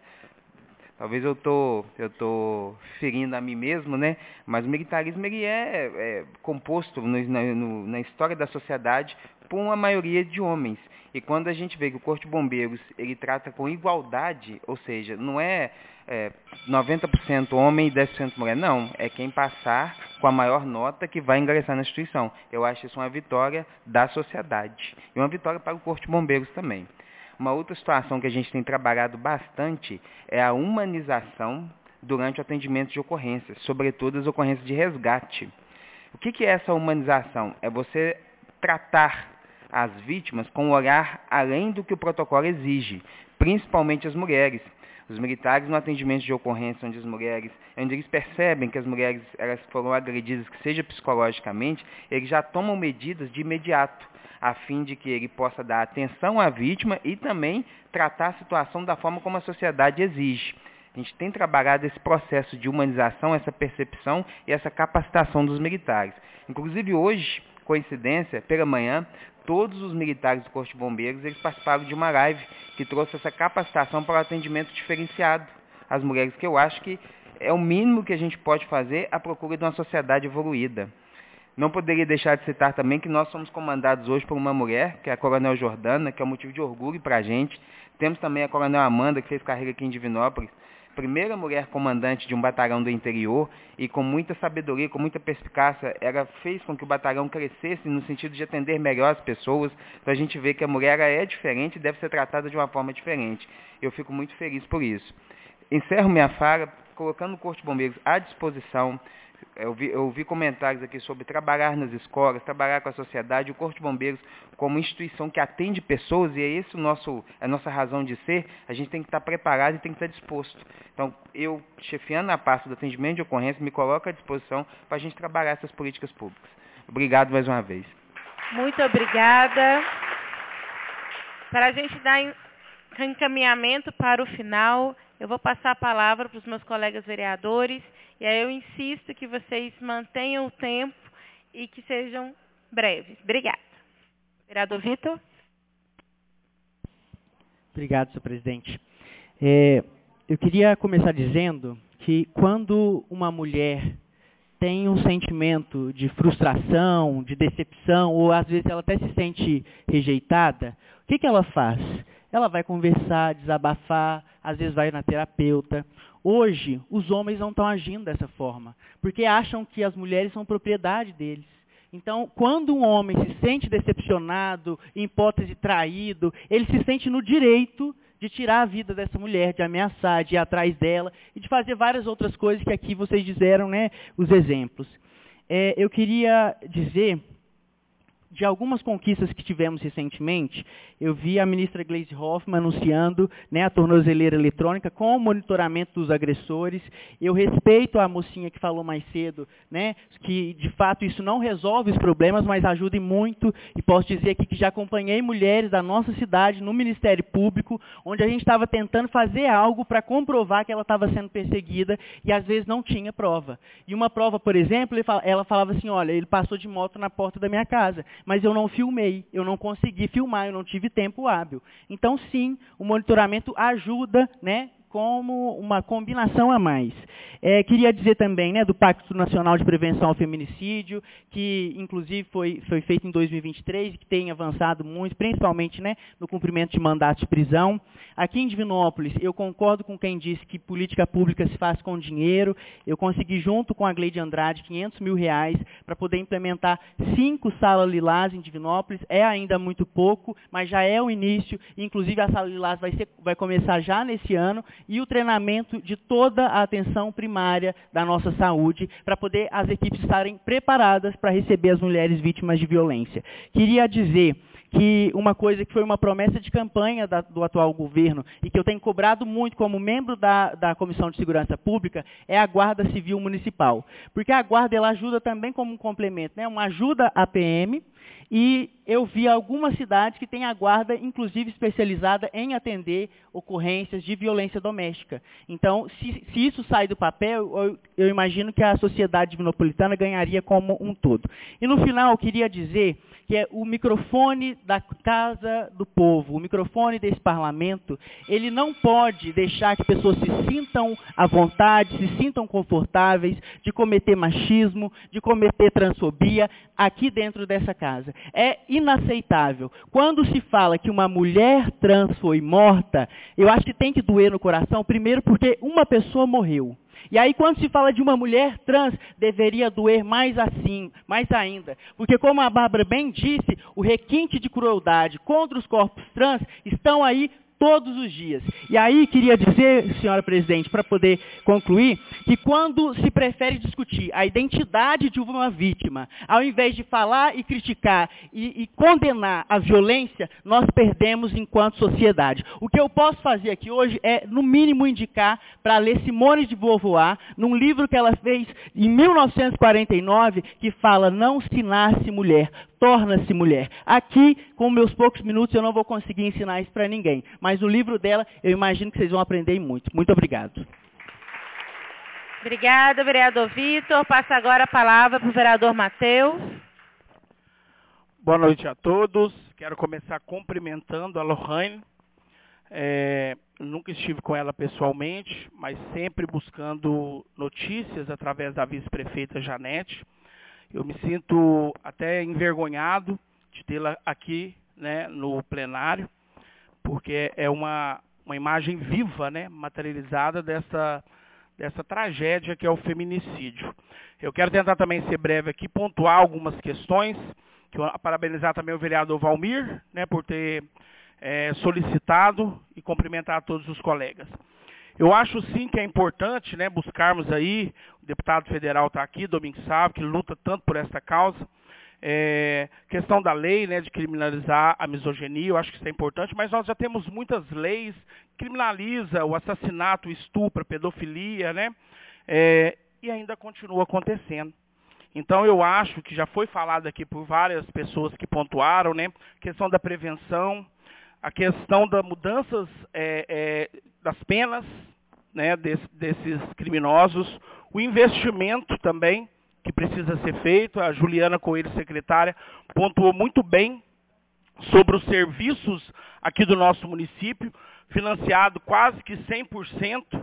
Talvez eu tô, eu tô ferindo a mim mesmo, né? Mas o militarismo ele é, é composto no, no, na história da sociedade por uma maioria de homens. E quando a gente vê que o Corpo de Bombeiros ele trata com igualdade, ou seja, não é, é noventa por cento homem e dez por cento mulher, não. É quem passar com a maior nota que vai ingressar na instituição. Eu acho isso uma vitória da sociedade. E uma vitória para o Corpo de Bombeiros também. Uma outra situação que a gente tem trabalhado bastante é a humanização durante o atendimento de ocorrências, sobretudo as ocorrências de resgate. O que, que é essa humanização? É você tratar as vítimas com um olhar além do que o protocolo exige, principalmente as mulheres. Os militares no atendimento de ocorrência onde as mulheres, onde eles percebem que as mulheres elas foram agredidas, que seja psicologicamente, eles já tomam medidas de imediato, a fim de que ele possa dar atenção à vítima e também tratar a situação da forma como a sociedade exige. A gente tem trabalhado esse processo de humanização, essa percepção e essa capacitação dos militares. Inclusive hoje, coincidência, pela manhã, todos os militares do Corpo de Bombeiros eles participaram de uma live que trouxe essa capacitação para o atendimento diferenciado às mulheres, que eu acho que é o mínimo que a gente pode fazer à procura de uma sociedade evoluída. Não poderia deixar de citar também que nós somos comandados hoje por uma mulher, que é a Coronel Jordana, que é um motivo de orgulho para a gente. Temos também a Coronel Amanda, que fez carreira aqui em Divinópolis, primeira mulher comandante de um batalhão do interior, e com muita sabedoria, com muita perspicácia, ela fez com que o batalhão crescesse no sentido de atender melhor as pessoas. Então a gente vê que a mulher ela é diferente e deve ser tratada de uma forma diferente. Eu fico muito feliz por isso. Encerro minha fala colocando o Corpo de Bombeiros à disposição. Eu vi, eu vi comentários aqui sobre trabalhar nas escolas, trabalhar com a sociedade, o Corpo de Bombeiros como instituição que atende pessoas, e é esse o nosso, a nossa razão de ser, a gente tem que estar preparado e tem que estar disposto. Então, eu, chefiando a parte do atendimento de ocorrência, me coloco à disposição para a gente trabalhar essas políticas públicas. Obrigado mais uma vez. Muito obrigada. Para a gente dar encaminhamento para o final, eu vou passar a palavra para os meus colegas vereadores, e aí eu insisto que vocês mantenham o tempo e que sejam breves. Obrigada. Vereador Vitor. Obrigado, senhor presidente. É, eu queria começar dizendo que quando uma mulher tem um sentimento de frustração, de decepção, ou às vezes ela até se sente rejeitada, o que, que ela faz? Ela vai conversar, desabafar, às vezes vai na terapeuta. Hoje, os homens não estão agindo dessa forma, porque acham que as mulheres são propriedade deles. Então, quando um homem se sente decepcionado, em hipótese traído, ele se sente no direito de tirar a vida dessa mulher, de ameaçar, de ir atrás dela e de fazer várias outras coisas que aqui vocês disseram, né, os exemplos. É, eu queria dizer de algumas conquistas que tivemos recentemente. Eu vi a ministra Gleisi Hoffmann anunciando, né, a tornozeleira eletrônica com o monitoramento dos agressores. Eu respeito a mocinha que falou mais cedo, né, que de fato isso não resolve os problemas, mas ajuda muito. E posso dizer aqui que já acompanhei mulheres da nossa cidade no Ministério Público, onde a gente estava tentando fazer algo para comprovar que ela estava sendo perseguida e às vezes não tinha prova. E uma prova, por exemplo, ela falava assim, olha, ele passou de moto na porta da minha casa, mas eu não filmei, eu não consegui filmar, eu não tive tempo hábil. Então, sim, o monitoramento ajuda, né, como uma combinação a mais. É, queria dizer também, né, do Pacto Nacional de Prevenção ao Feminicídio, que inclusive foi, foi feito em dois mil e vinte e três, que tem avançado muito, principalmente, né, no cumprimento de mandatos de prisão. Aqui em Divinópolis, eu concordo com quem disse que política pública se faz com dinheiro. Eu consegui, junto com a Gleide Andrade, quinhentos mil reais para poder implementar cinco salas lilás em Divinópolis. É ainda muito pouco, mas já é o início. Inclusive, a sala lilás vai, ser, vai começar já nesse ano, e o treinamento de toda a atenção primária da nossa saúde, para poder as equipes estarem preparadas para receber as mulheres vítimas de violência. Queria dizer que uma coisa que foi uma promessa de campanha da, do atual governo e que eu tenho cobrado muito como membro da, da Comissão de Segurança Pública é a Guarda Civil Municipal. Porque a Guarda ela ajuda também como um complemento, né? Uma ajuda à P M, e eu vi algumas cidades que têm a Guarda, inclusive especializada em atender ocorrências de violência doméstica. Então, se, se isso sai do papel, eu, eu imagino que a sociedade divinopolitana ganharia como um todo. E no final, eu queria dizer que é o microfone da Casa do Povo, o microfone desse parlamento, ele não pode deixar que pessoas se sintam à vontade, se sintam confortáveis de cometer machismo, de cometer transfobia aqui dentro dessa casa. É inaceitável. Quando se fala que uma mulher trans foi morta, eu acho que tem que doer no coração, primeiro porque uma pessoa morreu. E aí, quando se fala de uma mulher trans, deveria doer mais assim, mais ainda. Porque, como a Bárbara bem disse, o requinte de crueldade contra os corpos trans estão aí todos os dias. E aí, queria dizer, senhora presidente, para poder concluir, que quando se prefere discutir a identidade de uma vítima, ao invés de falar e criticar e, e condenar a violência, nós perdemos enquanto sociedade. O que eu posso fazer aqui hoje é, no mínimo, indicar para ler Simone de Beauvoir, num livro que ela fez em mil novecentos e quarenta e nove, que fala "Não se nasce mulher, torna-se mulher". Aqui, com meus poucos minutos, eu não vou conseguir ensinar isso para ninguém. Mas no livro dela, eu imagino que vocês vão aprender muito. Muito obrigado. Obrigada, vereador Vitor. Passa agora a palavra para o vereador Matheus. Boa noite a todos. Quero começar cumprimentando a Lohane. É, nunca estive com ela pessoalmente, mas sempre buscando notícias através da vice-prefeita Janete. Eu me sinto até envergonhado de tê-la aqui, né, no plenário, porque é uma, uma imagem viva, né, materializada dessa, dessa tragédia que é o feminicídio. Eu quero tentar também ser breve aqui, pontuar algumas questões, que eu, parabenizar também o vereador Valmir, né, por ter é, solicitado, e cumprimentar todos os colegas. Eu acho sim que é importante, né, buscarmos aí, o deputado federal está aqui, Domingos Sávio, que luta tanto por essa causa, é, questão da lei, né, de criminalizar a misoginia, eu acho que isso é importante, mas nós já temos muitas leis que criminalizam o assassinato, o estupro, a pedofilia, né, é, e ainda continua acontecendo. Então eu acho que já foi falado aqui por várias pessoas que pontuaram, né, questão da prevenção, a questão das mudanças é, é, das penas, né, desse, desses criminosos, o investimento também, que precisa ser feito. A Juliana Coelho, secretária, pontuou muito bem sobre os serviços aqui do nosso município, financiado quase que cem por cento,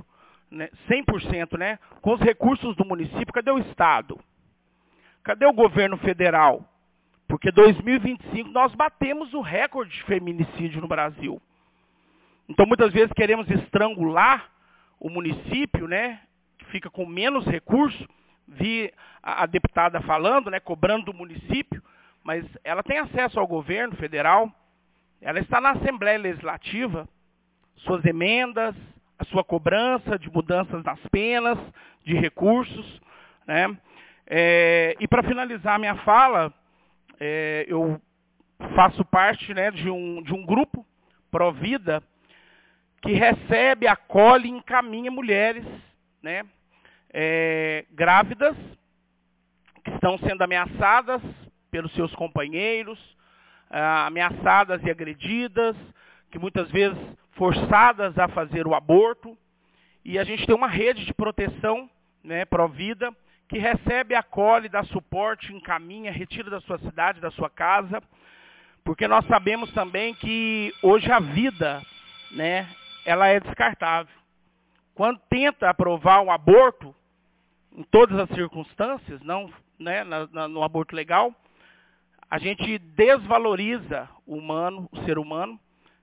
né, cem por cento, né, com os recursos do município. Cadê o Estado? Cadê o governo federal? Porque dois mil e vinte e cinco nós batemos o recorde de feminicídio no Brasil. Então, muitas vezes queremos estrangular o município, né, que fica com menos recursos. Vi a, a deputada falando, né, cobrando do município, mas ela tem acesso ao governo federal, ela está na Assembleia Legislativa, suas emendas, a sua cobrança de mudanças nas penas, de recursos, né? É, e para finalizar minha fala, é, eu faço parte, né, de, um, de um grupo Provida que recebe, acolhe e encaminha mulheres, né, é, grávidas que estão sendo ameaçadas pelos seus companheiros, ah, ameaçadas e agredidas, que muitas vezes forçadas a fazer o aborto. E a gente tem uma rede de proteção, né, Provida, que recebe, acolhe, dá suporte, encaminha, retira da sua cidade, da sua casa, porque nós sabemos também que hoje a vida, né, ela é descartável. Quando tenta aprovar um aborto, em todas as circunstâncias, não, né, na, na, no aborto legal, a gente desvaloriza o humano, o ser humano,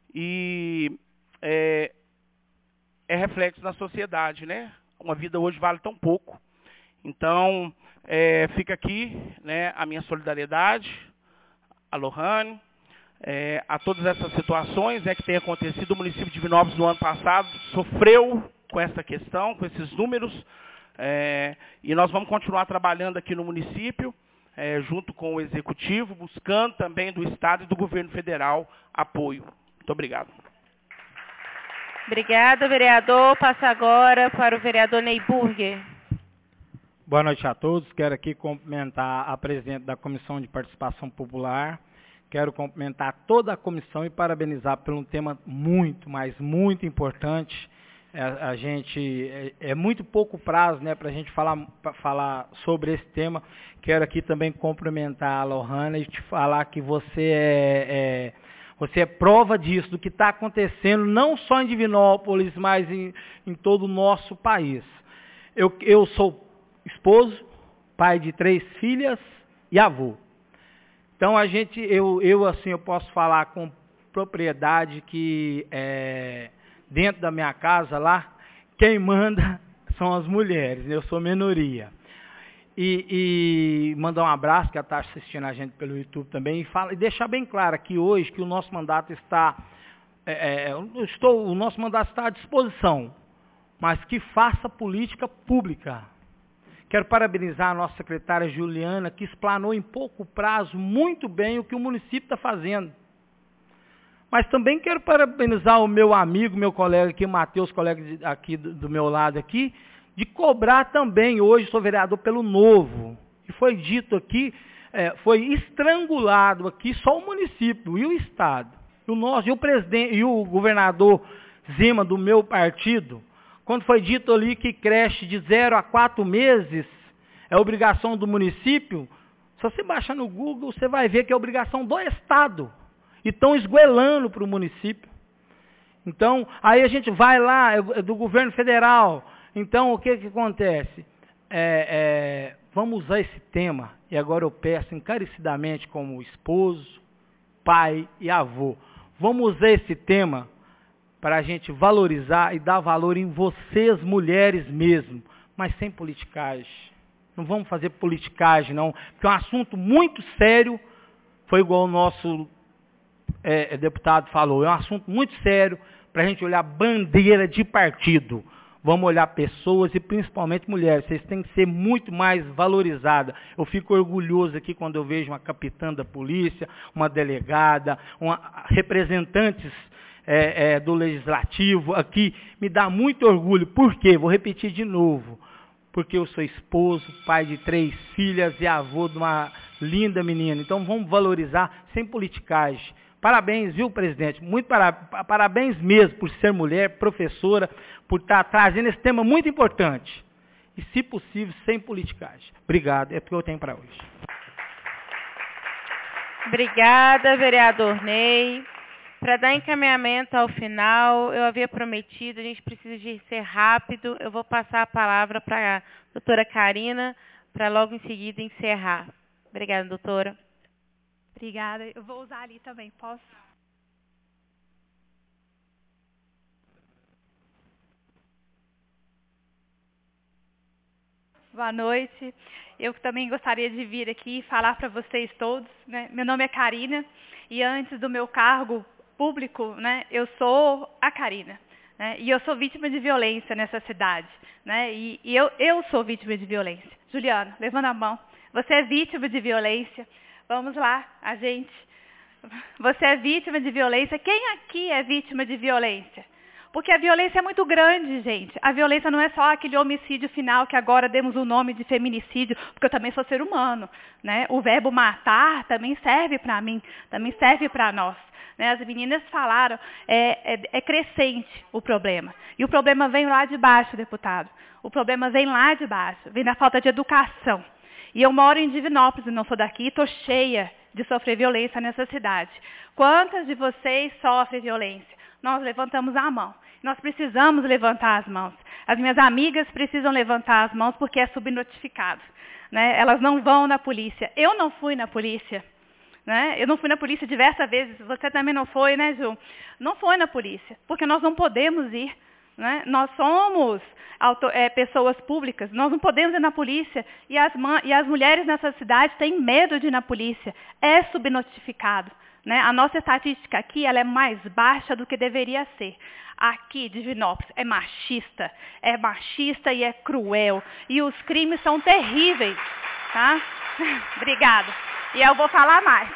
e é, é reflexo na sociedade, né? Uma vida hoje vale tão pouco. Então, é, fica aqui, né, a minha solidariedade, a Lohane, é, a todas essas situações, né, que têm acontecido. O município de Divinópolis, no ano passado, sofreu com essa questão, com esses números, é, e nós vamos continuar trabalhando aqui no município, É, junto com o Executivo, buscando também do Estado e do Governo Federal apoio. Muito obrigado. Obrigada, vereador. Passa agora para o vereador Ney Burger. Boa noite a todos. Quero aqui cumprimentar a presidente da Comissão de Participação Popular. Quero cumprimentar toda a comissão e parabenizar por um tema muito, mas muito importante. É, a gente, é, é muito pouco prazo, né, para a gente falar, pra falar sobre esse tema. Quero aqui também cumprimentar a Lohane e te falar que você é, é, você é prova disso, do que está acontecendo, não só em Divinópolis, mas em, em todo o nosso país. Eu, eu sou esposo, pai de três filhas e avô. Então, a gente, eu, eu assim, eu posso falar com propriedade que... É, dentro da minha casa lá, quem manda são as mulheres, eu sou minoria. E, e mandar um abraço, que ela está assistindo a gente pelo YouTube também, e, fala, e deixar bem claro aqui hoje que o nosso mandato está, é, é, estou, o nosso mandato está à disposição, mas que faça política pública. Quero parabenizar a nossa secretária Juliana, que explanou em pouco prazo muito bem o que o município está fazendo. Mas também quero parabenizar o meu amigo, meu colega aqui, Matheus, colega de, aqui do, do meu lado aqui, de cobrar também, hoje sou vereador pelo Novo. E foi dito aqui, é, foi estrangulado aqui só o município e o Estado. E o nosso, e o presidente, e o governador Zema do meu partido, quando foi dito ali que creche de zero a quatro meses é obrigação do município, se você baixar no Google, você vai ver que é obrigação do Estado. E estão esguelando para o município. Então, aí a gente vai lá, é do governo federal. Então, o que, que acontece? É, é, vamos usar esse tema, e agora eu peço encarecidamente como esposo, pai e avô, vamos usar esse tema para a gente valorizar e dar valor em vocês, mulheres mesmo, mas sem politicagem. Não vamos fazer politicagem, não, porque é um assunto muito sério, foi igual o nosso... É, deputado falou, é um assunto muito sério para a gente olhar bandeira de partido. Vamos olhar pessoas e principalmente mulheres. Vocês têm que ser muito mais valorizadas. Eu fico orgulhoso aqui quando eu vejo uma capitã da polícia, uma delegada, uma, representantes é, é, do legislativo aqui. Me dá muito orgulho. Por quê? Vou repetir de novo. Porque eu sou esposo, pai de três filhas e avô de uma linda menina. Então vamos valorizar sem politicagem. Parabéns, viu, presidente? Muito para, parabéns mesmo por ser mulher, professora, por estar trazendo esse tema muito importante. E, se possível, sem politicagem. Obrigado, é o que eu tenho para hoje. Obrigada, vereador Ney. Para dar encaminhamento ao final, eu havia prometido, a gente precisa de ser rápido. Eu vou passar a palavra para a doutora Karina, para logo em seguida encerrar. Obrigada, doutora. Obrigada. Eu vou usar ali também, posso? Boa noite. Eu também gostaria de vir aqui falar para vocês todos, né? Meu nome é Karina e antes do meu cargo público, né, eu sou a Karina, né? E eu sou vítima de violência nessa cidade, né? E, e eu, eu sou vítima de violência. Juliana, levanta a mão. Você é vítima de violência. Vamos lá, a gente. Você é vítima de violência. Quem aqui é vítima de violência? Porque a violência é muito grande, gente. A violência não é só aquele homicídio final que agora demos o nome de feminicídio, porque eu também sou ser humano, né? O verbo matar também serve para mim, também serve para nós. Né? As meninas falaram, é, é, é crescente o problema. E o problema vem lá de baixo, deputado. O problema vem lá de baixo, vem da falta de educação. E eu moro em Divinópolis, não sou daqui, estou cheia de sofrer violência nessa cidade. Quantas de vocês sofrem violência? Nós levantamos a mão. Nós precisamos levantar as mãos. As minhas amigas precisam levantar as mãos porque é subnotificado. Né? Elas não vão na polícia. Eu não fui na polícia. Né? Eu não fui na polícia diversas vezes. Você também não foi, né, Ju? Não foi na polícia, porque nós não podemos ir. Né? Nós somos auto, é, pessoas públicas, nós não podemos ir na polícia. E as, e as mulheres nessa cidade têm medo de ir na polícia. É subnotificado. Né? A nossa estatística aqui ela é mais baixa do que deveria ser. Aqui, Divinópolis, é machista. É machista e é cruel. E os crimes são terríveis. Tá? Obrigada. E eu vou falar mais.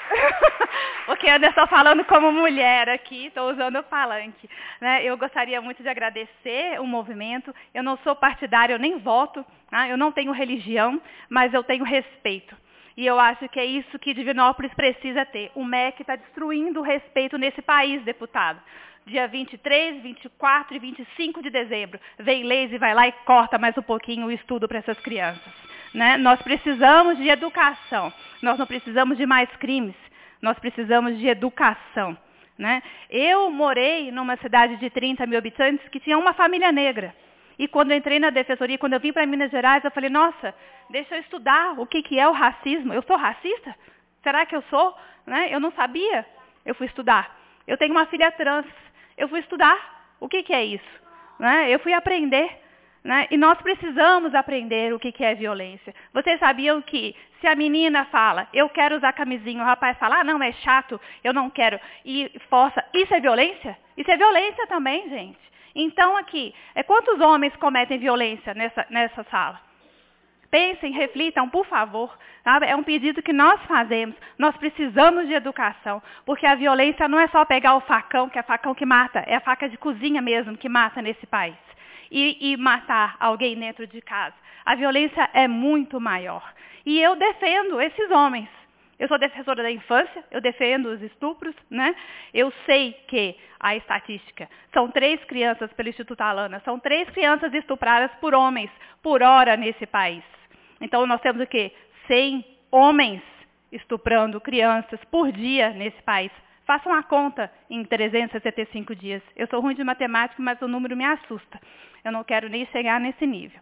Porque eu ainda estou falando como mulher aqui, estou usando o palanque. Né? Eu gostaria muito de agradecer o movimento. Eu não sou partidária, eu nem voto. Tá? Eu não tenho religião, mas eu tenho respeito. E eu acho que é isso que Divinópolis precisa ter. O M E C está destruindo o respeito nesse país, deputado. Dia vinte e três, vinte e quatro e vinte e cinco de dezembro, vem leis e vai lá e corta mais um pouquinho o estudo para essas crianças. Né? Nós precisamos de educação. Nós não precisamos de mais crimes. Nós precisamos de educação. Né? Eu morei numa cidade de trinta mil habitantes que tinha uma família negra. E quando eu entrei na defensoria, quando eu vim para Minas Gerais, eu falei, nossa, deixa eu estudar o que, que é o racismo. Eu sou racista? Será que eu sou? Né? Eu não sabia. Eu fui estudar. Eu tenho uma filha trans. Eu fui estudar. O que, que é isso? Né? Eu fui aprender. Né? E nós precisamos aprender o que, que é violência. Vocês sabiam que se a menina fala, eu quero usar camisinha, o rapaz fala, ah, não, é chato, eu não quero, e força, isso é violência? Isso é violência também, gente. Então, aqui, é, quantos homens cometem violência nessa, nessa sala? Pensem, reflitam, por favor. Sabe? É um pedido que nós fazemos. Nós precisamos de educação, porque a violência não é só pegar o facão, que é facão que mata, é a faca de cozinha mesmo que mata nesse país. E, e matar alguém dentro de casa. A violência é muito maior. E eu defendo esses homens. Eu sou defensora da infância, eu defendo os estupros, né? Eu sei que a estatística são três crianças pelo Instituto Alana, são três crianças estupradas por homens por hora nesse país. Então nós temos o quê? cem homens estuprando crianças por dia nesse país. Façam a conta em trezentos e sessenta e cinco dias. Eu sou ruim de matemática, mas o número me assusta. Eu não quero nem chegar nesse nível.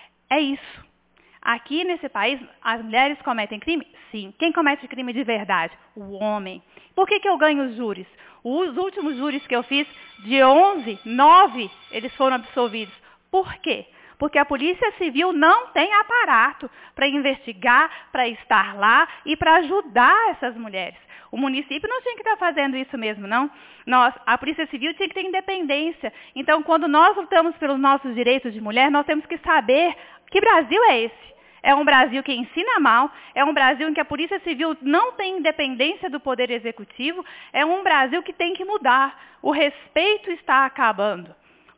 É isso. Aqui nesse país, as mulheres cometem crime? Sim. Quem comete crime de verdade? O homem. Por que, que eu ganho os júris? Os últimos júris que eu fiz, de onze, nove, eles foram absolvidos. Por quê? Porque a Polícia Civil não tem aparato para investigar, para estar lá e para ajudar essas mulheres. O município não tinha que estar fazendo isso mesmo, não. Nós, a Polícia Civil tinha que ter independência. Então, quando nós lutamos pelos nossos direitos de mulher, nós temos que saber que Brasil é esse. É um Brasil que ensina mal, é um Brasil em que a Polícia Civil não tem independência do Poder Executivo, é um Brasil que tem que mudar. O respeito está acabando.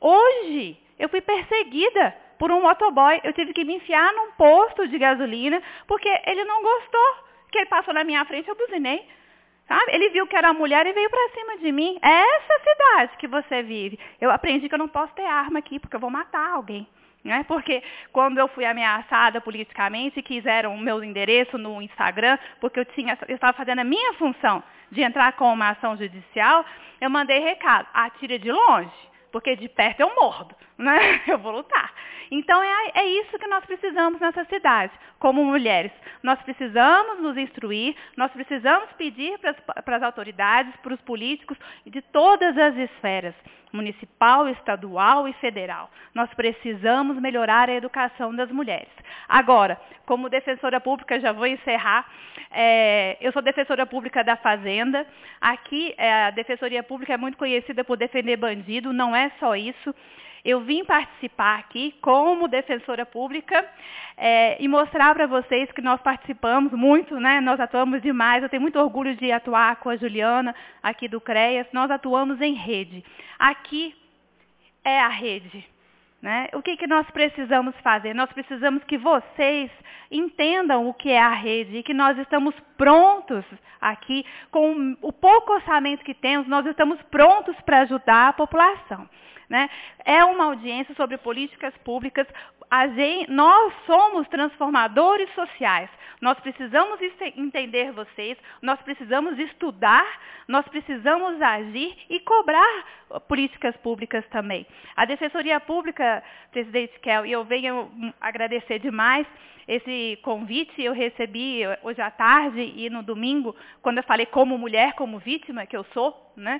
Hoje, eu fui perseguida por um motoboy. Eu tive que me enfiar num posto de gasolina porque ele não gostou que ele passou na minha frente, eu buzinei. Sabe? Ele viu que era mulher e veio para cima de mim. É essa cidade que você vive. Eu aprendi que eu não posso ter arma aqui porque eu vou matar alguém. Né? Porque quando eu fui ameaçada politicamente, quiseram o meu endereço no Instagram, porque eu tinha, eu estava fazendo a minha função de entrar com uma ação judicial, eu mandei recado, atira de longe, porque de perto eu mordo, né? Eu vou lutar. Então, é, é isso que nós precisamos nessa cidade, como mulheres. Nós precisamos nos instruir, nós precisamos pedir para as autoridades, para os políticos, de todas as esferas, municipal, estadual e federal. Nós precisamos melhorar a educação das mulheres. Agora, como defensora pública, já vou encerrar, é, eu sou defensora pública da Fazenda. Aqui, é, a Defensoria Pública é muito conhecida por defender bandido, não é só isso. Eu vim participar aqui como defensora pública é, e mostrar para vocês que nós participamos muito, né? Nós atuamos demais. Eu tenho muito orgulho de atuar com a Juliana, aqui do CREAS. Nós atuamos em rede. Aqui é a rede. Né? O que, que nós precisamos fazer? Nós precisamos que vocês entendam o que é a rede e que nós estamos prontos aqui, com o pouco orçamento que temos, nós estamos prontos para ajudar a população. Né? É uma audiência sobre políticas públicas. A gente, nós somos transformadores sociais. Nós precisamos entender vocês, nós precisamos estudar, nós precisamos agir e cobrar políticas públicas também. A Defensoria Pública, presidente Kel, e eu venho agradecer demais esse convite, eu recebi hoje à tarde e no domingo, quando eu falei como mulher, como vítima, que eu sou, né?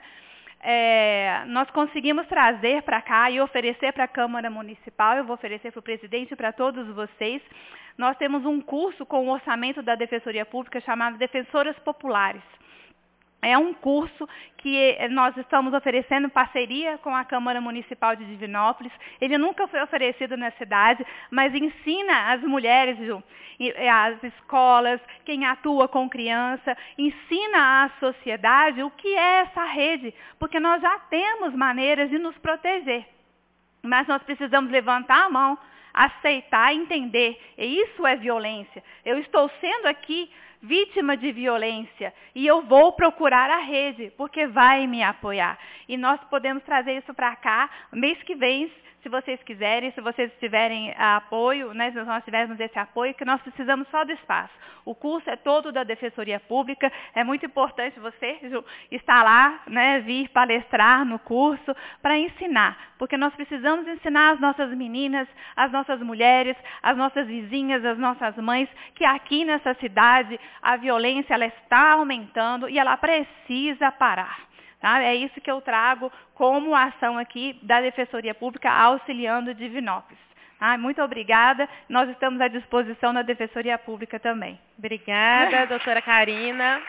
É, nós conseguimos trazer para cá e oferecer para a Câmara Municipal, eu vou oferecer para o presidente e para todos vocês, nós temos um curso com o orçamento da Defensoria Pública chamado Defensoras Populares. É um curso que nós estamos oferecendo em parceria com a Câmara Municipal de Divinópolis. Ele nunca foi oferecido na cidade, mas ensina as mulheres, as escolas, quem atua com criança, ensina à sociedade o que é essa rede, porque nós já temos maneiras de nos proteger. Mas nós precisamos levantar a mão, aceitar, entender. E isso é violência. Eu estou sendo aqui vítima de violência e eu vou procurar a rede, porque vai me apoiar. E nós podemos trazer isso para cá mês que vem, se vocês quiserem, se vocês tiverem apoio, né, se nós tivermos esse apoio, que nós precisamos só do espaço. O curso é todo da Defensoria Pública, é muito importante você Ju, estar lá, né, vir palestrar no curso para ensinar, porque nós precisamos ensinar as nossas meninas, as nossas mulheres, as nossas vizinhas, as nossas mães, que aqui nessa cidade a violência ela está aumentando e ela precisa parar. Tá? É isso que eu trago como ação aqui da Defensoria Pública auxiliando Divinópolis. Tá? Muito obrigada. Nós estamos à disposição da Defensoria Pública também. Obrigada, doutora Karina.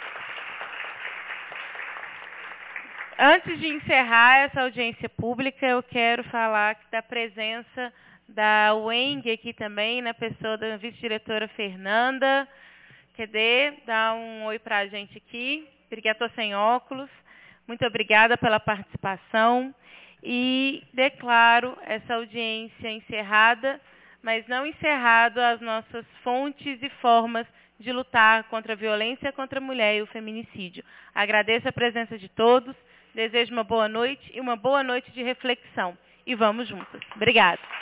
Antes de encerrar essa audiência pública, eu quero falar da presença da U E N G aqui também, na pessoa da vice-diretora Fernanda. Cadê? Dá um oi para a gente aqui. Obrigada, estou sem óculos. Muito obrigada pela participação e declaro essa audiência encerrada, mas não encerrado as nossas fontes e formas de lutar contra a violência contra a mulher e o feminicídio. Agradeço a presença de todos, desejo uma boa noite e uma boa noite de reflexão. E vamos juntas. Obrigada.